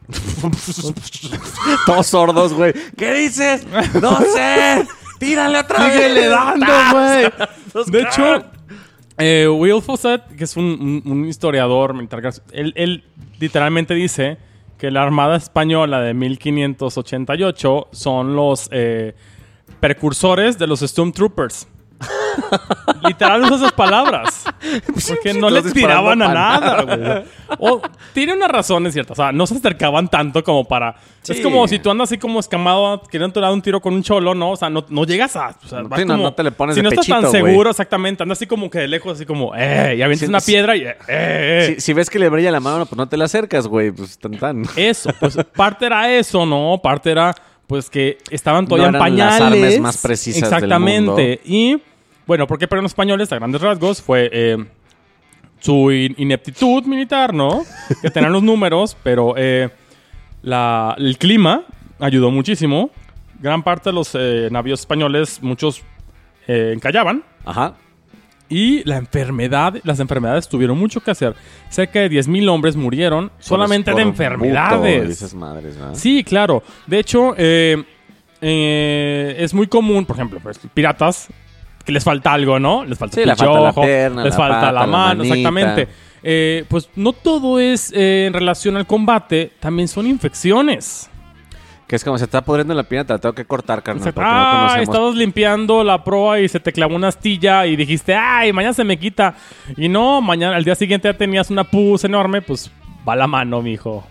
Speaker 2: Todos sordos, güey. ¿Qué dices? No sé. Tírale otra vez.
Speaker 3: ¡Síguele dando, güey!
Speaker 2: Los
Speaker 3: De
Speaker 2: crack.
Speaker 3: hecho, eh, Will Fawcett, que es un, un- un historiador militar, él, él literalmente dice que la Armada Española de mil quinientos ochenta y ocho son los eh, precursores de los Stormtroopers. Literal usa esas palabras. Porque no
Speaker 2: Todos
Speaker 3: les tiraban a
Speaker 2: disparando
Speaker 3: nada, güey. O tiene unas razones ciertas. O sea, no se acercaban tanto como para... Es
Speaker 2: Sí.
Speaker 3: como si tú andas así como escamado queriendo tirar un tiro con un cholo, ¿no? O sea, no, no llegas a... O sea,
Speaker 2: Sí,
Speaker 3: vas
Speaker 2: no,
Speaker 3: como-
Speaker 2: no te le pones
Speaker 3: Si
Speaker 2: de
Speaker 3: no estás tan
Speaker 2: pechito, güey.
Speaker 3: seguro, exactamente. Andas así como que de lejos, así como... ¡Eh! Y avientas
Speaker 2: Sí,
Speaker 3: una
Speaker 2: sí.
Speaker 3: piedra y... ¡Eh! eh.
Speaker 2: Si, si ves que le brilla la mano, pues no te la acercas, güey. Pues tan tan.
Speaker 3: Eso. Pues parte era eso, ¿no? Parte era... Pues que estaban todavía
Speaker 2: No
Speaker 3: en
Speaker 2: eran las
Speaker 3: pañales.
Speaker 2: armas más precisas del
Speaker 3: Exactamente. Y... Bueno, ¿por qué perdieron los españoles? A grandes rasgos fue eh, su in- ineptitud militar, ¿no? Que tenían los números, pero eh, la, el clima ayudó muchísimo. Gran parte de los eh, navíos españoles, muchos eh, encallaban.
Speaker 2: Ajá.
Speaker 3: Y la enfermedad, las enfermedades tuvieron mucho que hacer. Cerca de diez mil hombres murieron solamente de enfermedades.
Speaker 2: Esas madres, ¿no?
Speaker 3: Sí, claro. De hecho, eh, eh, es muy común, por ejemplo, pues, piratas, que les falta algo, ¿no? Les falta
Speaker 2: Sí,
Speaker 3: el
Speaker 2: le falta la
Speaker 3: pichojo,
Speaker 2: pierna,
Speaker 3: les
Speaker 2: la
Speaker 3: falta
Speaker 2: pata,
Speaker 3: la
Speaker 2: la
Speaker 3: mano,
Speaker 2: manita.
Speaker 3: exactamente. Eh, pues no todo es eh, en relación al combate, también son infecciones.
Speaker 2: Que es como se está pudriendo la pierna, te la tengo que cortar, carnal.
Speaker 3: Exacto.
Speaker 2: Porque no
Speaker 3: Ah,
Speaker 2: conocemos.
Speaker 3: estabas limpiando la proa y se te clavó una astilla y dijiste, ay, mañana se me quita. Y no, mañana, al día siguiente ya tenías una pus enorme, pues va la mano, mijo.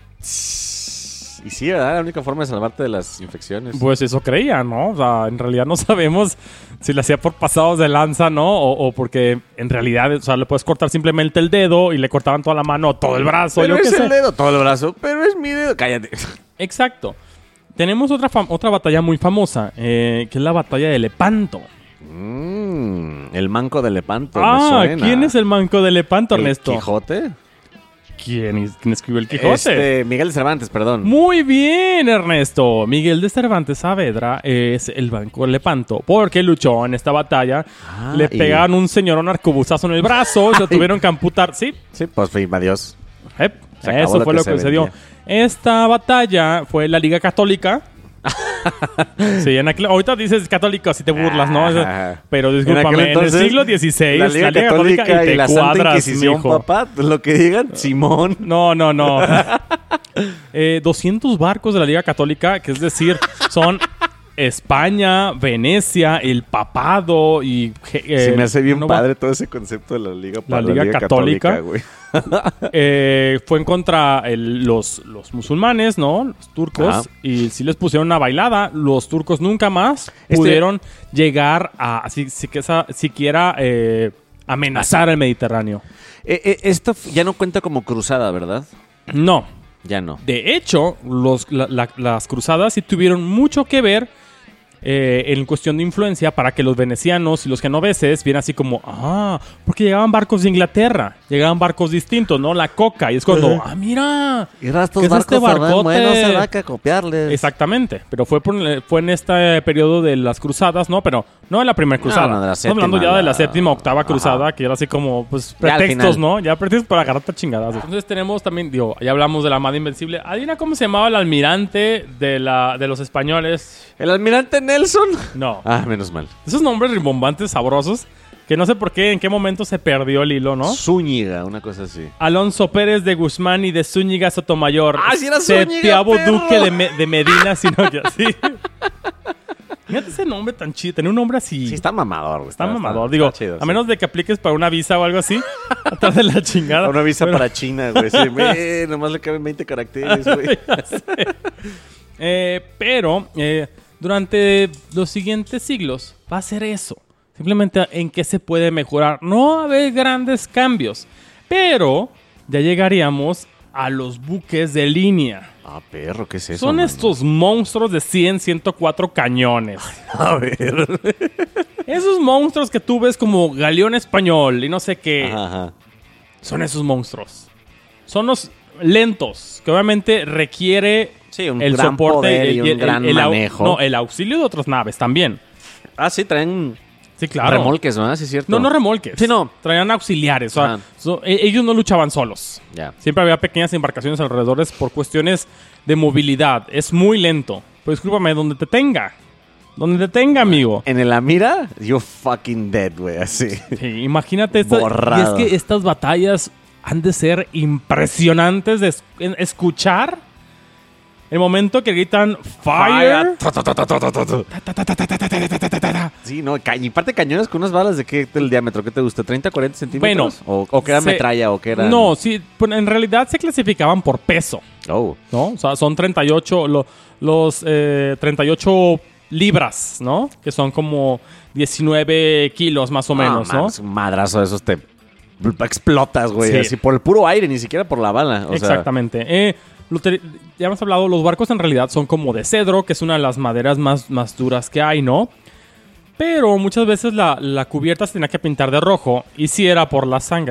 Speaker 2: Y sí, ¿verdad? La única forma de salvarte de las infecciones.
Speaker 3: Pues eso creía, ¿no? O sea, en realidad no sabemos si lo hacía por pasados de lanza, ¿no? O, o porque en realidad, o sea, le puedes cortar simplemente el dedo y le cortaban toda la mano o todo el brazo.
Speaker 2: pero
Speaker 3: yo
Speaker 2: es
Speaker 3: qué sé.
Speaker 2: el dedo, todo el brazo. Pero es mi dedo. Cállate.
Speaker 3: Exacto. Tenemos otra, fam- otra batalla muy famosa, eh, que es la batalla de Lepanto.
Speaker 2: Mm, el manco de Lepanto.
Speaker 3: Ah,
Speaker 2: me suena.
Speaker 3: ¿quién es el manco de Lepanto,
Speaker 2: ¿El
Speaker 3: Ernesto?
Speaker 2: Quijote?
Speaker 3: ¿Quién, es- quién escribió el Quijote?
Speaker 2: Este, Miguel de Cervantes, perdón.
Speaker 3: Muy bien, Ernesto. Miguel de Cervantes Saavedra es el banco de Lepanto, porque luchó en esta batalla.
Speaker 2: Ah,
Speaker 3: le
Speaker 2: y-
Speaker 3: pegaron un señor un arcabuzazo en el brazo, se lo tuvieron que amputar. Sí,
Speaker 2: Sí, pues fue adiós.
Speaker 3: Ep,
Speaker 2: Se acabó
Speaker 3: eso
Speaker 2: lo
Speaker 3: fue
Speaker 2: que
Speaker 3: lo
Speaker 2: se
Speaker 3: que sucedió.
Speaker 2: vendía.
Speaker 3: Esta batalla fue la Liga Católica. Sí, en aquel, ahorita dices católico si te burlas, ¿no?
Speaker 2: Ah.
Speaker 3: Pero
Speaker 2: En
Speaker 3: discúlpame,
Speaker 2: aquel
Speaker 3: en, el
Speaker 2: entonces,
Speaker 3: siglo dieciséis,
Speaker 2: La Liga Católica y,
Speaker 3: te
Speaker 2: la Santa
Speaker 3: cuadras,
Speaker 2: Inquisición,
Speaker 3: mijo.
Speaker 2: papá. Lo que digan, Simón.
Speaker 3: No, no, no. eh, doscientos barcos de la Liga Católica, que es decir, son España, Venecia, el Papado y... eh,
Speaker 2: Se me hace bien
Speaker 3: no va-
Speaker 2: padre todo ese concepto de la Liga,
Speaker 3: La
Speaker 2: para
Speaker 3: Liga Católica.
Speaker 2: güey.
Speaker 3: Eh, fue en contra el- los, los musulmanes, ¿no? Los turcos.
Speaker 2: Ajá.
Speaker 3: Y sí les pusieron una bailada. Los turcos nunca más
Speaker 2: Este-
Speaker 3: pudieron llegar a así, si, que esa- siquiera eh, amenazar el Mediterráneo.
Speaker 2: Eh, eh, esto f- ya no cuenta como cruzada, ¿verdad?
Speaker 3: No.
Speaker 2: Ya no.
Speaker 3: De hecho, los, la- la- las cruzadas sí tuvieron mucho que ver eh, en cuestión de influencia para que los venecianos y los genoveses vieran así como, ah, porque llegaban barcos de Inglaterra, llegaban barcos distintos, ¿no? La coca, y es cuando, ah, mira,
Speaker 2: Y estos
Speaker 3: ¿qué es este barcote?
Speaker 2: que copiarles.
Speaker 3: Exactamente, pero fue, por- fue en este periodo de las cruzadas, ¿no? Pero no de la primera cruzada.
Speaker 2: no, de la
Speaker 3: Estamos hablando
Speaker 2: séptima,
Speaker 3: ya de la
Speaker 2: la-
Speaker 3: séptima, octava
Speaker 2: Ajá.
Speaker 3: cruzada, que era así como, pues,
Speaker 2: Ya al
Speaker 3: pretextos,
Speaker 2: final.
Speaker 3: ¿no? Ya pretextos para agarrarte a chingadas. Entonces tenemos también, digo, ya hablamos de la Armada Invencible. ¿Adivina cómo se llamaba el almirante de, la, de los españoles?
Speaker 2: ¿El almirante Nelson?
Speaker 3: No.
Speaker 2: Ah, menos mal.
Speaker 3: Esos nombres rimbombantes, sabrosos, que no sé por qué, en qué momento se perdió el hilo, ¿no?
Speaker 2: Zúñiga, una cosa así.
Speaker 3: Alonso Pérez de Guzmán y de Zúñiga Sotomayor.
Speaker 2: ¡Ah, sí era Zúñiga,
Speaker 3: Septiavo
Speaker 2: perro!
Speaker 3: duque de, Me- de Medina, sino ya, sí. Fíjate ese nombre tan chido. Tener un nombre así.
Speaker 2: Sí, está mamador, güey.
Speaker 3: Está mamador. Digo,
Speaker 2: está chido,
Speaker 3: a
Speaker 2: sí.
Speaker 3: menos de que apliques para una visa o algo así, atrás de la chingada.
Speaker 2: Una visa
Speaker 3: Pero-
Speaker 2: para China, güey. Sí, ve, nomás le caben veinte caracteres, güey.
Speaker 3: Ya sé. Eh, pero eh, durante los siguientes siglos va a ser eso. Simplemente en qué se puede mejorar. No va a haber grandes cambios. Pero ya llegaríamos a los buques de línea.
Speaker 2: Ah, perro, ¿qué es eso?
Speaker 3: Son
Speaker 2: mano?
Speaker 3: estos monstruos de cien, ciento cuatro cañones.
Speaker 2: A ver.
Speaker 3: Esos monstruos que tú ves como galeón español y no sé qué.
Speaker 2: Ajá, ajá.
Speaker 3: Son esos monstruos. Son los lentos, que obviamente requiere
Speaker 2: Sí, un
Speaker 3: el
Speaker 2: gran
Speaker 3: soporte
Speaker 2: poder y un
Speaker 3: el-
Speaker 2: gran
Speaker 3: el au-
Speaker 2: manejo.
Speaker 3: no, el auxilio de otras naves también.
Speaker 2: Ah, sí, traen
Speaker 3: Sí, claro.
Speaker 2: remolques, ¿no? Sí, es cierto.
Speaker 3: No, no remolques.
Speaker 2: Sí, no.
Speaker 3: Traían auxiliares. O sea,
Speaker 2: Ah.
Speaker 3: so- e- ellos no luchaban solos.
Speaker 2: Ya.
Speaker 3: Siempre había pequeñas embarcaciones alrededor por cuestiones de movilidad. Es muy lento. Pero discúlpame, donde te tenga. Donde te tenga, amigo.
Speaker 2: En el Amira, you fucking dead, güey, así.
Speaker 3: Sí, imagínate esta-
Speaker 2: Borrado.
Speaker 3: Y es que estas batallas han de ser impresionantes de es- en- escuchar. El momento que gritan fire.
Speaker 2: Ta, ta, ta, ta, ta, ta, ta.
Speaker 3: Ta, ta, ta, ta, ta, ta, ta, ta, ta, ta, ta.
Speaker 2: Sí, no, ca- y parte cañones con unas balas de qué el diámetro, ¿qué te gusta? ¿treinta, cuarenta centímetros?
Speaker 3: Bueno,
Speaker 2: ¿O, o que era
Speaker 3: se-
Speaker 2: metralla o que era...?
Speaker 3: No, sí, pues, en realidad se clasificaban por peso,
Speaker 2: Oh.
Speaker 3: ¿no? O sea, son treinta y ocho, lo- los eh, treinta y ocho libras, ¿no? Que son como diecinueve kilos más o menos,
Speaker 2: man,
Speaker 3: ¿no?
Speaker 2: es un madrazo de esos te explotas, güey.
Speaker 3: Sí.
Speaker 2: Así por el puro aire, ni siquiera por la bala. O sea,
Speaker 3: Exactamente. Eh, lo te- ya hemos hablado, los barcos en realidad son como de cedro, que es una de las maderas más, más duras que hay, ¿no? Pero muchas veces la, la cubierta se tenía que pintar de rojo y sí era por la sangre.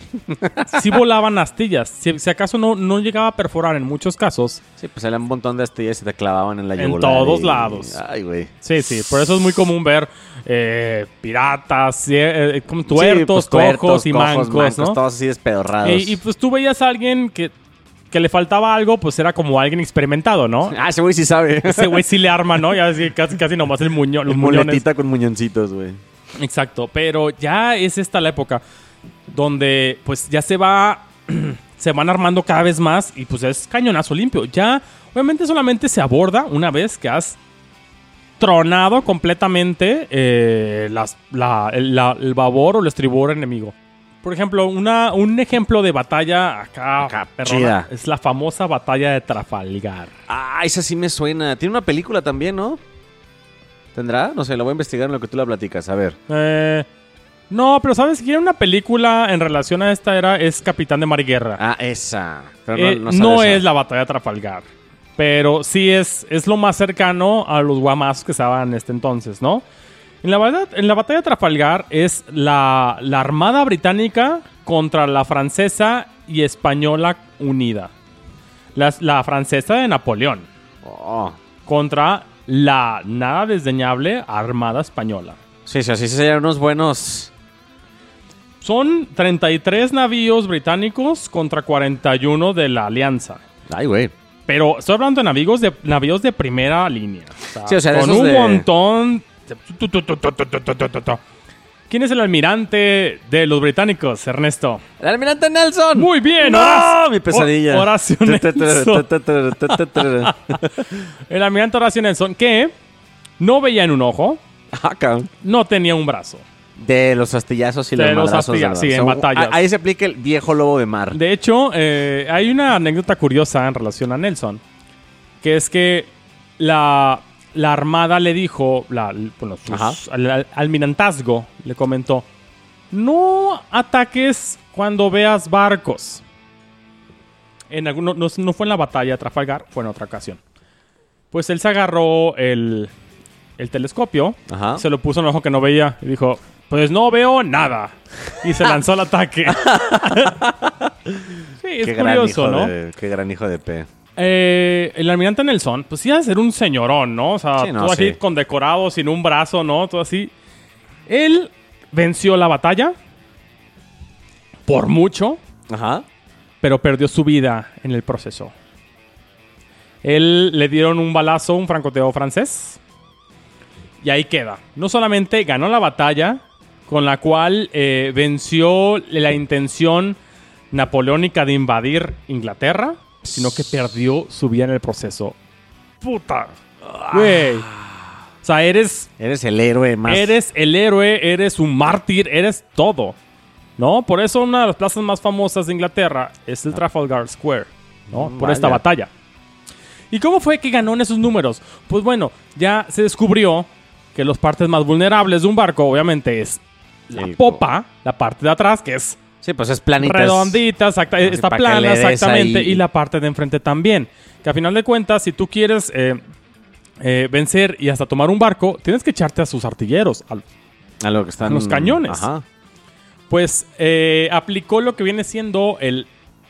Speaker 3: sí volaban astillas. Si, si acaso no, no llegaba a perforar en muchos casos.
Speaker 2: Sí, pues era un montón de astillas y te clavaban en la
Speaker 3: En
Speaker 2: yugular.
Speaker 3: todos
Speaker 2: y-
Speaker 3: lados.
Speaker 2: Ay, güey.
Speaker 3: Sí, sí. Por eso es muy común ver eh, piratas, cie- eh, como tuertos,
Speaker 2: Sí, pues, tuertos,
Speaker 3: cojos y mancos, ¿no?
Speaker 2: Todos así despedorrados.
Speaker 3: Y, y, pues tú veías a alguien que, que le faltaba algo, pues era como alguien experimentado, ¿no?
Speaker 2: Ah, ese güey sí sabe.
Speaker 3: Ese güey sí le arma, ¿no? Ya así, casi, casi nomás el muñón, los muñones.
Speaker 2: Muletita con muñoncitos, güey.
Speaker 3: Exacto, pero ya es esta la época donde pues ya se va, se van armando cada vez más y pues es cañonazo limpio. Ya obviamente solamente se aborda una vez que has tronado completamente eh, las, la, el, la- el babor o el estribor enemigo. Por ejemplo, una, un ejemplo de batalla acá,
Speaker 2: Acá,
Speaker 3: perrona,
Speaker 2: chida.
Speaker 3: es la famosa batalla de Trafalgar.
Speaker 2: Ah, esa sí me suena. Tiene una película también, ¿no? ¿Tendrá? No sé, lo voy a investigar en lo que tú la platicas. A ver.
Speaker 3: Eh, no, pero ¿sabes qué? Una película en relación a esta era es Capitán de Mar y Guerra.
Speaker 2: Ah, esa. Pero
Speaker 3: Eh,
Speaker 2: no,
Speaker 3: no
Speaker 2: no, sabe
Speaker 3: es
Speaker 2: esa.
Speaker 3: la batalla de Trafalgar, pero sí es, es lo más cercano a los guamazos que estaban en este entonces, ¿no? En la, batalla- en la batalla de Trafalgar es la, la armada británica contra la francesa y española unida. Las- la francesa de Napoleón
Speaker 2: Oh.
Speaker 3: contra la nada desdeñable armada española.
Speaker 2: Sí, sí, así serían unos buenos.
Speaker 3: Son treinta y tres navíos británicos contra cuarenta y uno de la Alianza.
Speaker 2: Ay, güey.
Speaker 3: Pero estoy hablando de navíos de, navíos de primera línea. O sea,
Speaker 2: Sí, o sea, de
Speaker 3: con
Speaker 2: esos
Speaker 3: un
Speaker 2: de-
Speaker 3: montón. de- tu, tu, tu, tu, tu, tu, tu, tu, tu, tu. ¿Quién es el almirante de los británicos, Ernesto?
Speaker 2: ¡El almirante Nelson!
Speaker 3: Muy bien,
Speaker 2: ¡No!
Speaker 3: Horacio-
Speaker 2: Mi pesadilla.
Speaker 3: Ho- Horacio Nelson. El almirante Horacio Nelson, que no veía en un ojo,
Speaker 2: Ah, cabrón.
Speaker 3: no tenía un brazo.
Speaker 2: De los astillazos y
Speaker 3: De
Speaker 2: los
Speaker 3: los
Speaker 2: madrazos.
Speaker 3: astillazos,
Speaker 2: ¿verdad?
Speaker 3: sí, en batallas.
Speaker 2: Ahí se aplica el viejo lobo de mar.
Speaker 3: De hecho, eh, hay una anécdota curiosa en relación a Nelson, que es que la, la armada le dijo, la, bueno, sus-
Speaker 2: Ajá.
Speaker 3: al, al almirantazgo le comentó, no ataques cuando veas barcos. En algún- no, no- no fue en la batalla de Trafalgar, fue en otra ocasión. Pues él se agarró el, el telescopio,
Speaker 2: Ajá.
Speaker 3: se lo puso en el ojo que no veía y dijo, pues no veo nada. Y se lanzó al ataque. Sí, es
Speaker 2: Qué gran
Speaker 3: curioso,
Speaker 2: hijo
Speaker 3: ¿no?
Speaker 2: de- qué gran hijo de P.
Speaker 3: Eh, el almirante Nelson, pues iba a ser un señorón, ¿no? O sea,
Speaker 2: Sí, no,
Speaker 3: todo así
Speaker 2: sí.
Speaker 3: condecorado, sin un brazo, ¿no? Todo así. Él venció la batalla por mucho,
Speaker 2: Ajá.
Speaker 3: pero perdió su vida en el proceso. Él le dieron un balazo, un francotirador francés, y ahí queda. No solamente ganó la batalla, con la cual eh, venció la intención napoleónica de invadir Inglaterra, sino que perdió su vida en el proceso. ¡Puta! Güey. O sea, eres,
Speaker 2: Eres el héroe más.
Speaker 3: eres el héroe, eres un mártir, eres todo. ¿No? Por eso una de las plazas más famosas de Inglaterra es el Trafalgar Square, ¿no?
Speaker 2: Mm,
Speaker 3: Por esta
Speaker 2: vaya.
Speaker 3: batalla. ¿Y cómo fue que ganó en esos números? Pues bueno, ya se descubrió que las partes más vulnerables de un barco, obviamente, es la
Speaker 2: El
Speaker 3: popa, la parte de atrás, que es
Speaker 2: Sí, pues es planita.
Speaker 3: redondita, exacta-
Speaker 2: así
Speaker 3: está
Speaker 2: para que
Speaker 3: plana,
Speaker 2: le des
Speaker 3: exactamente,
Speaker 2: ahí.
Speaker 3: y la parte de enfrente también. Que a final de cuentas, si tú quieres eh, eh, vencer y hasta tomar un barco, tienes que echarte a sus artilleros, al-
Speaker 2: A lo que están.
Speaker 3: los cañones.
Speaker 2: Ajá.
Speaker 3: pues eh, aplicó lo que viene siendo el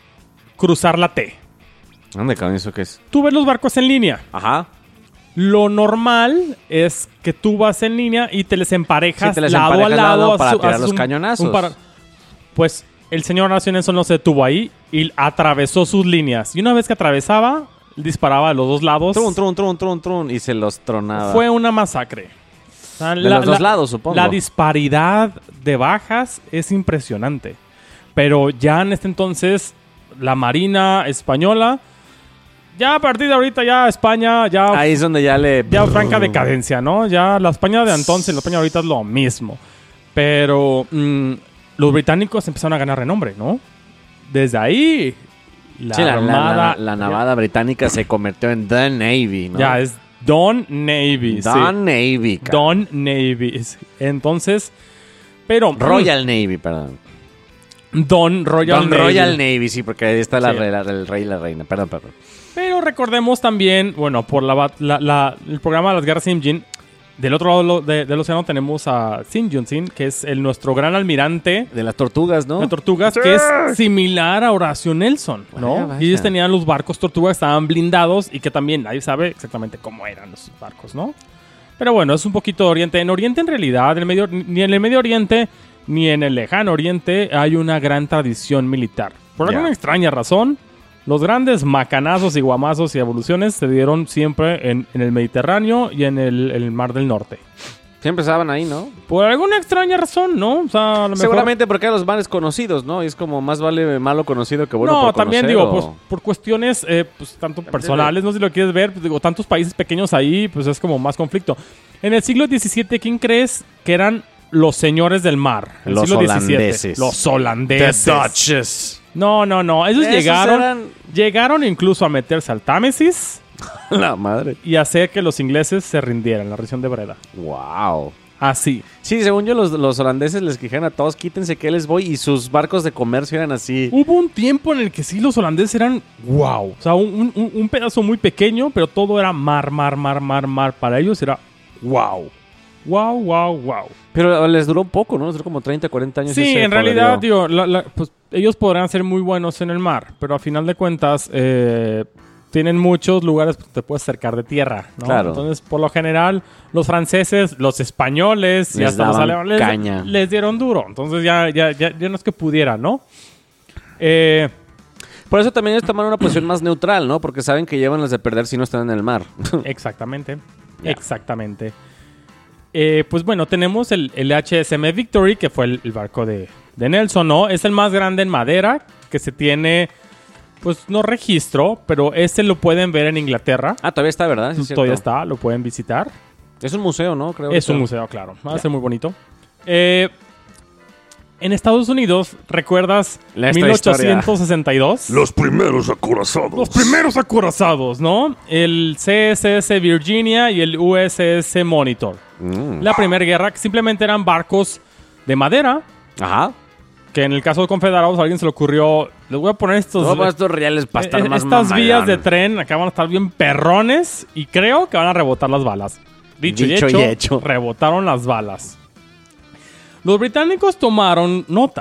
Speaker 3: cruzar la T.
Speaker 2: ¿Dónde cabrón eso qué es?
Speaker 3: Tú ves los barcos en línea.
Speaker 2: Ajá.
Speaker 3: Lo normal es que tú vas en línea y te les emparejas
Speaker 2: Sí, te les
Speaker 3: lado a
Speaker 2: emparejas
Speaker 3: lado,
Speaker 2: lado para
Speaker 3: haces-
Speaker 2: tirar
Speaker 3: haces
Speaker 2: los
Speaker 3: un-
Speaker 2: cañonazos.
Speaker 3: un para- Pues el señor Horacio Nelson no se detuvo ahí y atravesó sus líneas. Y una vez que atravesaba, disparaba de los dos lados.
Speaker 2: Trun, trun, trun, trun, trun. Y se los tronaba.
Speaker 3: Fue una masacre. O sea,
Speaker 2: De los dos lados, supongo.
Speaker 3: La disparidad de bajas es impresionante. Pero ya en este entonces, la Marina Española, ya a partir de ahorita, ya España, ya,
Speaker 2: Ahí es donde ya le.
Speaker 3: ya franca decadencia, ¿no? Ya la España de entonces y la España de ahorita es lo mismo. Pero mm, los británicos empezaron a ganar renombre, ¿no? Desde ahí, la
Speaker 2: Sí, la, la-
Speaker 3: armada...
Speaker 2: la- la navada británica se convirtió en The Navy, ¿no?
Speaker 3: Ya, es Don Navy.
Speaker 2: The
Speaker 3: sí.
Speaker 2: Navy, cabrón.
Speaker 3: Don Navy. Entonces, pero...
Speaker 2: Royal Navy, perdón.
Speaker 3: Don Royal
Speaker 2: Don
Speaker 3: Navy.
Speaker 2: Royal Navy, sí, porque ahí está la,
Speaker 3: Sí.
Speaker 2: re- la- el rey y la reina. Perdón, perdón.
Speaker 3: Pero recordemos también, bueno, por la, bat- la- la- el programa de las guerras Imjin, del otro lado lo- de- del océano tenemos a Sin Yun-sin, que es el, nuestro gran almirante
Speaker 2: De las tortugas, ¿no?
Speaker 3: de tortugas, que es similar a Horacio Nelson, ¿no?
Speaker 2: Vaya, vaya.
Speaker 3: Y ellos tenían los barcos tortugas, estaban blindados y que también nadie sabe exactamente cómo eran los barcos, ¿no? Pero bueno, es un poquito de Oriente. En Oriente, en realidad, en el Medio- ni en el Medio Oriente ni en el Lejano Oriente hay una gran tradición militar. Por
Speaker 2: Ya.
Speaker 3: alguna extraña razón, los grandes macanazos y guamazos y evoluciones se dieron siempre en, en el Mediterráneo y en el, el Mar del Norte.
Speaker 2: Siempre estaban ahí, ¿no?
Speaker 3: Por alguna extraña razón, ¿no? O sea, a lo mejor...
Speaker 2: Seguramente porque eran los males conocidos, ¿no? Y es como más vale malo conocido que bueno
Speaker 3: no,
Speaker 2: por
Speaker 3: también
Speaker 2: conocer,
Speaker 3: digo,
Speaker 2: o-
Speaker 3: pues por cuestiones eh, pues, tanto personales, no sé si lo quieres ver, pues, digo, tantos países pequeños ahí, pues es como más conflicto. En el siglo diecisiete, ¿quién crees que eran los señores del mar? En el
Speaker 2: Los
Speaker 3: siglo diecisiete.
Speaker 2: holandeses.
Speaker 3: Los
Speaker 1: The
Speaker 3: holandeses.
Speaker 1: Dutchess.
Speaker 3: No, no, no. Esos,
Speaker 2: Esos
Speaker 3: llegaron,
Speaker 2: eran-
Speaker 3: llegaron incluso a meterse al Támesis
Speaker 2: La madre.
Speaker 3: y hacer que los ingleses se rindieran, la región de Breda.
Speaker 2: Wow.
Speaker 3: Así.
Speaker 2: Sí, según yo, los, los holandeses les dijeron a todos, quítense que les voy. Y sus barcos de comercio eran así.
Speaker 3: Hubo un tiempo en el que sí los holandeses eran wow. O sea, un, un- un pedazo muy pequeño, pero todo era mar, mar, mar, mar, mar. Para ellos era wow. Wow, wow, wow.
Speaker 2: Pero les duró un poco, ¿no? Les duró como treinta, cuarenta años.
Speaker 3: Sí,
Speaker 2: ese
Speaker 3: en realidad,
Speaker 2: poderío.
Speaker 3: digo, la- la- pues, ellos podrán ser muy buenos en el mar, pero a final de cuentas eh, tienen muchos lugares que te puedes acercar de tierra, ¿no?
Speaker 2: Claro.
Speaker 3: Entonces, por lo general, los franceses, los españoles y
Speaker 2: Les
Speaker 3: hasta los
Speaker 2: daban
Speaker 3: alemanes
Speaker 2: caña.
Speaker 3: les, les dieron duro. Entonces ya, ya, ya, ya no es que pudieran, ¿no? Eh,
Speaker 2: Por eso también ellos toman una posición más neutral, ¿no? Porque saben que llevan las de perder si no están en el mar.
Speaker 3: exactamente.
Speaker 2: Ya.
Speaker 3: Exactamente. Eh, pues bueno, tenemos el, el H S M Victory, que fue el, el barco de, de Nelson, ¿no? Es el más grande en madera que se tiene, pues no registro, pero este lo pueden ver en Inglaterra.
Speaker 2: Ah, todavía está, ¿verdad? Sí, es
Speaker 3: Todavía
Speaker 2: cierto.
Speaker 3: está, lo pueden visitar.
Speaker 2: Es un museo, ¿no? Creo.
Speaker 3: Es un
Speaker 2: que-
Speaker 3: museo, claro. Va a ser muy bonito. Eh, en Estados Unidos, ¿recuerdas
Speaker 2: La- esta
Speaker 3: mil ochocientos sesenta y dos?
Speaker 1: Los primeros acorazados.
Speaker 3: Los primeros acorazados, ¿no? El C S S Virginia y el U S S Monitor.
Speaker 2: Mm.
Speaker 3: La primera guerra, que simplemente eran barcos de madera,
Speaker 2: Ajá.
Speaker 3: que en el caso de confederados a alguien se le ocurrió, les voy a poner estos,
Speaker 2: Todos estos reales para estar
Speaker 3: eh,
Speaker 2: más
Speaker 3: estas vías de
Speaker 2: mamalón.
Speaker 3: tren, acá van a estar bien perrones y creo que van a rebotar las balas. Dicho,
Speaker 2: Dicho
Speaker 3: y,
Speaker 2: y
Speaker 3: hecho,
Speaker 2: hecho.
Speaker 3: rebotaron las balas. Los británicos tomaron nota.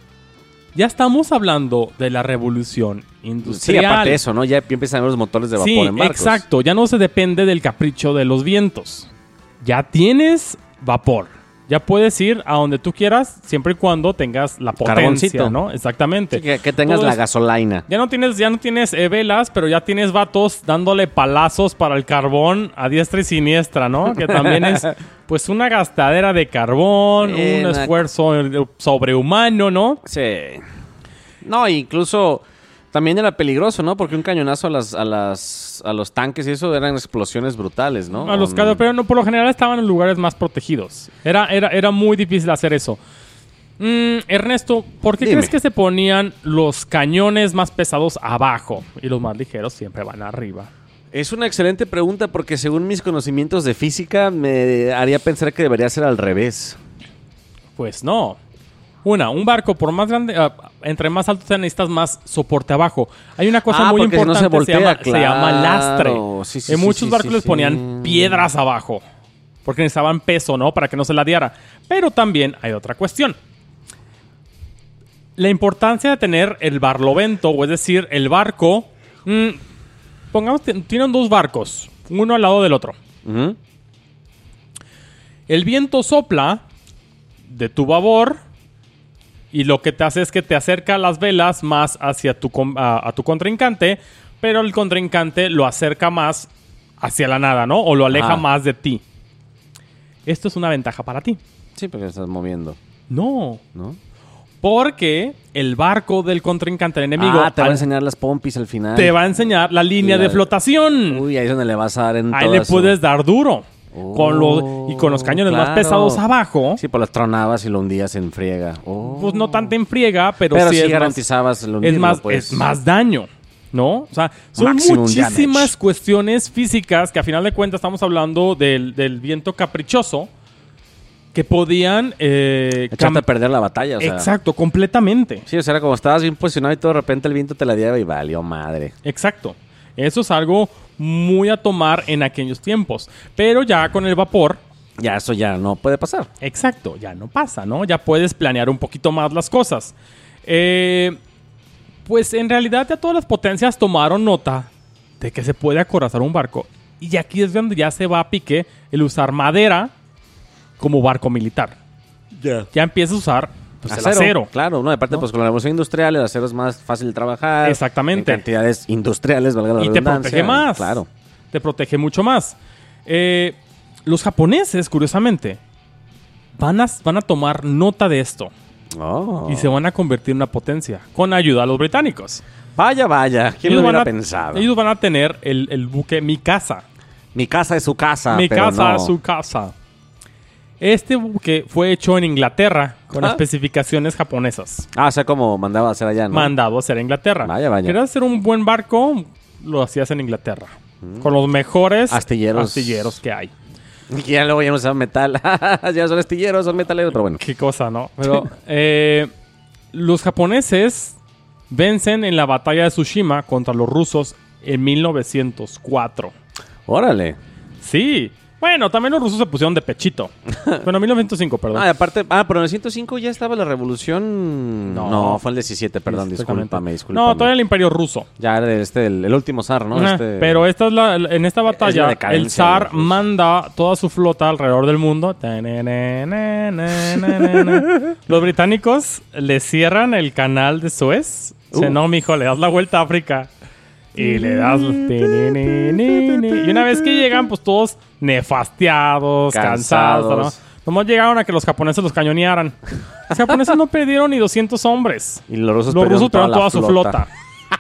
Speaker 3: Ya estamos hablando de la revolución
Speaker 2: Sí,
Speaker 3: industrial.
Speaker 2: aparte de eso, ¿no? Ya empiezan a ver los motores de vapor
Speaker 3: Sí,
Speaker 2: en barcos.
Speaker 3: exacto. Ya no se depende del capricho de los vientos. Ya tienes vapor. Ya puedes ir a donde tú quieras, siempre y cuando tengas la potencia,
Speaker 2: Carboncito.
Speaker 3: ¿no? Exactamente.
Speaker 2: Sí, que, que tengas
Speaker 3: Todo
Speaker 2: la
Speaker 3: es-
Speaker 2: gasolina.
Speaker 3: Ya no tienes, ya no tienes eh, velas, pero ya tienes vatos dándole palazos para el carbón a diestra y siniestra, ¿no? Que también es, pues, una gastadera de carbón,
Speaker 2: Eh,
Speaker 3: un
Speaker 2: una-
Speaker 3: esfuerzo eh, sobrehumano, ¿no?
Speaker 2: Sí. No, incluso también era peligroso, ¿no? Porque un cañonazo a las, a las, a los tanques y eso eran explosiones brutales, ¿no?
Speaker 3: A los
Speaker 2: Con-
Speaker 3: casos, pero no, por lo general estaban en lugares más protegidos. Era, era, era muy difícil hacer eso. Mm, Ernesto, ¿por qué
Speaker 2: Dime.
Speaker 3: crees que se ponían los cañones más pesados abajo y los más ligeros siempre van arriba?
Speaker 2: Es una excelente pregunta porque según mis conocimientos de física me haría pensar que debería ser al revés.
Speaker 3: Pues no. Una, un barco, por más grande, ah, entre más alto sea, necesitas más soporte abajo. Hay una cosa
Speaker 2: Ah,
Speaker 3: muy
Speaker 2: porque si no
Speaker 3: importante,
Speaker 2: se voltea,
Speaker 3: llama, se llama
Speaker 2: claro.
Speaker 3: lastre.
Speaker 2: Sí, sí,
Speaker 3: en
Speaker 2: sí,
Speaker 3: muchos
Speaker 2: sí,
Speaker 3: barcos
Speaker 2: sí,
Speaker 3: les
Speaker 2: sí.
Speaker 3: ponían piedras abajo, porque necesitaban peso, ¿no? Para que no se ladeara. Pero también hay otra cuestión. La importancia de tener el barlovento, o es decir, el barco. mm, pongamos, que tienen dos barcos, uno al lado del otro.
Speaker 2: Ujú.
Speaker 3: El viento sopla de tu babor y lo que te hace es que te acerca las velas más hacia tu, con- a, a tu contrincante, pero el contrincante lo acerca más hacia la nada, ¿no? O lo aleja
Speaker 2: Ajá.
Speaker 3: más de ti. Esto es una ventaja para ti.
Speaker 2: Sí, porque estás moviendo,
Speaker 3: No,
Speaker 2: ¿no?
Speaker 3: porque el barco del contrincante, el enemigo,
Speaker 2: Ah, te va a
Speaker 3: al-
Speaker 2: enseñar las pompis al final.
Speaker 3: te va a enseñar la línea
Speaker 2: La-
Speaker 3: de flotación.
Speaker 2: Uy, ahí es donde le vas a dar en
Speaker 3: Ahí
Speaker 2: toda
Speaker 3: le
Speaker 2: su-
Speaker 3: puedes dar duro.
Speaker 2: Oh,
Speaker 3: Con los, y con los cañones más
Speaker 2: claro.
Speaker 3: pesados abajo,
Speaker 2: Sí, pues las tronabas y lo hundías en friega. Oh.
Speaker 3: pues no tanto en friega, pero,
Speaker 2: Pero
Speaker 3: sí,
Speaker 2: sí
Speaker 3: es más-
Speaker 2: garantizabas el hundirlo,
Speaker 3: es más,
Speaker 2: pues.
Speaker 3: es más daño, ¿no? O sea, son
Speaker 2: Maximum
Speaker 3: muchísimas
Speaker 2: damage.
Speaker 3: cuestiones físicas que a final de cuentas estamos hablando del, del viento caprichoso que podían... Eh,
Speaker 2: Echarte
Speaker 3: cam-
Speaker 2: a perder la batalla, o sea.
Speaker 3: Exacto, completamente.
Speaker 2: Sí, o sea, era como estabas bien posicionado y todo de repente el viento te la lleva y valió madre.
Speaker 3: Exacto. Eso es algo muy a tomar en aquellos tiempos. Pero ya con el vapor,
Speaker 2: Ya eso ya no puede pasar.
Speaker 3: Exacto, ya no pasa, ¿no? Ya puedes planear un poquito más las cosas. Eh, pues en realidad ya todas las potencias tomaron nota de que se puede acorazar un barco. Y aquí es donde ya se va a pique el usar madera como barco militar.
Speaker 2: Ya.
Speaker 3: Ya empieza a usar pues,
Speaker 2: acero,
Speaker 3: el acero.
Speaker 2: Claro, no, aparte
Speaker 3: ¿No?
Speaker 2: pues con la revolución industrial el acero es más fácil de trabajar.
Speaker 3: Exactamente.
Speaker 2: En cantidades industriales, valga la
Speaker 3: Y te
Speaker 2: redundancia.
Speaker 3: protege más.
Speaker 2: Claro.
Speaker 3: Te protege mucho más. Eh, los japoneses, curiosamente, van a, van a tomar nota de esto.
Speaker 2: Oh.
Speaker 3: Y se van a convertir en una potencia. Con ayuda de los británicos.
Speaker 2: Vaya, vaya. ¿Quién
Speaker 3: Ellos
Speaker 2: lo hubiera
Speaker 3: van a-
Speaker 2: pensado?
Speaker 3: Ellos van a tener el, el buque Mi Casa.
Speaker 2: Mi casa es su casa.
Speaker 3: Mi
Speaker 2: pero
Speaker 3: casa
Speaker 2: no.
Speaker 3: es su casa. Este buque fue hecho en Inglaterra con
Speaker 2: Ah.
Speaker 3: especificaciones japonesas.
Speaker 2: Ah, o sea, como mandaba a hacer allá, ¿no?
Speaker 3: Mandado a hacer a Inglaterra.
Speaker 2: Vaya, vaya.
Speaker 3: ¿Querías hacer un buen barco? Lo hacías en Inglaterra. Con los mejores
Speaker 2: Astilleros.
Speaker 3: astilleros que hay.
Speaker 2: Y ya luego ya no usaban metal. Ya son astilleros, son metaleros, pero bueno.
Speaker 3: Qué cosa, ¿no? Pero eh, los japoneses vencen en la batalla de Tsushima contra los rusos en mil novecientos cuatro.
Speaker 2: Órale.
Speaker 3: Sí. Bueno, también los rusos se pusieron de pechito. Bueno, mil novecientos cinco, perdón.
Speaker 2: Ah, y aparte, ah, pero en el ciento cinco ya estaba la revolución.
Speaker 3: No.
Speaker 2: No, fue el diecisiete, perdón,
Speaker 3: Exactamente.
Speaker 2: discúlpame, discúlpame.
Speaker 3: No, todavía el imperio ruso.
Speaker 2: Ya era este, el, el último zar, ¿no?
Speaker 3: Ajá,
Speaker 2: Este-
Speaker 3: Pero esta es la, en esta
Speaker 2: Es la
Speaker 3: batalla,
Speaker 2: decadencia
Speaker 3: el zar
Speaker 2: de los rusos.
Speaker 3: manda toda su flota alrededor del mundo. Los británicos le cierran el canal de Suez. Dice,
Speaker 2: Uh.
Speaker 3: no, mijo, le das la vuelta a África. Y le das... Y una vez que llegan, pues todos nefastiados, cansados,
Speaker 2: Cansados.
Speaker 3: ¿no? Nomás llegaron a que los japoneses los cañonearan. Los japoneses no perdieron ni doscientos hombres.
Speaker 2: Y los rusos
Speaker 3: Los
Speaker 2: perdieron
Speaker 3: rusos perdieron toda,
Speaker 2: la
Speaker 3: su flota.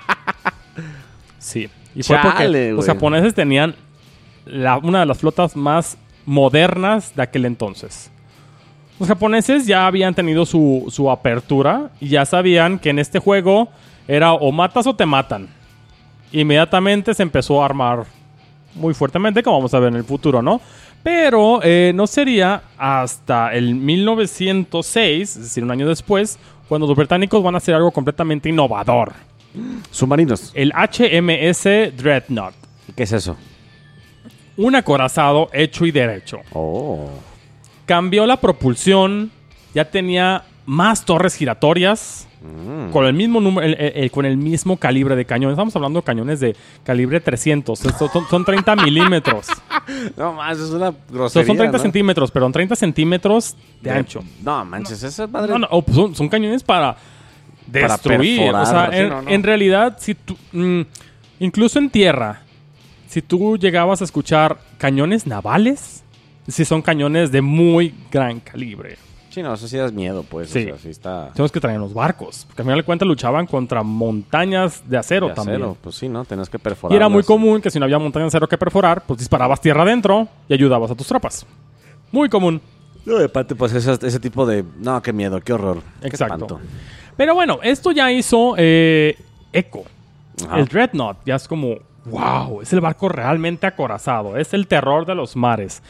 Speaker 3: Sí. Y fue porque
Speaker 2: Chale,
Speaker 3: los
Speaker 2: güey.
Speaker 3: japoneses tenían la- una de las flotas más modernas de aquel entonces. Los japoneses ya habían tenido su, su apertura y ya sabían que en este juego era o matas o te matan. Inmediatamente se empezó a armar muy fuertemente, como vamos a ver en el futuro, ¿no? Pero eh, no sería hasta el mil novecientos seis, es decir, un año después, cuando los británicos van a hacer algo completamente innovador.
Speaker 2: Submarinos.
Speaker 3: El H M S Dreadnought.
Speaker 2: ¿Qué es eso?
Speaker 3: Un acorazado hecho y derecho.
Speaker 2: Oh.
Speaker 3: Cambió la propulsión, ya tenía más torres giratorias,
Speaker 2: Mm.
Speaker 3: con el mismo número, el- el- el- con el mismo calibre de cañón. Estamos hablando de cañones de calibre trescientos. Esto son, son treinta milímetros.
Speaker 2: No más, es una
Speaker 3: O sea,
Speaker 2: grosería.
Speaker 3: son treinta
Speaker 2: ¿no?
Speaker 3: centímetros, perdón, treinta centímetros de, ancho.
Speaker 2: No manches, esa madre.
Speaker 3: No, no, oh, pues son, son cañones para
Speaker 2: Para
Speaker 3: destruir.
Speaker 2: perforar,
Speaker 3: o sea,
Speaker 2: sí,
Speaker 3: en,
Speaker 2: no, no.
Speaker 3: en realidad, si tú, mm, incluso en tierra, si tú llegabas a escuchar cañones navales, si son cañones de muy gran calibre.
Speaker 2: Sí, no, eso sí das miedo, pues.
Speaker 3: Sí.
Speaker 2: O sea, sí está.
Speaker 3: Tenemos que traer en los barcos, porque al final de cuentas luchaban contra montañas de acero
Speaker 2: de
Speaker 3: también.
Speaker 2: acero, pues sí, ¿no? Tenías que perforar.
Speaker 3: Y era muy común que si no había montaña de acero que perforar, pues disparabas tierra adentro y ayudabas a tus tropas. Muy común.
Speaker 2: No, de parte, pues ese, ese tipo de. No, qué miedo, qué horror. Qué
Speaker 3: Exacto.
Speaker 2: espanto.
Speaker 3: Pero bueno, esto ya hizo eh, eco.
Speaker 2: Ajá.
Speaker 3: El Dreadnought ya es como, wow, es el barco realmente acorazado, es el terror de los mares.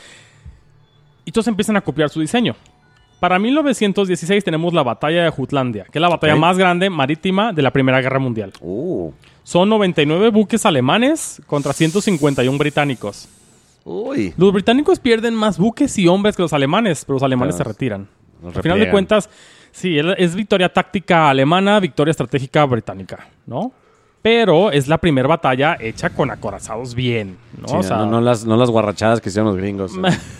Speaker 3: Y todos empiezan a copiar su diseño. Para mil novecientos dieciséis tenemos la batalla de Jutlandia, que es la batalla
Speaker 2: Ok.
Speaker 3: más grande marítima de la Primera Guerra Mundial.
Speaker 2: Uh.
Speaker 3: Son noventa y nueve buques alemanes contra ciento cincuenta y uno británicos.
Speaker 2: Uy.
Speaker 3: Los británicos pierden más buques y hombres que los alemanes, pero los alemanes
Speaker 2: Pero
Speaker 3: se retiran.
Speaker 2: los
Speaker 3: Al final de
Speaker 2: repliegan.
Speaker 3: cuentas, sí, es es victoria táctica alemana, victoria estratégica británica, ¿no? Pero es la primera batalla hecha con acorazados bien, ¿no?
Speaker 2: Sí,
Speaker 3: o sea,
Speaker 2: no, no las, no las guarrachadas que hicieron los gringos.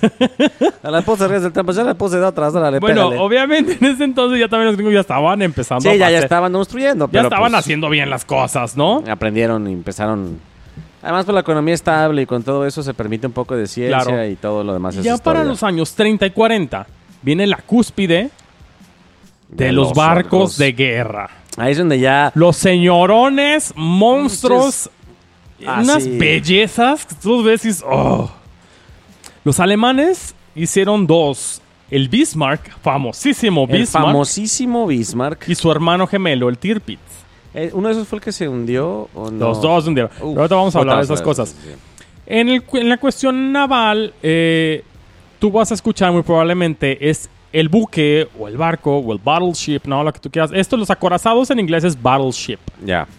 Speaker 2: A la esposa ríes del tiempo, ya la puse de atrás, dale,
Speaker 3: bueno,
Speaker 2: pégale.
Speaker 3: obviamente en ese entonces ya también los gringos ya estaban empezando
Speaker 2: Sí,
Speaker 3: a
Speaker 2: ya, ya
Speaker 3: hacer-
Speaker 2: estaban construyendo.
Speaker 3: ya
Speaker 2: pero,
Speaker 3: estaban
Speaker 2: pues,
Speaker 3: haciendo bien las cosas, ¿no?
Speaker 2: Aprendieron y empezaron. Además, por la economía estable y con todo eso se permite un poco de ciencia
Speaker 3: Claro.
Speaker 2: y todo lo demás.
Speaker 3: Y
Speaker 2: es
Speaker 3: ya
Speaker 2: historia.
Speaker 3: para los años treinta y cuarenta viene la cúspide de,
Speaker 2: De
Speaker 3: los
Speaker 2: los
Speaker 3: barcos
Speaker 2: barcos.
Speaker 3: de guerra.
Speaker 2: Ahí es donde ya.
Speaker 3: Los señorones, monstruos,
Speaker 2: Ah,
Speaker 3: unas
Speaker 2: sí.
Speaker 3: bellezas que tú ves y dices, oh. Los alemanes hicieron dos. El Bismarck, famosísimo
Speaker 2: El
Speaker 3: Bismarck,
Speaker 2: famosísimo Bismarck.
Speaker 3: y su hermano gemelo, el Tirpitz.
Speaker 2: Eh, ¿Uno de esos fue el que se hundió o no?
Speaker 3: Los dos hundieron.
Speaker 2: Uf,
Speaker 3: Pero ahorita vamos a hablar de
Speaker 2: otra
Speaker 3: esas
Speaker 2: vez,
Speaker 3: cosas.
Speaker 2: sí, sí.
Speaker 3: En, el, cu- en la cuestión naval, eh, tú vas a escuchar muy probablemente es el buque o el barco o el battleship, no, lo que tú quieras. Esto, los acorazados en inglés es battleship.
Speaker 2: Ya.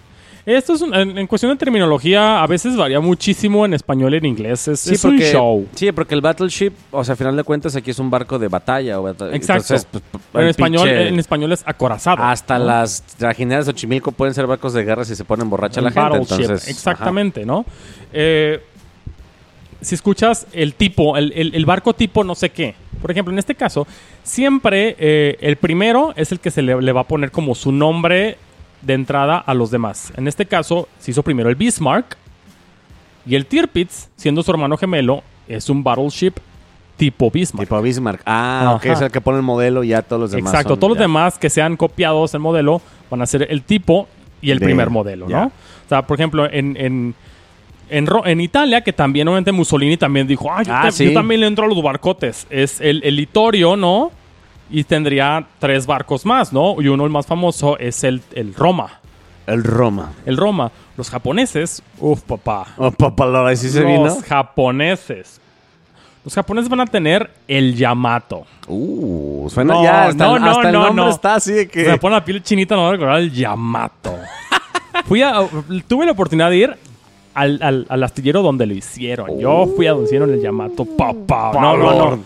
Speaker 3: Esto es un- en, en cuestión de terminología, a veces varía muchísimo en español y en inglés. Es,
Speaker 2: Sí,
Speaker 3: es un show.
Speaker 2: Sí, porque el Battleship, o sea, al final de cuentas, aquí es un barco de batalla. O bata-
Speaker 3: Exacto.
Speaker 2: Entonces, pues, p-
Speaker 3: Pero en
Speaker 2: el
Speaker 3: español,
Speaker 2: pinche-
Speaker 3: en español es acorazado.
Speaker 2: Hasta
Speaker 3: ¿no?
Speaker 2: las trajineras de Xochimilco pueden ser barcos de guerra si se ponen borracha la
Speaker 3: Un
Speaker 2: gente.
Speaker 3: battleship,
Speaker 2: Entonces,
Speaker 3: exactamente, ¿no? Eh, si escuchas el tipo, el, el- el barco tipo no sé qué. Por ejemplo, en este caso, siempre eh, el primero es el que se le, le va a poner como su nombre de entrada a los demás. En este caso, se hizo primero el Bismarck. Y el Tirpitz, siendo su hermano gemelo, es un battleship tipo
Speaker 2: ajá.
Speaker 3: Bismarck.
Speaker 2: Tipo Bismarck. Ah, ok,
Speaker 3: Ajá.
Speaker 2: es el que pone el modelo y ya todos los demás.
Speaker 3: Exacto,
Speaker 2: son-
Speaker 3: todos los
Speaker 2: ya.
Speaker 3: demás que sean copiados el modelo van a ser el tipo y el
Speaker 2: De-
Speaker 3: primer modelo,
Speaker 2: ya.
Speaker 3: ¿no? O sea, por ejemplo, en, en, en, Ro- en Italia, que también obviamente Mussolini también dijo, ah, yo,
Speaker 2: Ah,
Speaker 3: te-
Speaker 2: sí.
Speaker 3: yo también le entro a los barcotes. Es el, el Littorio, ¿no? Y tendría tres barcos más, ¿no? Y uno, el más famoso, es el, el Roma.
Speaker 2: El Roma.
Speaker 3: El Roma. Los japoneses, uff, papá.
Speaker 2: Oh, papalora, ¿sí se
Speaker 3: los
Speaker 2: vino?
Speaker 3: japoneses. Los japoneses van a tener el Yamato.
Speaker 2: Uh, suena
Speaker 3: No,
Speaker 2: ya. Hasta,
Speaker 3: no,
Speaker 2: el-
Speaker 3: no,
Speaker 2: hasta el
Speaker 3: no,
Speaker 2: nombre
Speaker 3: no.
Speaker 2: está así de que.
Speaker 3: Se me pone la piel chinita, no voy a recordar el Yamato. Fui a, tuve la oportunidad de ir al, al, al astillero donde lo hicieron. Yo fui a donde hicieron el Yamato, papá. No, no, no.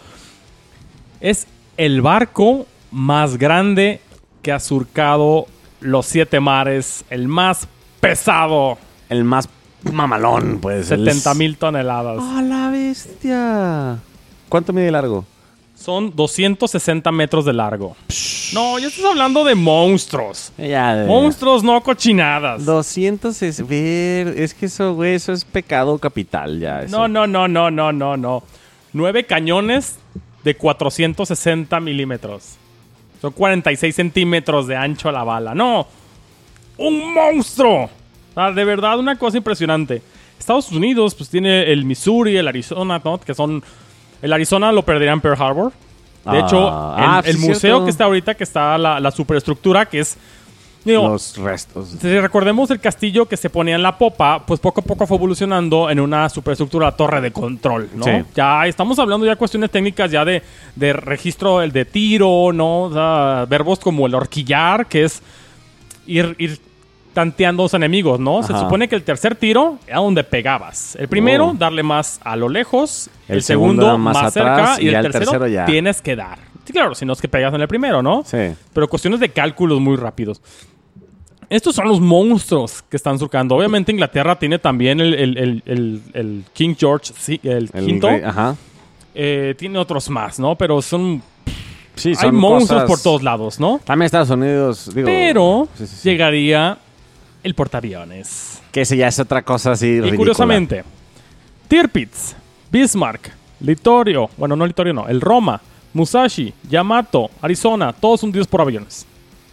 Speaker 3: Es el barco más grande que ha surcado los siete mares. El más pesado.
Speaker 2: El más mamalón, pues. el-
Speaker 3: setenta mil toneladas.
Speaker 2: ¡Ah, la bestia! ¿Cuánto mide de largo?
Speaker 3: Son doscientos sesenta metros de largo. No, ya estás hablando de monstruos.
Speaker 2: Ya, de-
Speaker 3: Monstruos, no cochinadas.
Speaker 2: doscientos es ver, es que eso, güey, eso es pecado capital ya. Eso.
Speaker 3: No, no, no, no, no, no, no. Nueve cañones de cuatrocientos sesenta milímetros. Son cuarenta y seis centímetros de ancho la bala. No, un monstruo. O sea, de verdad, una cosa impresionante. Estados Unidos, pues tiene el Missouri, el Arizona, ¿no? Que son... El Arizona lo perdería en Pearl Harbor. De
Speaker 2: Ah,
Speaker 3: hecho, el,
Speaker 2: ah,
Speaker 3: el
Speaker 2: sí,
Speaker 3: museo
Speaker 2: cierto.
Speaker 3: que está ahorita, que está la, la superestructura, que es... digo,
Speaker 2: Los restos.
Speaker 3: si recordemos el castillo que se ponía en la popa, pues poco a poco fue evolucionando en una superestructura, torre de control, ¿no?
Speaker 2: Sí.
Speaker 3: Ya estamos hablando ya cuestiones técnicas ya de, de registro, el de tiro, ¿no? O sea, verbos como el horquillar, que es ir, ir tanteando a los enemigos, ¿no? Se
Speaker 2: Ajá.
Speaker 3: supone que el tercer tiro era donde pegabas. El primero,
Speaker 2: Oh.
Speaker 3: darle más a lo lejos. El,
Speaker 2: El
Speaker 3: segundo,
Speaker 2: segundo,
Speaker 3: más,
Speaker 2: más
Speaker 3: cerca.
Speaker 2: atrás,
Speaker 3: Y,
Speaker 2: y
Speaker 3: el
Speaker 2: al
Speaker 3: tercero,
Speaker 2: tercero ya.
Speaker 3: tienes que dar. Sí, claro, si no es que pegas en el primero, ¿no?
Speaker 2: Sí.
Speaker 3: Pero cuestiones de cálculos muy rápidos. Estos son los monstruos que están surcando. Obviamente Inglaterra tiene también el, el- el- el- el King George, sí, el,
Speaker 2: El
Speaker 3: quinto.
Speaker 2: rey- ajá.
Speaker 3: Eh, tiene otros más, ¿no? Pero son...
Speaker 2: Sí,
Speaker 3: hay
Speaker 2: son
Speaker 3: monstruos
Speaker 2: cosas-
Speaker 3: por todos lados, ¿no?
Speaker 2: También Estados Unidos, digo.
Speaker 3: Pero
Speaker 2: sí, sí, sí.
Speaker 3: llegaría el portaaviones.
Speaker 2: Que ese ya es otra cosa así
Speaker 3: Y
Speaker 2: ridícula.
Speaker 3: curiosamente, Tirpitz, Bismarck, Littorio, bueno, no Littorio, no, el Roma, Musashi, Yamato, Arizona, todos hundidos por aviones.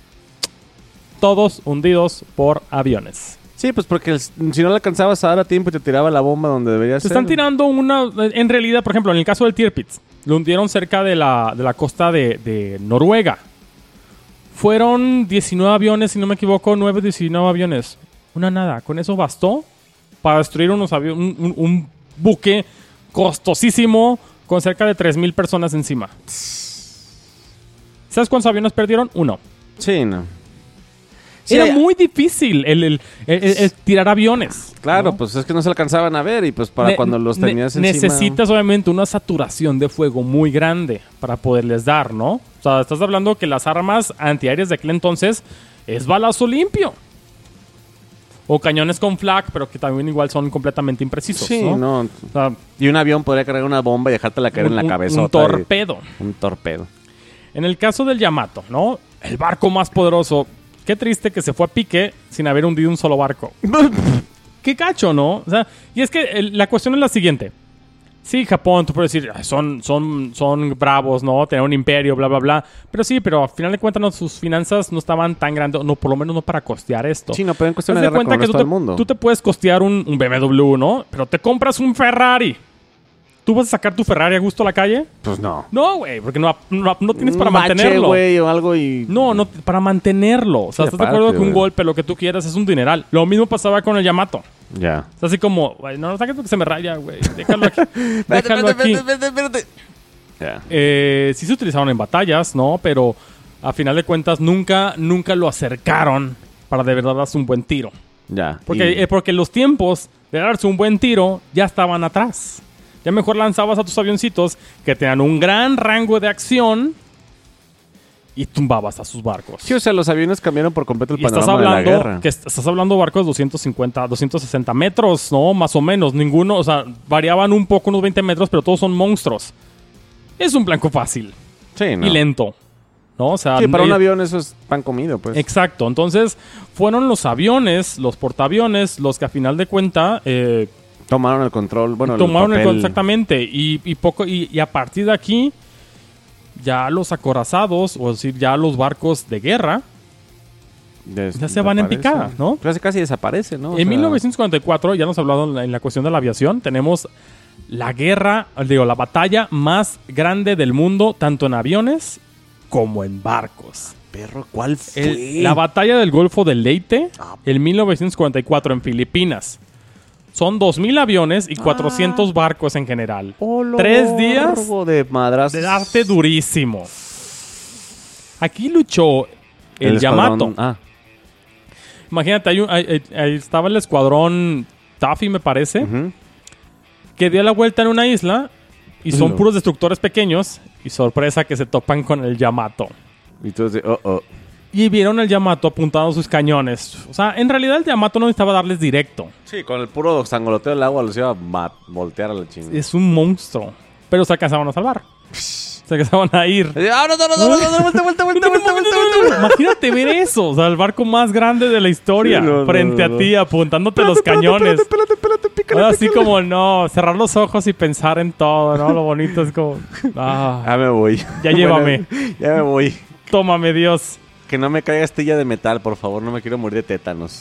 Speaker 3: Todos hundidos por aviones.
Speaker 2: Sí, pues porque el- si no le alcanzabas a dar a tiempo y te tiraba la bomba donde debería
Speaker 3: Se
Speaker 2: ser.
Speaker 3: están tirando una... En realidad, por ejemplo, en el caso del Tirpitz, lo hundieron cerca de la, de la costa de, de Noruega. Fueron diecinueve aviones, si no me equivoco, nueve, diecinueve aviones. Una nada. Con eso bastó para destruir unos avi- un, un- un buque costosísimo con cerca de tres mil personas encima. ¿Sabes cuántos aviones perdieron? Uno.
Speaker 2: Sí, no. Sí,
Speaker 3: Era
Speaker 2: hay-
Speaker 3: muy difícil el, el- el- el- el tirar aviones.
Speaker 2: Claro,
Speaker 3: ¿no?
Speaker 2: pues es que no se alcanzaban a ver y pues para
Speaker 3: Ne-
Speaker 2: cuando los
Speaker 3: ne-
Speaker 2: tenías encima...
Speaker 3: Necesitas obviamente una saturación de fuego muy grande para poderles dar, ¿no? O sea, estás hablando que las armas antiaéreas de aquel entonces es balazo limpio. O cañones con flak, pero que también igual son completamente imprecisos,
Speaker 2: Sí,
Speaker 3: ¿no?
Speaker 2: no.
Speaker 3: O sea,
Speaker 2: Y un avión podría cargar una bomba y dejártela caer
Speaker 3: un,
Speaker 2: en la
Speaker 3: un-
Speaker 2: cabeza.
Speaker 3: un torpedo.
Speaker 2: Un torpedo.
Speaker 3: En el caso del Yamato, ¿no? El barco más poderoso. Qué triste que se fue a pique sin haber hundido un solo barco. Qué cacho, ¿no? O sea, y es que el- la cuestión es la siguiente. Sí, Japón, tú puedes decir, "Ay, son, son, son bravos, ¿no? Tener un imperio, bla, bla, bla. Pero sí, pero al final de cuentas no, sus finanzas no estaban tan grandes, no, por lo menos no para costear esto.
Speaker 2: Sí, no pueden
Speaker 3: Haz
Speaker 2: cuestionar
Speaker 3: de
Speaker 2: guerra con
Speaker 3: cuenta
Speaker 2: el
Speaker 3: que
Speaker 2: resto
Speaker 3: tú
Speaker 2: del
Speaker 3: te,
Speaker 2: mundo.
Speaker 3: tú te puedes costear un, un B M W, ¿no? Pero te compras un Ferrari. ¿Tú vas a sacar tu Ferrari a gusto a la calle?
Speaker 2: Pues no.
Speaker 3: No, güey, porque no, no, no tienes para
Speaker 2: Un bache,
Speaker 3: mantenerlo.
Speaker 2: güey, o algo y...
Speaker 3: No, no, para mantenerlo. O sea,
Speaker 2: Sí,
Speaker 3: ¿estás de
Speaker 2: aparte,
Speaker 3: acuerdo que un
Speaker 2: güey.
Speaker 3: golpe, lo que tú quieras, es un dineral? Lo mismo pasaba con el Yamato.
Speaker 2: Ya.
Speaker 3: Es así como, güey, no, no saques porque se me raya, güey. Déjalo aquí. Déjalo aquí.
Speaker 2: Ya.
Speaker 3: Eh, sí se utilizaron en batallas, ¿no? Pero a final de cuentas nunca, nunca lo acercaron para de verdad darse un buen tiro.
Speaker 2: Ya.
Speaker 3: Porque,
Speaker 2: y-
Speaker 3: eh, porque los tiempos de darse un buen tiro ya estaban atrás. Ya mejor lanzabas a tus avioncitos que tenían un gran rango de acción y tumbabas a sus barcos.
Speaker 2: Sí, o sea, los aviones cambiaron por completo el
Speaker 3: Y estás
Speaker 2: panorama de la
Speaker 3: hablando
Speaker 2: guerra.
Speaker 3: que est- estás hablando de barcos de doscientos cincuenta, doscientos sesenta metros, ¿no? Más o menos. Ninguno, o sea, variaban un poco, unos veinte metros, pero todos son monstruos. Es un blanco fácil
Speaker 2: Sí, ¿no?
Speaker 3: y lento, ¿no? O sea,
Speaker 2: Sí, para un
Speaker 3: eh,
Speaker 2: avión eso es pan comido, pues.
Speaker 3: Exacto. Entonces, fueron los aviones, los portaaviones, los que a final de cuenta eh,
Speaker 2: Tomaron el control, bueno,
Speaker 3: tomaron el
Speaker 2: el
Speaker 3: control
Speaker 2: papel.
Speaker 3: exactamente. Y, y poco, y, y a partir de aquí, ya los acorazados, o decir, ya los barcos de guerra,
Speaker 2: Des-
Speaker 3: ya se van en
Speaker 2: desaparece.
Speaker 3: picada, ¿no?
Speaker 2: Casi, casi desaparece, ¿no? O
Speaker 3: en
Speaker 2: sea,
Speaker 3: mil novecientos cuarenta y cuatro, ya nos ha hablado en la, en la cuestión de la aviación, tenemos la guerra, digo, la batalla más grande del mundo, tanto en aviones como en barcos.
Speaker 2: Perro, ¿cuál fue?
Speaker 3: El- la batalla del Golfo del Leyte, en mil novecientos cuarenta y cuatro, en Filipinas. Son dos mil aviones y cuatrocientos barcos en general.
Speaker 2: Olo,
Speaker 3: Tres días
Speaker 2: de madras.
Speaker 3: de darte durísimo. Aquí luchó el,
Speaker 2: escuadrón-
Speaker 3: Yamato.
Speaker 2: Ah,
Speaker 3: Imagínate, hay un- hay- hay- ahí estaba el escuadrón Taffy, me parece,
Speaker 2: ujú.
Speaker 3: que dio la vuelta en una isla y son
Speaker 2: No.
Speaker 3: puros destructores pequeños. Y sorpresa que se topan con el Yamato.
Speaker 2: Y tú dices, oh, oh.
Speaker 3: Y vieron el Yamato apuntando sus cañones. O sea, en realidad el Yamato no necesitaba darles directo.
Speaker 2: Sí, con el puro sangoloteo del agua los iba a ma- voltear a la chingada.
Speaker 3: Es un monstruo. Pero se alcanzaban a salvar. Se alcanzaban a ir.
Speaker 2: ¡Ah, no, no, no, no, no, no, vuelta, vuelta, vuelta, vuelta, vuelta, vuelta!
Speaker 3: Imagínate ver eso. O sea, el barco más grande de la historia.
Speaker 2: Sí, no, no,
Speaker 3: frente
Speaker 2: no.
Speaker 3: a ti, apuntándote los cañones. Ahora así como, no, cerrar los ojos y pensar en todo, ¿no? Lo bonito es como, ah,
Speaker 2: Ya me voy.
Speaker 3: Ya llévame.
Speaker 2: Bueno, ya me voy.
Speaker 3: tómame Dios.
Speaker 2: Que no me caiga astilla de metal, por favor. No me quiero morir de tétanos.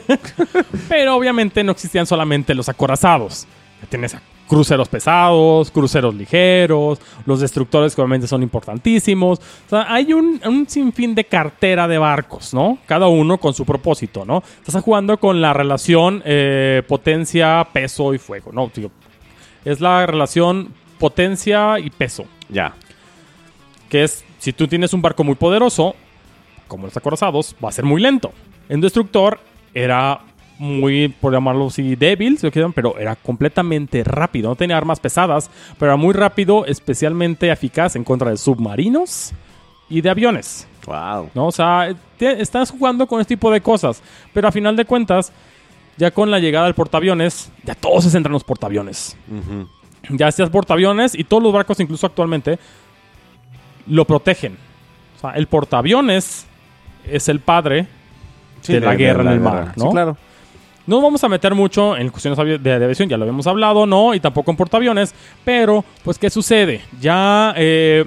Speaker 3: Pero obviamente no existían solamente los acorazados. Ya tienes a cruceros pesados, cruceros ligeros, los destructores que obviamente son importantísimos. O sea, hay un, un sinfín de cartera de barcos, ¿no? Cada uno con su propósito, ¿no? Estás jugando con la relación eh, potencia, peso y fuego, ¿no? Digo, es la relación potencia y peso.
Speaker 2: Ya.
Speaker 3: Que es, si tú tienes un barco muy poderoso, como los acorazados, va a ser muy lento. En Destructor era muy, por llamarlo así, débil, si lo quieren, pero era completamente rápido. No tenía armas pesadas, pero era muy rápido, especialmente eficaz en contra de submarinos y de aviones,
Speaker 2: Wow.
Speaker 3: ¿no? O sea, te- estás jugando con este tipo de cosas, pero a final de cuentas, ya con la llegada del portaaviones, ya todos se centran en los portaaviones.
Speaker 2: Ujú.
Speaker 3: Ya seas portaaviones y todos los barcos, incluso actualmente, lo protegen. O sea, el portaaviones es el padre
Speaker 2: Sí,
Speaker 3: de la guerra en el mar,
Speaker 2: guerra.
Speaker 3: ¿no?
Speaker 2: Sí, claro.
Speaker 3: No vamos a meter mucho en cuestiones avi- de aviación, ya lo habíamos hablado, ¿no? Y tampoco en portaaviones, pero, pues, ¿qué sucede? Ya eh,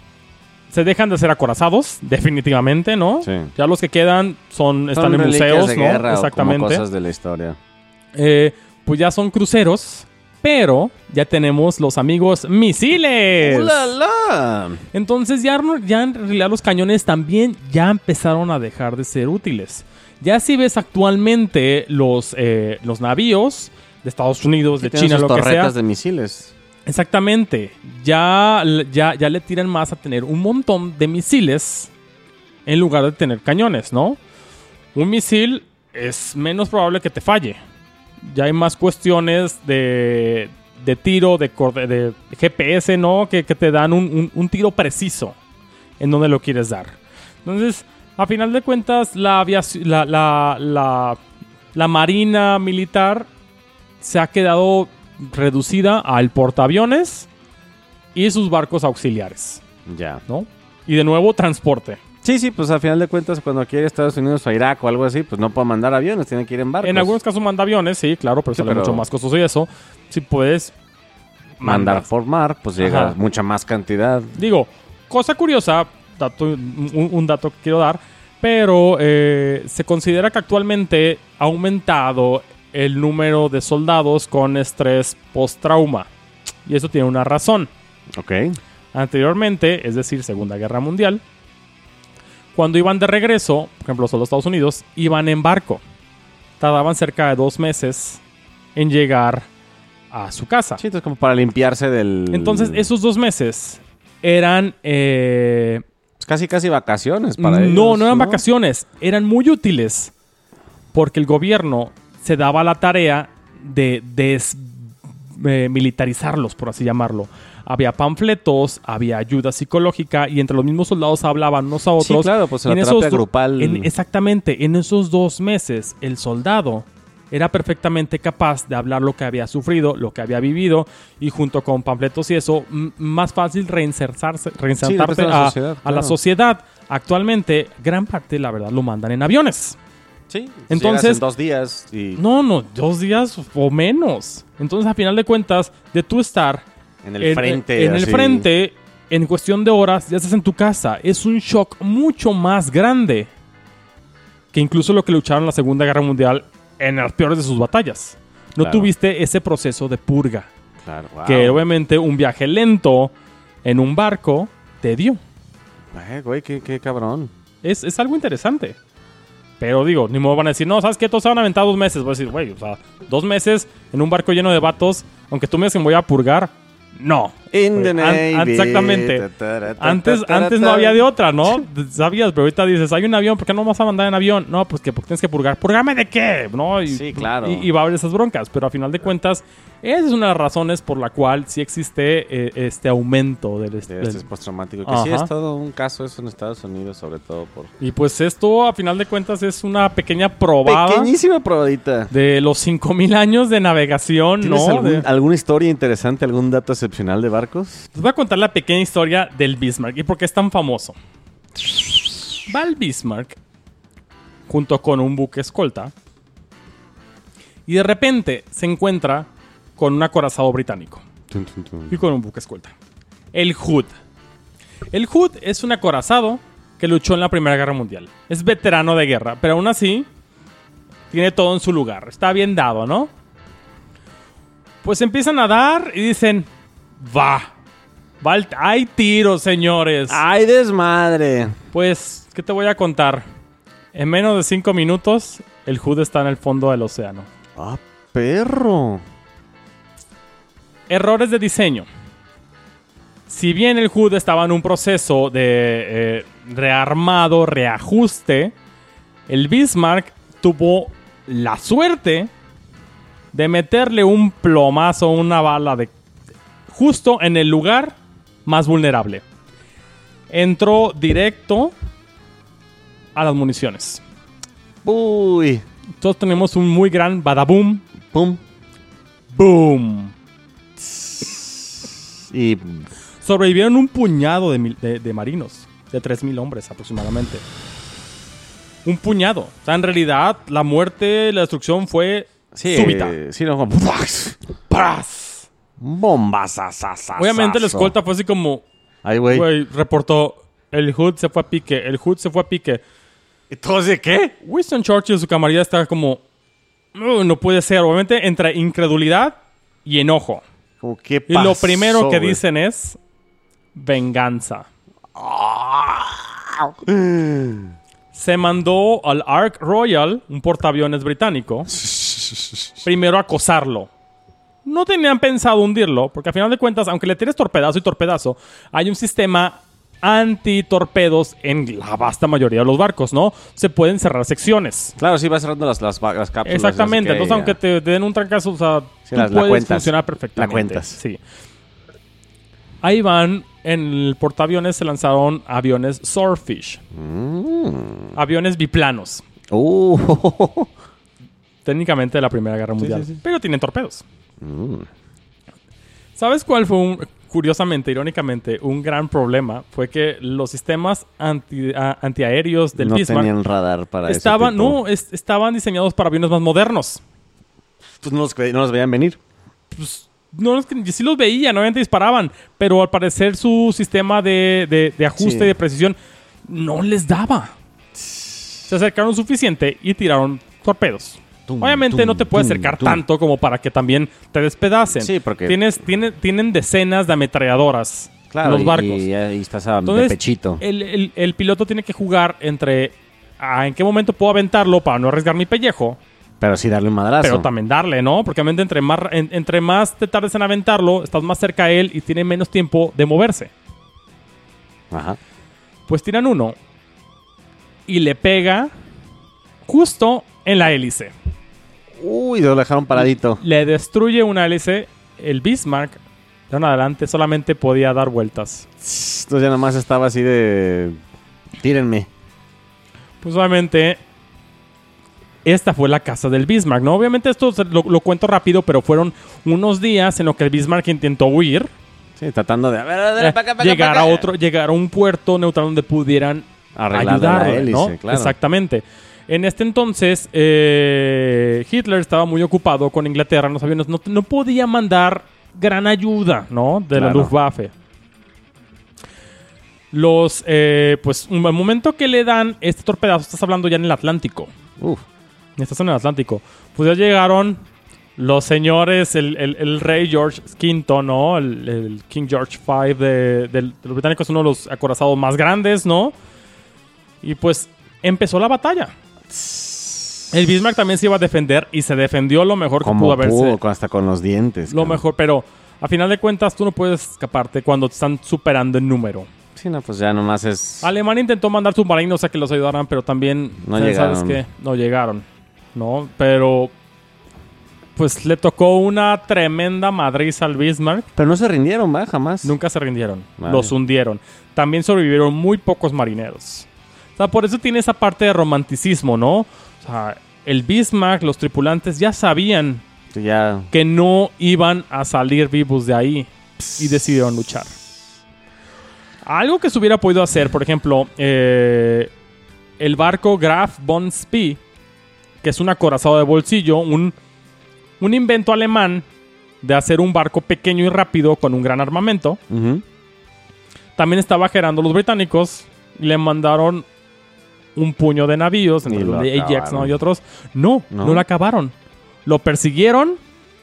Speaker 3: se dejan de ser acorazados, definitivamente, ¿no?
Speaker 2: Sí.
Speaker 3: Ya los que quedan son, están
Speaker 2: Son
Speaker 3: en
Speaker 2: reliquias
Speaker 3: museos,
Speaker 2: de
Speaker 3: ¿no?
Speaker 2: guerra o como
Speaker 3: Exactamente.
Speaker 2: cosas de la historia.
Speaker 3: Eh, pues ya son cruceros, pero ya tenemos los amigos misiles.
Speaker 2: ¡Ulala!
Speaker 3: Entonces ya, no- ya en realidad los cañones también ya empezaron a dejar de ser útiles. Ya si ves actualmente los, eh, los navíos de Estados Unidos, de
Speaker 2: Tienen
Speaker 3: China,
Speaker 2: sus
Speaker 3: lo que sea.
Speaker 2: torretas de misiles.
Speaker 3: Exactamente. Ya, ya, ya le tiran más a tener un montón de misiles en lugar de tener cañones, ¿no? Un misil es menos probable que te falle. Ya hay más cuestiones de, de tiro, de, cor- de G P S, ¿no? Que, que te dan un, un- un tiro preciso en donde lo quieres dar. Entonces, a final de cuentas, la aviación, la, la, la, la marina militar se ha quedado reducida al portaaviones y sus barcos auxiliares,
Speaker 2: Ya.
Speaker 3: ¿no? Y de nuevo, transporte.
Speaker 2: Sí, sí, pues al final de cuentas, cuando quiere Estados Unidos o Irak o algo así, pues no puede mandar aviones, tiene que ir en barcos.
Speaker 3: En algunos casos manda aviones, sí, claro, pero
Speaker 2: Sí,
Speaker 3: sale
Speaker 2: pero-
Speaker 3: mucho más costoso y eso. Si puedes
Speaker 2: mandar
Speaker 3: mandar.
Speaker 2: por mar, pues llega
Speaker 3: Ajá.
Speaker 2: mucha más cantidad.
Speaker 3: Digo, cosa curiosa, dato- un, un dato que quiero dar, pero eh, se considera que actualmente ha aumentado el número de soldados con estrés post-trauma. Y eso tiene una razón.
Speaker 2: Ok.
Speaker 3: Anteriormente, es decir, Segunda Guerra Mundial, cuando iban de regreso, por ejemplo, los Estados Unidos, iban en barco. Tardaban cerca de dos meses en llegar a su casa.
Speaker 2: Sí, entonces como para limpiarse del...
Speaker 3: Entonces, esos dos meses eran... eh,
Speaker 2: Pues casi, casi vacaciones para
Speaker 3: no,
Speaker 2: ellos.
Speaker 3: no eran vacaciones, eran muy útiles. porque el gobierno se daba la tarea de desmilitarizarlos, eh, por así llamarlo. Había panfletos, había ayuda psicológica y entre los mismos soldados hablaban unos a otros.
Speaker 2: Sí, claro, pues la
Speaker 3: en
Speaker 2: terapia
Speaker 3: esos do-
Speaker 2: grupal.
Speaker 3: en- exactamente, en esos dos meses el soldado era perfectamente capaz de hablar lo que había sufrido, lo que había vivido y junto con panfletos y eso, m- más fácil reinsertarse, reinsertarse
Speaker 2: Sí, la
Speaker 3: a,
Speaker 2: sociedad,
Speaker 3: a
Speaker 2: claro.
Speaker 3: la sociedad. Actualmente, gran parte, la verdad, lo mandan en aviones.
Speaker 2: Sí,
Speaker 3: Entonces-
Speaker 2: llegas en dos días y
Speaker 3: No, no, dos días o menos. Entonces, a final de cuentas, de tú estar
Speaker 2: en el frente.
Speaker 3: en el
Speaker 2: así.
Speaker 3: frente, en cuestión de horas, ya estás en tu casa. Es un shock mucho más grande que incluso lo que lucharon en la Segunda Guerra Mundial en las peores de sus batallas. No
Speaker 2: Claro.
Speaker 3: tuviste ese proceso de purga,
Speaker 2: Claro, wow.
Speaker 3: que obviamente un viaje lento en un barco te dio.
Speaker 2: Ay, güey, qué, qué cabrón.
Speaker 3: Es, es algo interesante. Pero digo, ni me van a decir, no, ¿sabes qué? Todos se van a aventar dos meses. Voy a decir, güey, o sea, dos meses en un barco lleno de vatos, aunque tú me digas que me voy a purgar, no.
Speaker 2: In the
Speaker 3: An-
Speaker 2: Navy.
Speaker 3: an- exactamente.
Speaker 2: Ta, ta, ta, ta,
Speaker 3: Antes,
Speaker 2: ta,
Speaker 3: antes
Speaker 2: ta,
Speaker 3: no
Speaker 2: ta.
Speaker 3: había de otra, ¿no? Sabías, pero ahorita dices, hay un avión, ¿por qué no vas a mandar en avión? No, pues que porque tienes que purgar. ¿Purgarme de qué? ¿No? Y,
Speaker 2: Sí, claro.
Speaker 3: Y, y va a haber esas broncas, pero a final de cuentas, esa es una de las razones por la cual sí existe eh, este aumento del... est-
Speaker 2: De
Speaker 3: del-
Speaker 2: este postraumático. Que sí
Speaker 3: Ajá.
Speaker 2: es todo un caso eso en Estados Unidos, sobre todo por...
Speaker 3: Y pues esto, a final de cuentas, es una pequeña probada
Speaker 2: Pequeñísima probadita.
Speaker 3: de los cinco mil años de navegación,
Speaker 2: ¿Tienes
Speaker 3: ¿no?
Speaker 2: algún-
Speaker 3: De-
Speaker 2: alguna historia interesante, algún dato excepcional de barcos?
Speaker 3: Les voy a contar la pequeña historia del Bismarck y por qué es tan famoso. Va el Bismarck junto con un buque escolta y de repente se encuentra con un acorazado británico
Speaker 2: Tun, tun, tun.
Speaker 3: y con un buque escolta. El Hood. El Hood es un acorazado que luchó en la Primera Guerra Mundial. Es veterano de guerra, pero aún así tiene todo en su lugar. Está bien dado, ¿no? Pues empiezan a dar y dicen, va. Va el- hay tiros, señores.
Speaker 2: ¡Ay, desmadre!
Speaker 3: Pues, ¿qué te voy a contar? En menos de cinco minutos, el Hood está en el fondo del océano.
Speaker 2: ¡Ah, perro!
Speaker 3: Errores de diseño. Si bien el Hood estaba en un proceso de eh, rearmado, reajuste, el Bismarck tuvo la suerte de meterle un plomazo, una bala de justo en el lugar más vulnerable. Entró directo a las municiones.
Speaker 2: ¡Uy!
Speaker 3: Todos tenemos un muy gran badaboom.
Speaker 2: ¡Pum!
Speaker 3: ¡Boom!
Speaker 2: Y...
Speaker 3: Sobrevivieron un puñado de, mil- de- de marinos, de tres mil hombres aproximadamente. Un puñado. O sea, en realidad, la muerte, la destrucción fue
Speaker 2: Sí,
Speaker 3: súbita.
Speaker 2: sí, no, como...
Speaker 3: ¡Pras!
Speaker 2: ¡Bombas!
Speaker 3: Obviamente, la escolta fue así como...
Speaker 2: ¡Ay, güey!
Speaker 3: Güey, reportó... El Hood se fue a pique. El Hood se fue a pique.
Speaker 2: ¿Entonces qué?
Speaker 3: Winston Churchill, su camarada, estaba como... "No, no puede ser". Obviamente, entre incredulidad y enojo.
Speaker 2: Como, ¿qué
Speaker 3: Y lo
Speaker 2: pasó,
Speaker 3: primero que
Speaker 2: güey?
Speaker 3: dicen es... Venganza. Se mandó al Ark Royal, un portaaviones británico, primero a acosarlo. No tenían pensado hundirlo, porque a final de cuentas, aunque le tires torpedazo y torpedazo, hay un sistema anti-torpedos en la vasta mayoría de los barcos, ¿no? Se pueden cerrar secciones.
Speaker 2: Claro, sí, va cerrando las, las, las cápsulas.
Speaker 3: Exactamente.
Speaker 2: así que
Speaker 3: Entonces,
Speaker 2: ya.
Speaker 3: aunque te, te den un trancazo, o sea,
Speaker 2: Sí,
Speaker 3: tú
Speaker 2: la- la
Speaker 3: puedes
Speaker 2: cuentas.
Speaker 3: funcionar perfectamente.
Speaker 2: La cuentas.
Speaker 3: Sí. Ahí van, en el portaaviones se lanzaron aviones Swordfish.
Speaker 2: Mm.
Speaker 3: Aviones biplanos.
Speaker 2: Uh.
Speaker 3: Técnicamente de la Primera Guerra Mundial.
Speaker 2: sí, sí.
Speaker 3: Pero tienen torpedos.
Speaker 2: Mm.
Speaker 3: ¿Sabes cuál fue, un, curiosamente, irónicamente, un gran problema? Fue que los sistemas anti, a- antiaéreos del
Speaker 2: no
Speaker 3: Bismarck
Speaker 2: tenían radar para
Speaker 3: estaban,
Speaker 2: ese tipo.
Speaker 3: no, es- estaban diseñados para aviones más modernos.
Speaker 2: Pues no los, ve- no los veían venir.
Speaker 3: Pues, no, es que sí los veían, obviamente disparaban, pero al parecer su sistema de, de- de ajuste
Speaker 2: Sí.
Speaker 3: y de precisión no les daba. Se acercaron suficiente y tiraron torpedos.
Speaker 2: Tum,
Speaker 3: Obviamente
Speaker 2: tum,
Speaker 3: no te puedes
Speaker 2: tum,
Speaker 3: acercar
Speaker 2: tum.
Speaker 3: tanto como para que también te despedacen.
Speaker 2: Sí, porque-
Speaker 3: Tienes, tiene- tienen decenas de ametralladoras
Speaker 2: Claro,
Speaker 3: en los
Speaker 2: y-
Speaker 3: barcos.
Speaker 2: Y, ahí estás a,
Speaker 3: Entonces,
Speaker 2: de pechito.
Speaker 3: El, el- el piloto tiene que jugar entre ah, en qué momento puedo aventarlo para no arriesgar mi pellejo,
Speaker 2: Pero sí darle un madrazo.
Speaker 3: pero también darle, ¿no? Porque obviamente entre más, en- entre más te tardes en aventarlo, estás más cerca a él y tiene menos tiempo de moverse.
Speaker 2: Ajá.
Speaker 3: Pues tiran uno y le pega justo en la hélice.
Speaker 2: Uy, lo dejaron paradito.
Speaker 3: Le destruye una hélice. El Bismarck, de en adelante, solamente podía dar vueltas.
Speaker 2: Entonces ya nomás estaba así de... Tírenme.
Speaker 3: Pues obviamente, esta fue la casa del Bismarck, ¿no? Obviamente esto lo, lo cuento rápido, pero fueron unos días en los que el Bismarck intentó huir.
Speaker 2: Sí, tratando de... A ver, a ver,
Speaker 3: eh,
Speaker 2: pa' acá, pa' acá,
Speaker 3: llegar
Speaker 2: pa'
Speaker 3: a
Speaker 2: acá.
Speaker 3: otro, llegar a un puerto neutral donde pudieran
Speaker 2: Arreglar
Speaker 3: ayudarle,
Speaker 2: la hélice,
Speaker 3: ¿no?
Speaker 2: claro.
Speaker 3: Exactamente. En este entonces, eh, Hitler estaba muy ocupado con Inglaterra en los aviones. No, no podía mandar gran ayuda, ¿no? De la
Speaker 2: Claro.
Speaker 3: Luftwaffe. Los, eh, pues, un el momento que le dan este torpedazo, estás hablando ya en el Atlántico.
Speaker 2: Uf.
Speaker 3: Estás en el Atlántico. Pues ya llegaron los señores, el, el, el rey George quinto, ¿no? El, el King George V de, de- de los británicos, uno de los acorazados más grandes, ¿no? Y pues empezó la batalla. El Bismarck también se iba a defender y se defendió lo mejor que
Speaker 2: Como
Speaker 3: pudo haberse.
Speaker 2: pudo, hasta con los dientes.
Speaker 3: Lo
Speaker 2: cabrón.
Speaker 3: mejor, pero a final de cuentas tú no puedes escaparte cuando te están superando en número.
Speaker 2: Sí, no, pues ya nomás es...
Speaker 3: Alemania intentó mandar submarinos a que los ayudaran, pero también,
Speaker 2: No
Speaker 3: ¿sabes
Speaker 2: llegaron.
Speaker 3: qué? No llegaron, ¿no? Pero, pues le tocó una tremenda madriz al Bismarck.
Speaker 2: Pero no se rindieron, ¿va? Jamás.
Speaker 3: Nunca se rindieron,
Speaker 2: Vale.
Speaker 3: los hundieron. También sobrevivieron muy pocos marineros. O sea, por eso tiene esa parte de romanticismo, ¿no? O sea, el Bismarck, los tripulantes ya sabían
Speaker 2: Sí, ya...
Speaker 3: que no iban a salir vivos de ahí y decidieron luchar. Algo que se hubiera podido hacer, por ejemplo, eh, el barco Graf von Spee, que es un acorazado de bolsillo, un, un invento alemán de hacer un barco pequeño y rápido con un gran armamento.
Speaker 2: Ujú.
Speaker 3: También estaba gerando los británicos y le mandaron un puño de navíos, entre
Speaker 2: Y lo
Speaker 3: los de Ajax,
Speaker 2: acabaron.
Speaker 3: ¿no? Y otros. No,
Speaker 2: ¿No?
Speaker 3: no lo acabaron. Lo persiguieron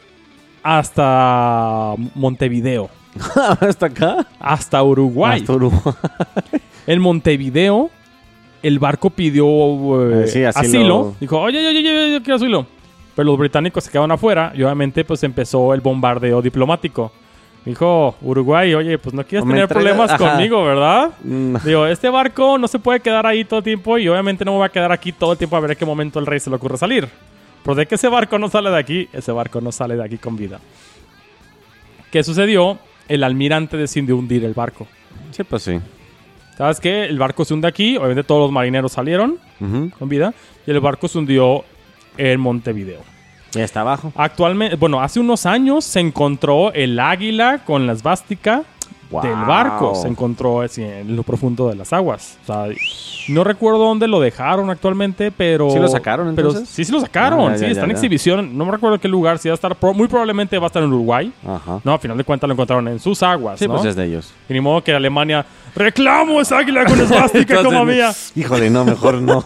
Speaker 3: hasta Montevideo,
Speaker 2: ¿Hasta acá?
Speaker 3: hasta Uruguay.
Speaker 2: Hasta Uruguay.
Speaker 3: En Montevideo, el barco pidió eh,
Speaker 2: Eh, sí, asilo.
Speaker 3: asilo. Dijo, oye, oye, oye, yo quiero asilo. Pero los británicos se quedaron afuera y obviamente pues empezó el bombardeo diplomático. Dijo, Uruguay, oye, pues no quieres
Speaker 2: O me
Speaker 3: tener
Speaker 2: entregas-
Speaker 3: problemas
Speaker 2: ajá.
Speaker 3: conmigo, ¿verdad?
Speaker 2: Mm.
Speaker 3: Digo, este barco no se puede quedar ahí todo el tiempo y obviamente no me voy a quedar aquí todo el tiempo a ver a qué momento el rey se le ocurre salir. Pero de que ese barco no sale de aquí, ese barco no sale de aquí con vida. ¿Qué sucedió? El almirante decidió hundir el barco.
Speaker 2: Sí, pues sí.
Speaker 3: ¿Sabes qué? El barco se hunde aquí, obviamente todos los marineros salieron
Speaker 2: Ujú.
Speaker 3: con vida y el barco se hundió en Montevideo.
Speaker 2: Ya está abajo.
Speaker 3: Actualmente, bueno, hace unos años se encontró el águila con la esvástica
Speaker 2: Wow.
Speaker 3: del barco. Se encontró así, en lo profundo de las aguas. O sea, no recuerdo dónde lo dejaron actualmente, pero...
Speaker 2: ¿Sí lo sacaron,
Speaker 3: pero
Speaker 2: entonces?
Speaker 3: sí, sí lo sacaron.
Speaker 2: Ah, ya,
Speaker 3: sí,
Speaker 2: ya,
Speaker 3: está en
Speaker 2: ya.
Speaker 3: exhibición. No me recuerdo qué lugar. Sí va a estar... pro- muy probablemente va a estar en Uruguay.
Speaker 2: Ajá.
Speaker 3: No, a final de cuentas lo encontraron en sus aguas,
Speaker 2: Sí,
Speaker 3: ¿no?
Speaker 2: pues es de ellos.
Speaker 3: Y ni modo que Alemania... ¡Reclamo esa águila con esvástica como mía!
Speaker 2: Híjole, no, mejor no.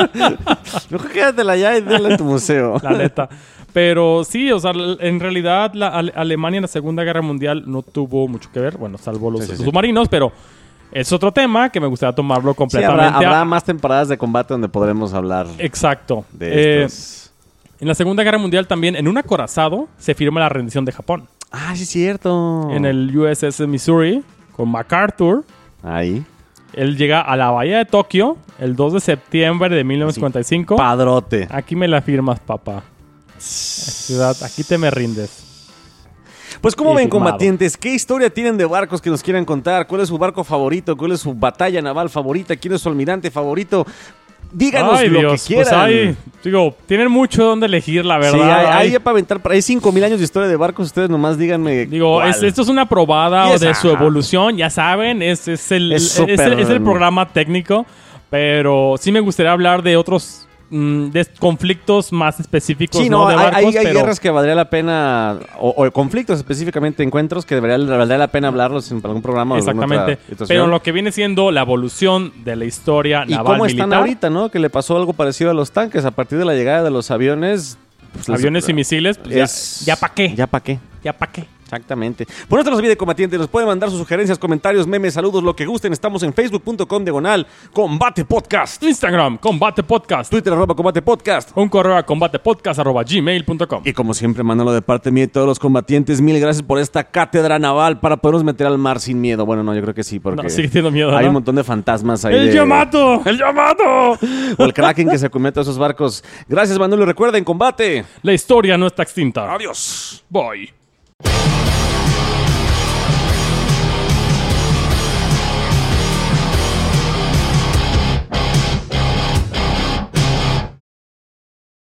Speaker 2: Mejor quédatela allá y déla en tu museo.
Speaker 3: La neta. Pero sí, o sea, en realidad la Ale- Alemania en la Segunda Guerra Mundial no tuvo mucho que ver, bueno, salvo los,
Speaker 2: Sí, sí,
Speaker 3: los
Speaker 2: sí.
Speaker 3: submarinos, pero es otro tema que me gustaría tomarlo
Speaker 2: Sí,
Speaker 3: completamente.
Speaker 2: habrá, habrá
Speaker 3: a-
Speaker 2: más temporadas de combate donde podremos hablar
Speaker 3: Exacto.
Speaker 2: de
Speaker 3: Eh,
Speaker 2: estos.
Speaker 3: en la Segunda Guerra Mundial también, en un acorazado, se firma la rendición de Japón.
Speaker 2: Ah, sí, es cierto.
Speaker 3: En el U S S Missouri, con MacArthur.
Speaker 2: Ahí.
Speaker 3: Él llega a la bahía de Tokio el dos de septiembre de mil novecientos cincuenta y cinco.
Speaker 2: Padrote.
Speaker 3: Aquí me la firmas, papá. Ciudad, aquí te me rindes.
Speaker 2: Pues, ¿cómo
Speaker 3: Y
Speaker 2: ven,
Speaker 3: firmado.
Speaker 2: combatientes? ¿Qué historia tienen de barcos que nos quieran contar? ¿Cuál es su barco favorito? ¿Cuál es su batalla naval favorita? ¿Quién es su almirante favorito? Díganos
Speaker 3: Ay,
Speaker 2: lo
Speaker 3: Dios,
Speaker 2: que quieran.
Speaker 3: pues hay, digo, tienen mucho donde elegir, la verdad.
Speaker 2: Sí, hay,
Speaker 3: Hay-
Speaker 2: hay ya para aventar. Hay cinco mil años de historia de barcos. Ustedes nomás díganme.
Speaker 3: Digo,
Speaker 2: cuál.
Speaker 3: es- esto es una probada
Speaker 2: Y es-
Speaker 3: de su
Speaker 2: ajá.
Speaker 3: evolución, ya saben, es, es, el,
Speaker 2: Es
Speaker 3: es,
Speaker 2: súper-
Speaker 3: el, es el programa técnico, pero sí me gustaría hablar de otros mm, de conflictos más específicos,
Speaker 2: Sí,
Speaker 3: ¿no?
Speaker 2: no,
Speaker 3: De
Speaker 2: hay,
Speaker 3: barcos,
Speaker 2: hay- hay
Speaker 3: pero
Speaker 2: guerras que valdría la pena, o, o conflictos específicamente, encuentros que debería, valdría la pena hablarlos en algún programa o en alguna
Speaker 3: exactamente.
Speaker 2: otra situación.
Speaker 3: Pero lo que viene siendo la evolución de la historia
Speaker 2: ¿Y
Speaker 3: naval
Speaker 2: cómo están
Speaker 3: militar,
Speaker 2: ahorita, no? Que le pasó algo parecido a los tanques. A partir de la llegada de los aviones... pues, les-
Speaker 3: aviones y misiles, pues ya,
Speaker 2: es-
Speaker 3: ya pa' qué, ya,
Speaker 2: ¿Ya para qué?
Speaker 3: pa' qué.
Speaker 2: Exactamente. Por no se los olvide, combatientes, nos pueden mandar sus sugerencias, comentarios, memes, saludos, lo que gusten. Estamos en facebook punto com diagonal Combate Podcast.
Speaker 3: Instagram, Combate Podcast.
Speaker 2: Twitter, arroba Combate Podcast.
Speaker 3: Un correo a combatepodcast arroba gmail punto com.
Speaker 2: Y como siempre, Manolo, de parte mía y todos los combatientes, mil gracias por esta cátedra naval para podernos meter al mar sin miedo. Bueno, no, yo creo que sí, porque
Speaker 3: No, sigue teniendo miedo,
Speaker 2: hay
Speaker 3: ¿no?
Speaker 2: un montón de fantasmas ahí.
Speaker 3: ¡El
Speaker 2: de...
Speaker 3: Yamato! ¡El Yamato!
Speaker 2: O el Kraken que se comió a todos esos barcos. Gracias, Manolo. Y recuerden, combate.
Speaker 3: La historia no está extinta.
Speaker 2: Adiós.
Speaker 3: Bye.